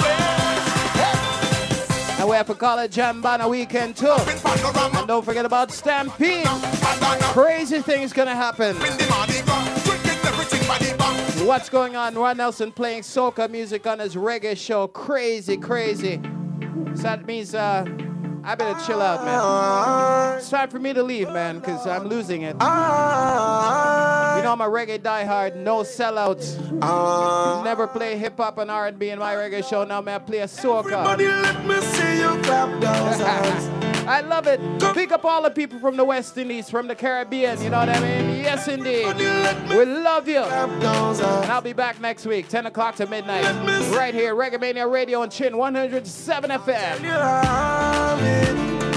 Speaker 8: And we have to call it Jambana weekend too. And don't forget about Stampede. Crazy things gonna happen. What's going on? Ron Nelson playing soca music on his reggae show. Crazy, crazy. So that means uh, I better chill out, man. It's time for me to leave, man, because I'm losing it. You know I'm a reggae diehard, no sellouts. Never play hip-hop and R and B in my reggae show. Now, man, I play a soca.
Speaker 28: Everybody let me see you clap those hands.
Speaker 8: I love it. Pick up all the people from the West Indies, from the Caribbean, you know what I mean? Yes, indeed. We love you. And I'll be back next week, ten o'clock to midnight, right here, Reggae Mania Radio and Chin one oh seven F M.
Speaker 28: Tell you how it,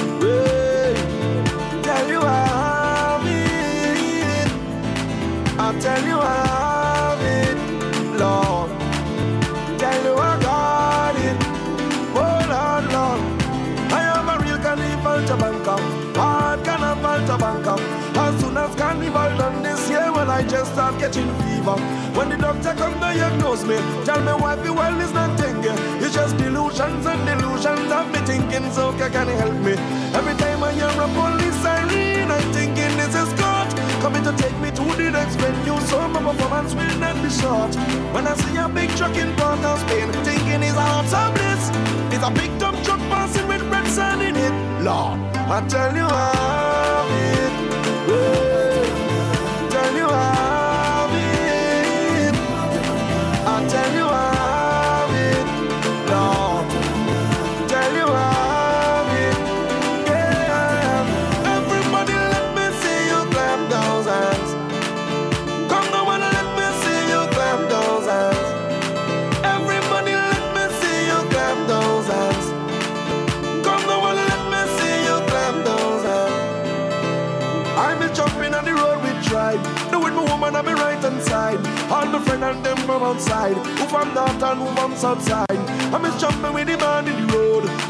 Speaker 28: tell you how it, I'll tell you how it, Lord. Tell you I got it, oh Lord, Lord. I am a real carnival to Bangkok, hard carnival to Bangkok. As soon as carnival done this year, well I just start catching fever. When the doctor come diagnose me, tell me why the world is not thinking. It's just delusions and delusions of me thinking, so can you help me? Every time I hear a police siren, I'm thinking this is God coming to take me to the next venue, so my performance will not be short. When I see a big truck in Port of Spain, thinking it's a heart of bliss. It's a big dump truck passing with red sand in it. Lord, I tell you how it, oh, tell you how it, I tell you how it, Lord, tell you how it, yeah. Everybody let me see you clap those hands. Come now and let me see you clap those hands. Everybody let me see you clap those hands. Come now and let me see you clap those hands. I be jumping on the road with tribe. Do with my woman on my right hand side. All my friends and them from outside. Who from north and who from south side. I be jumping with the man in the road.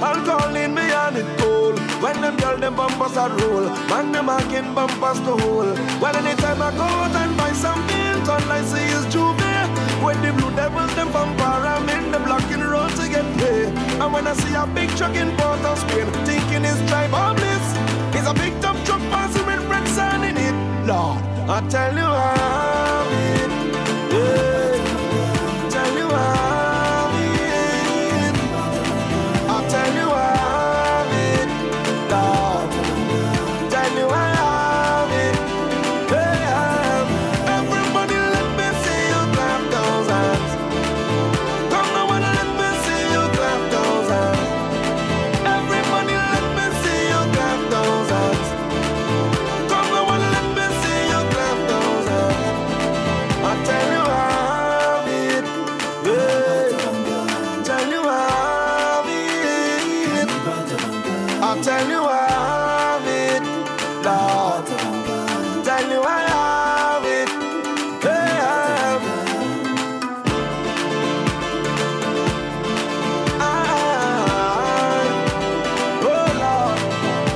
Speaker 1: Alcohol in me and it cold. When them girl them bumpers are roll, man them again bumpers to hold. Well anytime I go out and buy some bills, all I see is Juve. When the blue devils them bumper, I'm in the block in the road to get paid. And when I see a big truck in Port of Spain, thinking it's driver bliss. It's a big top truck passing with red sun in it. Lord, I tell you how it, yeah. Tell you how it, I tell you how it, Lord. Tell you how it, yeah. Everybody let me see you clap those hands. Come on, wanna let me see you clap those hands. Everybody let me see you clap those hands. Come on, wanna let me see you clap those hands. I tell you how it, yeah. Tell you how it, I tell you how it, Lord. Tell you how it, yeah. I, oh Lord, I,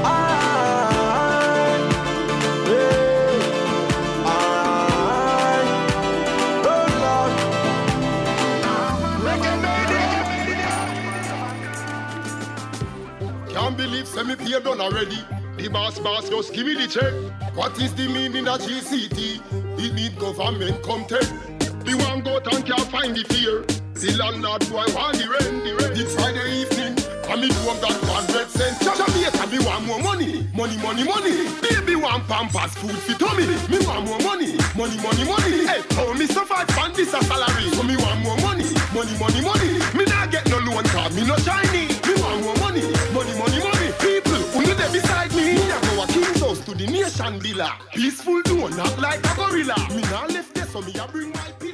Speaker 1: yeah. I, oh Lord.
Speaker 25: Can't believe semi pay done already. The boss boss just give me the check. What is the meaning of G C T? It need government come take. The one go and can't find the fear. The landlord boy want the rent, the rent. It's Friday evening, and me home got one red cent. Jamaica, me want more money, money, money, money. Baby want Pampers, food for tummy. Me want more money, money, money, money. Hey, how me survive on this a salary? So me want more money, money, money, money. Me not get no loan card, me no shiny. Me want more money, money, money, money. People who know they beside me, me a go a king's house to the nation dealer. Peaceful, do not like a gorilla. Me not left there, so me a bring my people.